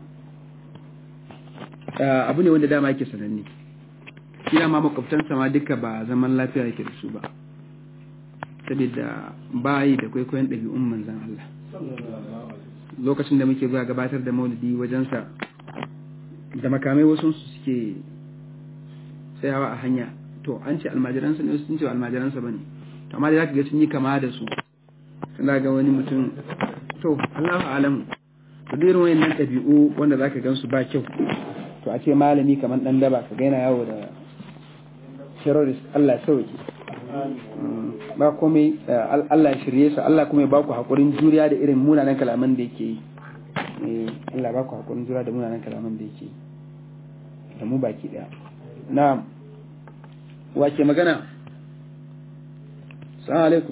abu ne wanda dama yake sananne kira ma makwabtansa ma duka ba zaman lafiya yake da su ba saboda bayi da kwaikwayon ɗabi'un manzan Allah lokacin da muke zuwa gabatar da maulidi wajensa da makamai wasu su suke tsayawa a hanya to an ce almajiransa ne sun ce almajiransa bane to amma da zaka ga sun yi kama da su suna ga wani mutum to Allahu alamu to irin wayannan ɗabi'u wanda zaka gansu ba kyau to a ce malami kamar dan daba ka gaina yawo da terrorist Allah sauke ba komai Allah shirye su Allah kuma ya baku hakurin juriya da irin munanan kalaman da yake yi eh Allah baku hakurin juriya da munanan kalaman da yake yi da mu baki daya na'am wake magana? Assalamu alaikum.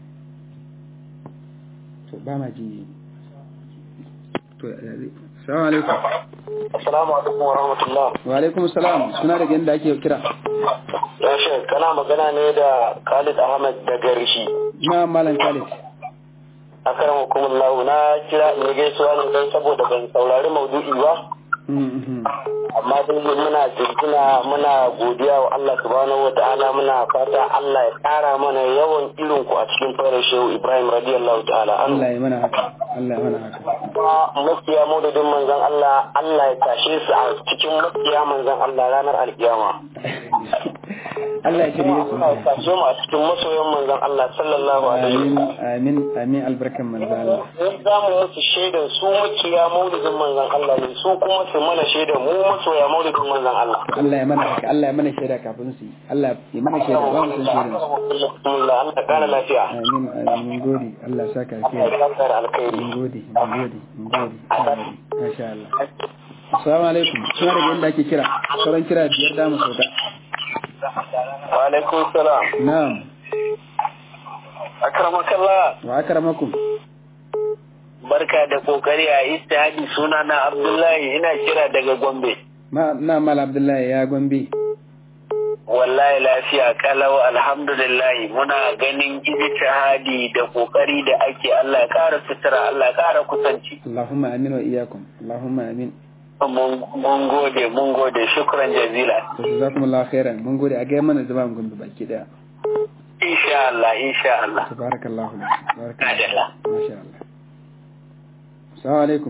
To ba ma ji. To assalamu alaikum. Assalamu alaikum wa rahmatullah. Wa alaikum assalam. Suna daga inda ake kira? Ya shek, kana magana ne da Khalid Ahmad daga Rishi. Na malam Khalid. Akramakumullah, na kira in gaisuwa ne don saboda ban saurari maudu'i ba. Amma dai muna jirgina muna godiya wa Allah subhanahu wa ta'ala, muna fata Allah ya ƙara mana yawan irin ku a cikin fara shehu Ibrahim radiyallahu ta'ala. Allah ya mana haka. Allah ya mana haka. Mafiya maududin manzon Allah, Allah ya tashe su a cikin mafiya manzon Allah ranar alkiyama. Allah ya shirye su. Allah ya tashe mu a cikin masoyan manzon Allah sallallahu alaihi wa sallam. Amin amin albarkan manzon Allah. Za mu musu shaidan su makiya maududin manzon Allah ne, su kuma su mana shaidan mu masoya maulidin manzon Allah. Allah ya mana haka, Allah ya mana shaida kafin su. Allah ya mana shaida ba mu san shaidan su. Allah Allah kana lafiya. Amin amin gode. Allah ya saka alkhairi. Mun gode, mun gode, mun gode. Masha Allah. Assalamu alaikum. Suna daga inda ake kira. Sauran kira biyar da mu sauka. Wa alaikum salam. Na'am. Akramakallah. Wa akramakum. Barka da kokari a istihadi, suna na Abdullahi, ina kira daga Gombe. Ma na mal Abdullahi ya Gombe. Wallahi lafiya kalau alhamdulillah, muna ganin ijtihadi da kokari da ake. Allah ya kara sutura, Allah ya kara kusanci. Allahumma amin wa iyyakum. Allahumma amin. Mun gode, mun gode, shukran jazila. Jazakumullahu khairan. Mun gode a ga mana zaman Gombe baki daya. Insha Allah, insha Allah. Tabarakallahu. Barakallahu. Masha Allah. Assalamu alaikum.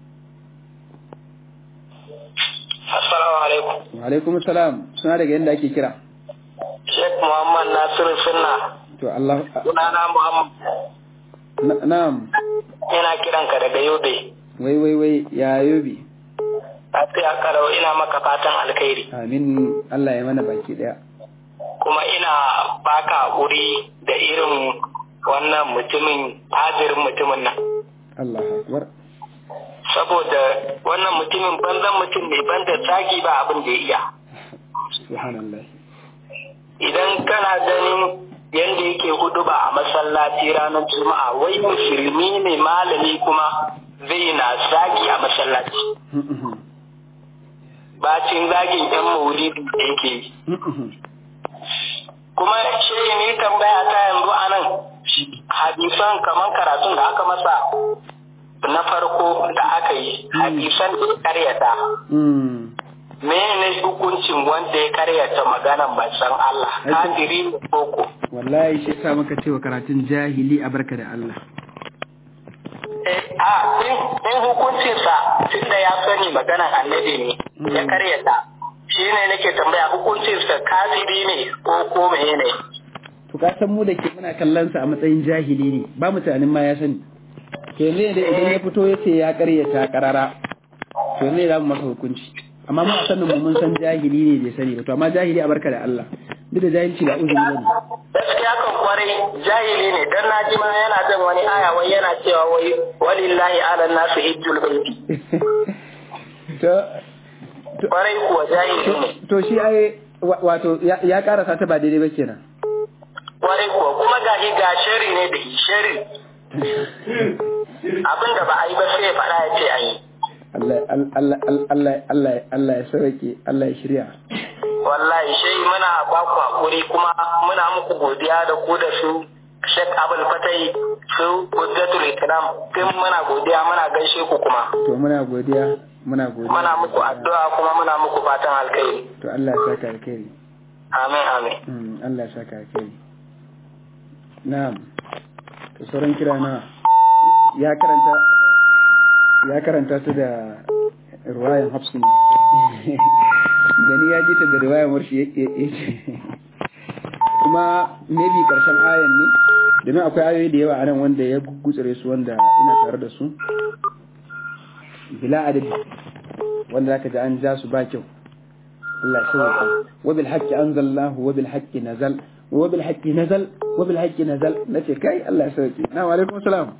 Assalamu alaikum. Wa alaikum assalam. Suna daga inda ake kira? Sheikh Muhammad Nasiru Sunna. To Allah. Sunana Muhammad. Na'am. Ina kiran ka daga Yobe. Wai wai wai ya Yobe. Afiya karau, ina maka fatan alkhairi. Amin. Allah ya mana baki daya. Kuma ina baka hakuri da irin wannan mutumin, hazirin mutumin nan. Allah akbar. Saboda wannan mutumin banzan mutum ne, banda zagi ba abin da ya iya. Subhanallah. Idan kana ganin yanda yake huduba a masallaci ranar Juma'a, wai musulmi ne malami kuma zai na zagi a masallaci. Bacin zagin yan maulidi da yake yi. Kuma shi ne tambaya ta yanzu anan, hadisan kamar karatun da aka masa na farko da aka yi, hadisan da ya karyata. Mene hukuncin wanda ya karyata maganan manzon Allah, kafiri ne koko? Wallahi shi sa maka cewa karatun jahili a barka da Allah. Eh, a in hukuncinsa tunda ya sani maganan annabi ne ya karyata, shi ne nake tambaya hukuncinsa kafiri ne ko ko mene ne? To ka san mu da ke muna kallon sa a matsayin jahili ne, ba mu tunanin ma ya sani. To ne da idan ya fito ya ce ya karyata karara, to ne za mu masa hukunci. Amma mu a sanin mu mun san jahili ne bai sani ba, to amma jahili a barka da Allah. Duk da jahilci da uzuri ne. Gaskiya kan kwarai jahili ne, dan naji ma yana jan wani aya wai yana cewa wai walillahi ala nasu hijjul baiti. To kwarai kuwa jahili ne. To shi ai wato ya karasa ta ba daidai ba kenan. Kwarai kuwa kuma gashi ga shari ne da shari. Abin da ba a yi ba sai ya faɗa ya ce a yi. Allah Allah Allah Allah Allah ya sauke, Allah ya shirya. Wallahi shai muna ba ku hakuri kuma muna muku godiya da ku da su Sheikh Abdul Fatai su Hujjatul Ikram, kin muna godiya muna gaishe ku kuma. To muna godiya muna godiya. Muna muku addu'a kuma muna muku fatan alkhairi. To Allah ya saka alkhairi. Amin amin. Mm Allah ya saka alkhairi. Na'am. To sauran kira na ya karanta ya karanta ta da ruwayan Hafsin. Gani ya ji ta da ruwayan warshi ya kuma maybe karshen ayan ne, domin akwai ayoyi da yawa a nan wanda ya gugutsure su wanda ina tare da su bila adadi, wanda zaka ji an ja su ba kyau. Allah ya sauka. Wa bil haqqi anzalallahu wa bil haqqi nazal wa bil haqqi nazal wa bil haqqi nazal. Nace kai Allah ya sauke. Na wa alaikum salam.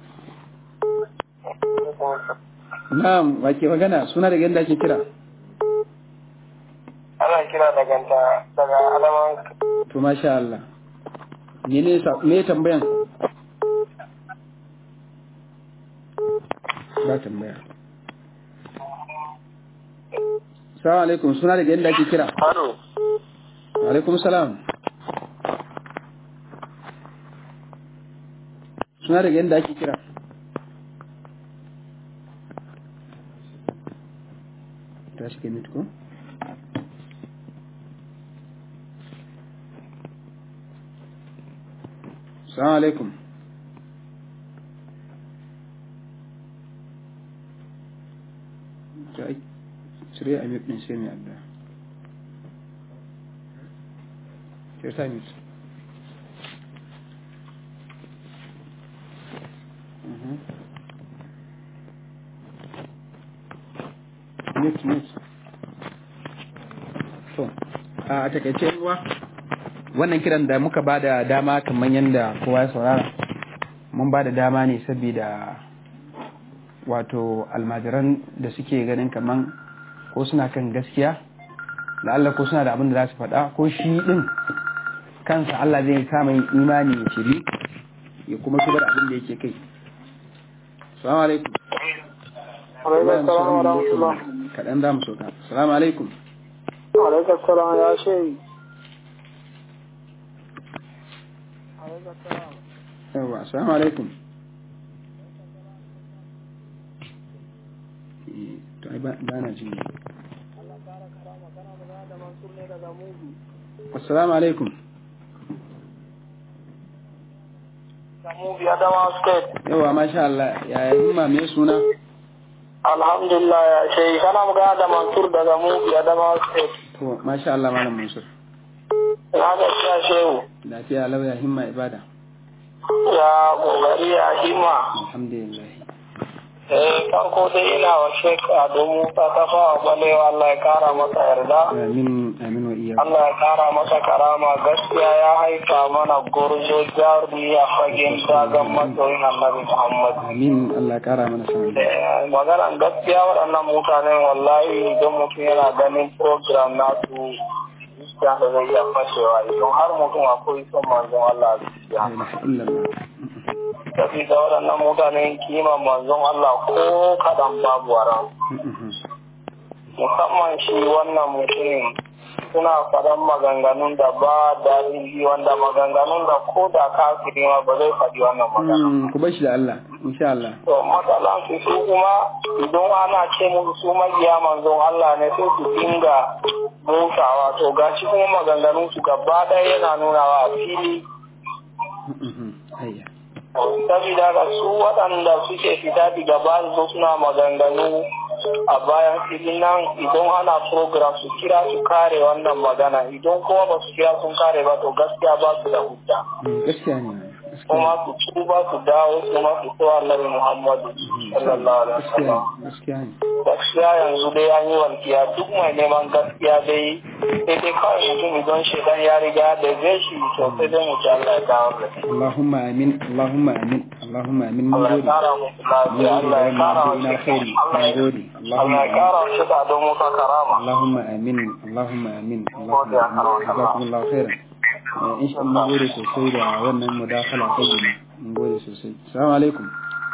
Na'am, wake magana, suna daga inda ake kira? ana kira daga daga Adamawa. To masha Allah. Me ne me tambayan? Ba tambaya. Assalamu alaikum, suna daga inda ake kira? Halo. Wa alaikum salam. Suna daga inda ake kira? Ta shi ke ko? Assalamu alaikum. Kai cire a mute din sai mai adda. Sai ta mute. Mhm. Mute mute. To, a takeice ruwa wannan kiran da muka ba da dama kamar yadda kowa ya saurara mun ba da dama ne saboda wato almajiran da suke ganin kamar ko suna kan gaskiya la'alla ko suna da abin da za su faɗa ko shi ɗin kansa Allah zai kama yin imani ya shiri ya kuma tubar abin da yake kai. Salamu alaikum. Kaɗan za mu soka. Salamu alaikum. Alaikum salam ya shehi. Yawa, assalamu alaikum. To ai ba na jin. Assalamu alaikum. Mubi Adamawa State. Yawa, masha Allah. Ya yi ma me suna? Alhamdulillah ya shehi, kana magana da Mansur daga Mubi Adamawa State. To, masha Allah malam Mansur. Na gaskiya shehu. Lafiya lau ya himma ibada. Ya kokari ya himma. Alhamdulillah. Eh farko dai ina wa Sheikh Ado Musa Tafawa Balewa, Allah ya kara masa yarda. Amin amin wa iyyakum. Allah ya kara masa karama, gaskiya ya haifa mana gurzo jarumi a fagen sagan masoyin Annabi Muhammad. Amin, Allah ya kara mana sanin. Eh maganan gaskiya waɗannan mutanen wallahi idan mutum yana ganin program nasu gaskiya da zai iya fashewa idan har mutum akwai son manzon Allah a gaskiya. Sabida waɗannan mutanen kima manzon Allah ko kaɗan babu waran. Musamman shi wannan mutumin suna faɗan maganganun da ba daɗi wanda maganganun da ko da kafiri ma ba zai faɗi wannan magana. Ku bar shi da Allah, insha Allah. To matsalan su su kuma idan ana ce musu su magiya manzon Allah ne sai su dinga musawa, to gashi kuma maganganun su gaba ɗaya yana nunawa a fili. Sabida ga su waɗanda suke fita daga bayan su suna maganganu a bayan filin nan idan ana program su kira su kare wannan magana, idan kuma ba su kira sun kare ba to gaskiya ba su da hujja. Gaskiya ne. Kuma su tuba su dawo kuma su so Annabi Muhammadu sallallahu alaihi wasallam. Gaskiya ne. Gaskiya yanzu dai an yi walkiya, duk mai neman gaskiya dai sai dai kawai mutum idan shaidan ya riga da zai shi to sai dai mu ci Allah ya kawo da shi. Allahumma amin, Allahumma amin, Allahumma amin. Mun Allah ya gode. kara musu lafiya, Allah ya kara Mun musu khairi. Mun gode. Allah ya kara musu da don musa karama. Allahumma amin, Allahumma amin, Allahumma amin. Jazakumullahu khairan. In sha Allah gode sosai da wannan mudakala ta gina. Mun gode sosai. Assalamu alaikum.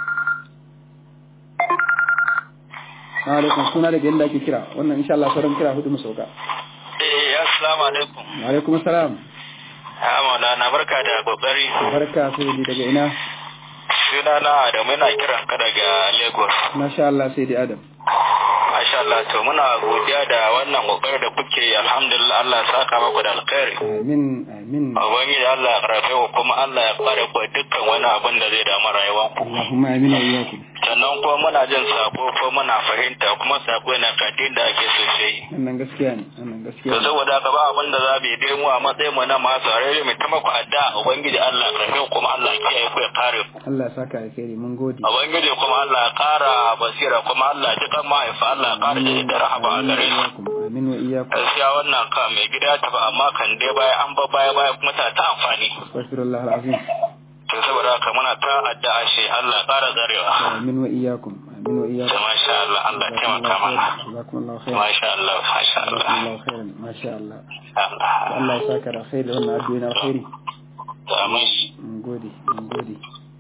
Assalamu alaikum. Suna daga inda ake kira. Wannan insha Allah sauran kira hudu mu sauka. Eh, assalamu alaikum. Wa alaikum assalam. Ha Maulana, barka da kokari. Barka sai daga ina? Suna na Adam, ina kiran ka daga Lagos. Masha Allah sai dai Adam. Masha Allah, to muna godiya da wannan kokari da kuke yi, alhamdulillah, Allah ya saka muku da alkhairi. Amin, amin. Ubangiji Allah ya karfe ku kuma Allah ya kare ku dukkan wani abin da zai damu rayuwarku. Allahumma amin wa iyyakum. Sannan kuma muna jin sako ko muna fahimta kuma sako yana kadin da ake so sai. Wannan gaskiya ne, wannan gaskiya. To saboda haka ba abin da za mu yi dai mu a matsayin mu na masu arere mu ta maku addu'a, Ubangiji Allah ya karfe ku kuma Allah ya kiyaye ku ya kare ku. Allah ya saka alkhairi, mun gode. Ubangiji kuma Allah ya kara basira kuma Allah ya dukan mahaifa Allah ya kara jini da rahama a gare su. Amin wa iyyakum. Gaskiya wannan ka mai gida ta ba amma kan dai baya an ba baya baya kuma ta ta amfani. Astaghfirullah alazim. To saboda haka muna ta addu'a shi Allah ya kara zarewa. Amin wa iyyakum. amin wa iyyakum masha Allah Allah ya taimaka mana jazakumullahu khairan masha Allah masha Allah jazakumullahu khairan masha Allah Allah ya saka da khairi wannan addu'a na alkhairi amin mun gode mun gode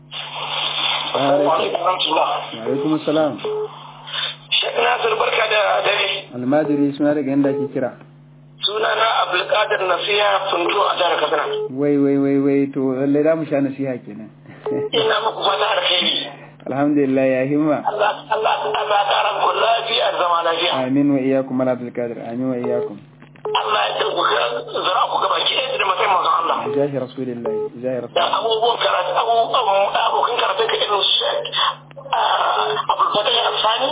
wa alaikum assalam Sheikh Nasir barka da dare almajiri suna daga inda ke kira sunana Abdulkadir Nasiha Funto a jihar Katsina wai wai wai wai to lalle da mu sha nasiha kenan ina muku fata alkhairi alhamdulillah ya himma Allah Allah Allah ƙara ku lafiya da zama lafiya amin wa iyyakum mala Abdulkadir amin wa iyyakum Allah ya dauka zara ku gaba ki da matsayin manzon Allah jahi rasulillah jahi da rasulillah abubuwan karatu abubuwan abokan karatu ka irin Sheikh Abdul Fatah Al-Sani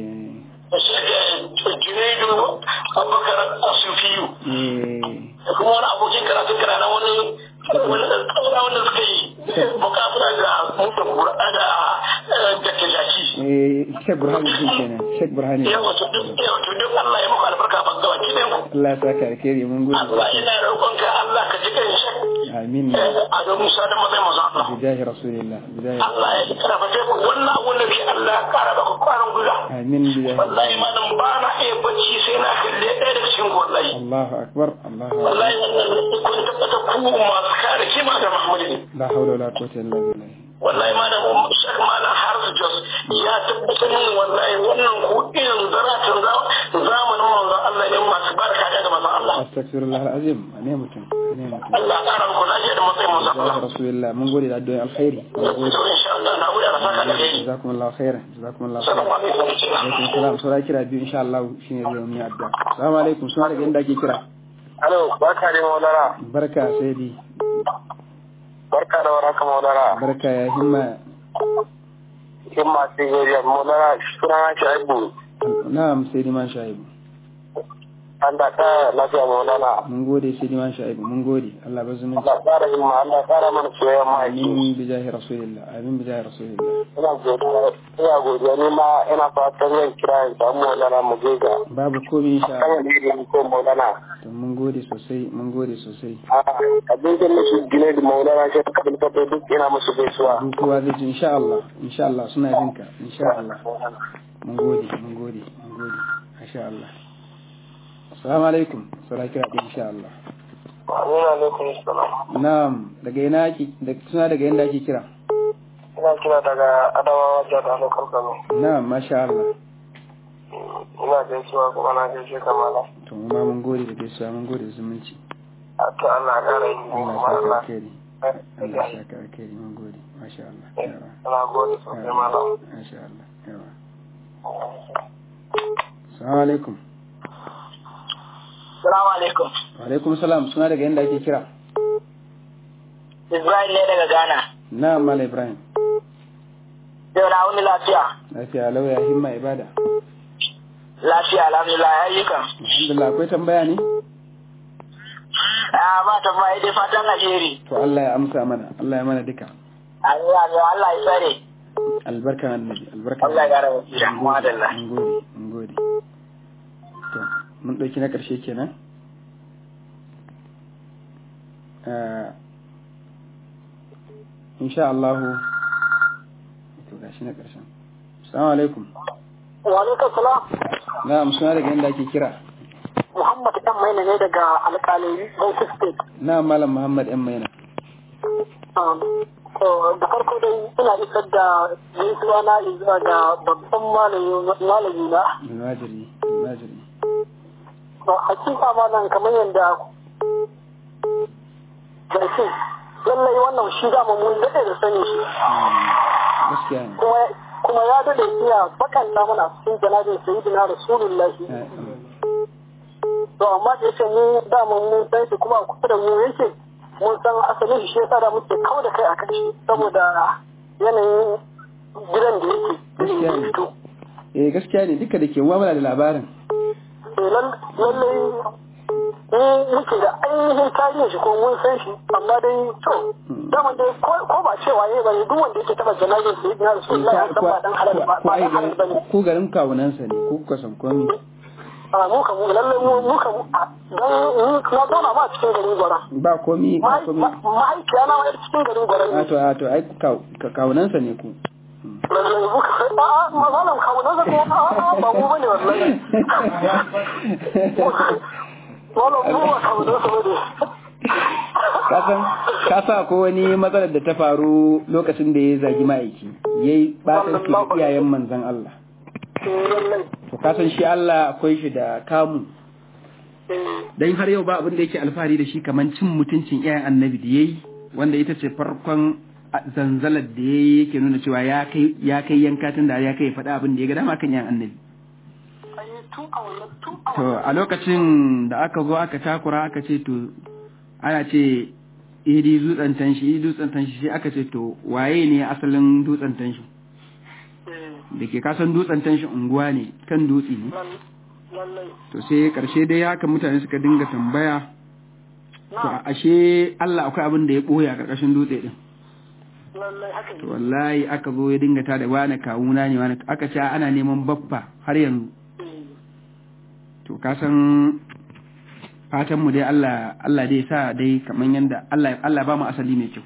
Junaidu Abubakar Asufiyu da kuma wani abokin karatu kara na wani wani tsaura wanda suka yi mukafura da mutum kura da da tijaki Sheikh Burhani din kenan Sheikh Burhani yawa to duk yawa to duk Allah ya muku albarka ban gaba ki ku Allah ya saka alkhairi mun gode Allah ina roƙonka Allah ka ji kan Sheikh amin a da Musa da mazai maza Allah bijahi rasulillah bijahi Allah ya karfafe ku wannan abun da bi Allah ya kara da ku kwarin gwiwa amin bijahi wallahi malam ba na iya bacci sai na kalle ɗaya daga cikin ku wallahi Allahu akbar Allahu akbar wallahi wannan kun tabbata ku masu kare kima da Muhammadu ne la hawla wala quwwata illa billah wallahi malam Sheikh Malam Harsu Jos ya tabbatar min wallahi wannan ku irin zaratin zamanin manzon Allah ne masu barka da manzon Allah astaghfirullah alazim ne mutum ne mutum Allah ya kara ku lafiya da matsayin manzon Allah rasulillah mun gode da addu'a alkhairi insha Allah na gode da saka da kai jazakumullahu khairan jazakumullahu khairan alaikum salam sura kira biyu insha Allah shine zai mu addu'a assalamu alaikum suna daga inda ake kira Alo, barka da maulana. barka sayyidi Barka da warhaka maulana. barka ya himma Himma sai godiya maulana sunana Shaibu. na'am sayyidi man shaibu An da ka lafiya maulana. mun gode sayyidi man shaibu mun gode Allah ba zumunci Allah ƙara himma, Allah ƙara mana soyayya mahaifi. amin bijahi rasulillah amin bijahi rasulillah Ina godiya, ina godiya ni ma ina fatan zan kira in samu maulana mu je ga. babu komai insha Kan Allah yadda ni ko maulana. to mun gode sosai mun gode sosai A abin da musu gine da maulana shi ka bin fata duk ina musu gaisuwa. duk kowa zai ji insha Allah insha Allah suna jinka insha Allah mun gode mun gode mun gode insha Allah assalamu alaikum sura kira din insha Allah Wa alaikum assalam. na'am daga ina ake da suna daga inda ake kira Ina kira daga Adamawa jihar Alokar Kano. na'am masha Allah Ina gaisuwa kuma na gaishe kamala. to mu ma mun gode da gaisuwa mun gode da zumunci To Allah ya ƙara yi Allah kuma ya saka Allah. alkhairi Allah ya saka alkhairi mun gode masha Allah yawa Ina gode sosai malam. masha Allah yawa assalamu alaikum Assalamu alaikum. wa alaikum salam suna daga inda ake kira Ibrahim ne daga Ghana. na'am mala Ibrahim Yau na wani lafiya. lafiya lau ya himma ibada Lafiya alhamdulillah ya yi kan. alhamdulillah akwai tambaya ne Ah ba ta fa dai fatan alheri. to Allah ya amsa mana Allah ya mana duka Allah ya Allah ya tsare. albarkan annabi albarkan Allah ya gara wasira. mun Madalla. gode mun gode to mun dauki na karshe kenan eh insha Allah to gashi na karshen assalamu alaikum Wa alaikum salam. na'am suna daga inda ake kira Muhammad dan maina ne daga alƙalai Bauchi State. na'am malam Muhammad ɗan maina To da farko dai ina isar da gaisuwa na zuwa ga babban malami na. almajiri almajiri To hakika malam kamar yadda gashi lallai wannan shi dama mun daɗe da sani shi. gaskiya ne Kuma kuma ya daɗe iya bakanta mana cikin janabin sayyidina Rasulullahi. To amma da yake mu dama mun san shi kuma kusa da mu yake mun san asalin shi yasa da muke kawo da kai a kai saboda yanayin gidan da yake. gaskiya ne eh gaskiya ne duka da ke uwa mana da labarin Eh lallai eh muke da ainihin tarihin shi ko mun san shi amma dai to dama dai ko ba cewa yayi bane duk wanda yake taba janabin sayyidina Rasulullahi ya san ba dan halal ba ba dan halal bane. ko garin kawunansa ne ko kuka san komai a mu ka mu lalle mu mu ka dan ni na zauna ma cikin garin gwara ba komi ba komi mahaifiya na wayar cikin garin gwara a to a to ai kawunansa ne ku lallai buka a malam kawo na zato a ba mu bane wallahi malam mu ba kawo na zato bane kasan kasa ko wani matsalar da ta faru lokacin da ya zagi ma'aiki yayi batanci da iyayen manzon Allah to kasan shi Allah akwai shi da kamu dan har yau ba abin da yake alfahari da shi kaman cin mutuncin iyayen annabi da yayi wanda ita ce farkon zanzalar da yayi yake nuna cewa ya kai ya kai yanka tun da ya kai faɗa abin da ya ga dama kan iyayen annabi to a lokacin da aka zo aka takura aka ce to ana ce idi dutsen tanshi idi dutsen tanshi sai aka ce to waye ne asalin dutsen tanshi da ke kasan dutsen tanshi unguwa ne kan dutse ne to sai karshe dai haka mutane suka dinga tambaya to ashe Allah akwai abin da ya boye a karkashin dutse din to wallahi aka zo ya dinga tada wani kawuna ne wani aka ce ana neman baffa har yanzu to kasan fatan mu dai Allah Allah dai sa dai kaman yanda Allah Allah ba mu asali mai kyau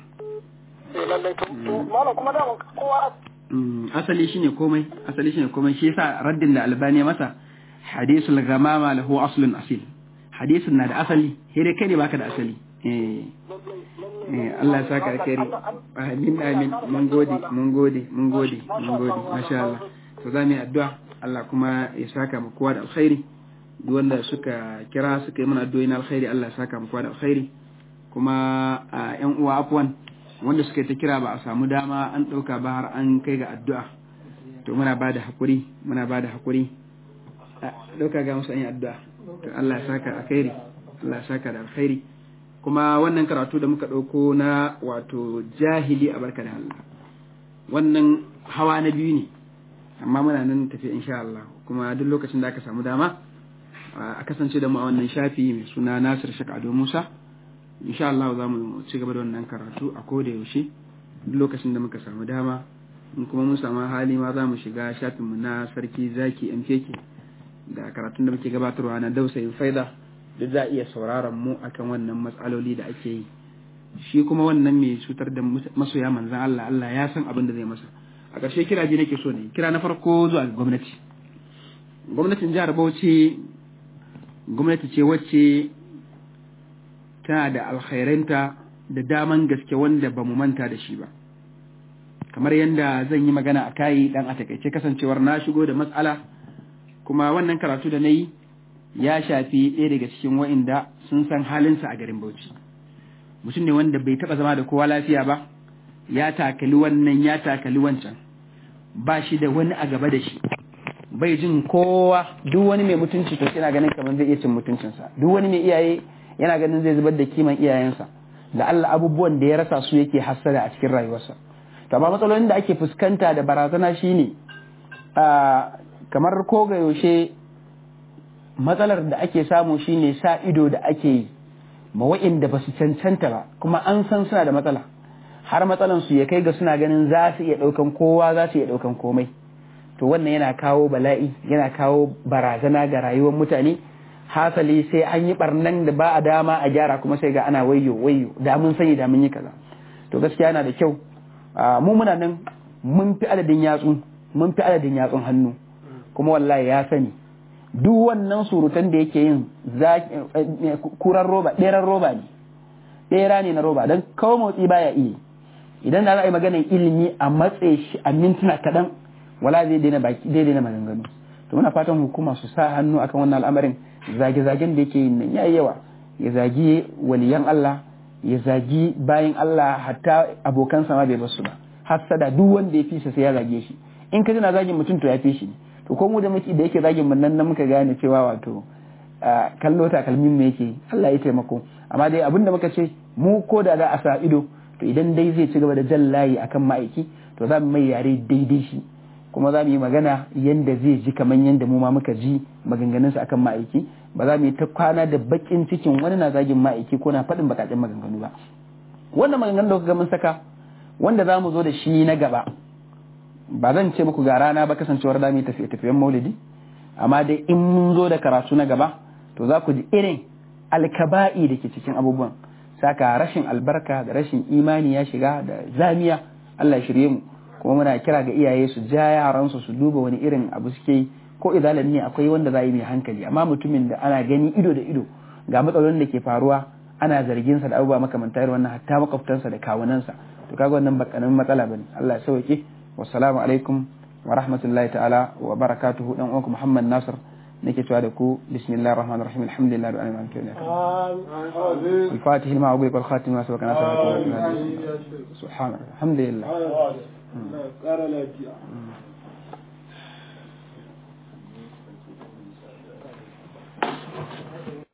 asali shine komai asali shine komai shi yasa raddin da Albani masa hadisul ghamama lahu aslun asil hadisin na da asali sai dai kai ne baka da asali eh eh Allah ya saka alkhairi amin amin mun gode mun gode mun gode mun gode masha Allah to zamu yi addu'a Allah kuma ya saka mu kowa da alkhairi duk wanda suka kira suka yi mana addu'o'i na alkhairi Allah ya saka mu kowa da alkhairi kuma ƴan uwa afwan wanda suka ta kira ba a samu dama an dauka ba har an kai ga addu'a to muna bada hakuri muna bada hakuri dauka ga musu an yi addu'a to Allah ya saka alkhairi Allah ya saka da alkhairi kuma wannan karatu da muka dauko na wato jahili a barka da Allah wannan hawa na biyu ne amma muna nan tafi insha Allah kuma duk lokacin da aka samu dama a kasance da mu a wannan shafi mai suna Nasir Sheikh Ado Musa insha Allah za mu ci gaba da wannan karatu a koda yaushe duk lokacin da muka samu dama in kuma mun samu hali ma za mu shiga shafin mu na Sarki Zaki M K K da karatun da muke gabatarwa na Dausayin Faida duk za iya sauraron mu akan wannan matsaloli da ake yi shi kuma wannan mai cutar da masoya manzan Allah Allah ya san abin da zai masa a ƙarshe kira ji nake so ne kira na farko zuwa gwamnati gwamnatin jihar Bauchi gwamnati ce wacce tana da alkhairanta da daman gaske wanda ba mu manta da shi ba kamar yadda zan yi magana a kayi dan a takaice kasancewar na shigo da matsala kuma wannan karatu da na yi ya shafi ɗaya daga cikin wa'inda sun san halinsa a garin Bauchi mutum ne wanda bai taɓa zama da kowa lafiya ba ya takali wannan ya takali wancan ba shi da wani a gaba da shi bai jin kowa duk wani mai mutunci to yana ganin kamar zai iya cin mutuncinsa duk wani mai iyaye yana ganin zai zubar da kiman iyayensa da Allah abubuwan da ya rasa su yake hassada a cikin rayuwarsa to amma matsalolin da ake fuskanta da barazana shine a kamar ko ga yaushe matsalar da ake samu shine sa ido da ake yi ma wa'inda ba su cancanta ba kuma an san suna da matsala har matsalan su ya kai ga suna ganin za su iya daukan kowa za su iya daukan komai to wannan yana kawo bala'i yana kawo barazana ga rayuwar mutane hasali sai an yi barnan da ba a dama a gyara kuma sai ga ana wayyo wayyo da mun sani da mun yi kaza to gaskiya yana da kyau mu muna nan mun fi adadin yatsu mun fi adadin yatsun hannu kuma wallahi ya sani duk wannan surutan da yake yin kuran roba ɗeran roba ne ɗera ne na roba don kawo motsi baya iya idan da za a yi maganar ilimi a matse shi a mintuna kaɗan wala zai daina baki zai daina maganganu to muna fatan hukuma su sa hannu akan wannan al'amarin zage-zagen da yake yin nan yayi yawa ya zagi waliyan Allah ya zagi bayan Allah hatta abokansa ma bai basu ba hasada duk wanda ya fisa sai ya zage shi in ka na zagin mutum to ya fi shi to ko mu da muke da yake zagin mun nan muka gane cewa wato kallo takalmin me yake Allah ya taimako amma dai abinda muka ce mu ko da za a sa ido to idan dai zai ci gaba da jallayi akan ma'aiki to za mu mai yare daidai shi kuma za mu yi magana yanda zai ji kamar yanda mu ma muka ji maganganunsa akan ma'aiki ba za mu yi ta kwana da bakin cikin wani na zagin ma'aiki ko na faɗin bakaɗin maganganu ba wannan maganganun da kuka mun saka wanda za mu zo da shi na gaba ba zan ce muku ga rana ba kasancewar da mu tafiye tafiyen maulidi amma dai in mun zo da karatu na gaba to za ku ji irin alkaba'i da ke cikin abubuwan saka rashin albarka da rashin imani ya shiga da zamiya Allah ya shirye mu kuma muna kira ga iyaye su ja yaran su su duba wani irin abu suke yi ko idalan ne akwai wanda za yi mai hankali amma mutumin da ana gani ido da ido ga matsalolin da ke faruwa ana zargin sa da abubuwa makamantar wannan hatta makwabtansa da kawunansa to kaga wannan ba karamin matsala bane Allah ya sauke wassalamu alaikum wa rahmatullahi ta'ala wa barakatuhu dan uwanku Muhammad Nasir nake cewa da ku bismillahir rahmanir rahim alhamdulillahi rabbil alamin amin al-fatih ma ubi wal khatim ma sabaka nasara subhana alhamdulillah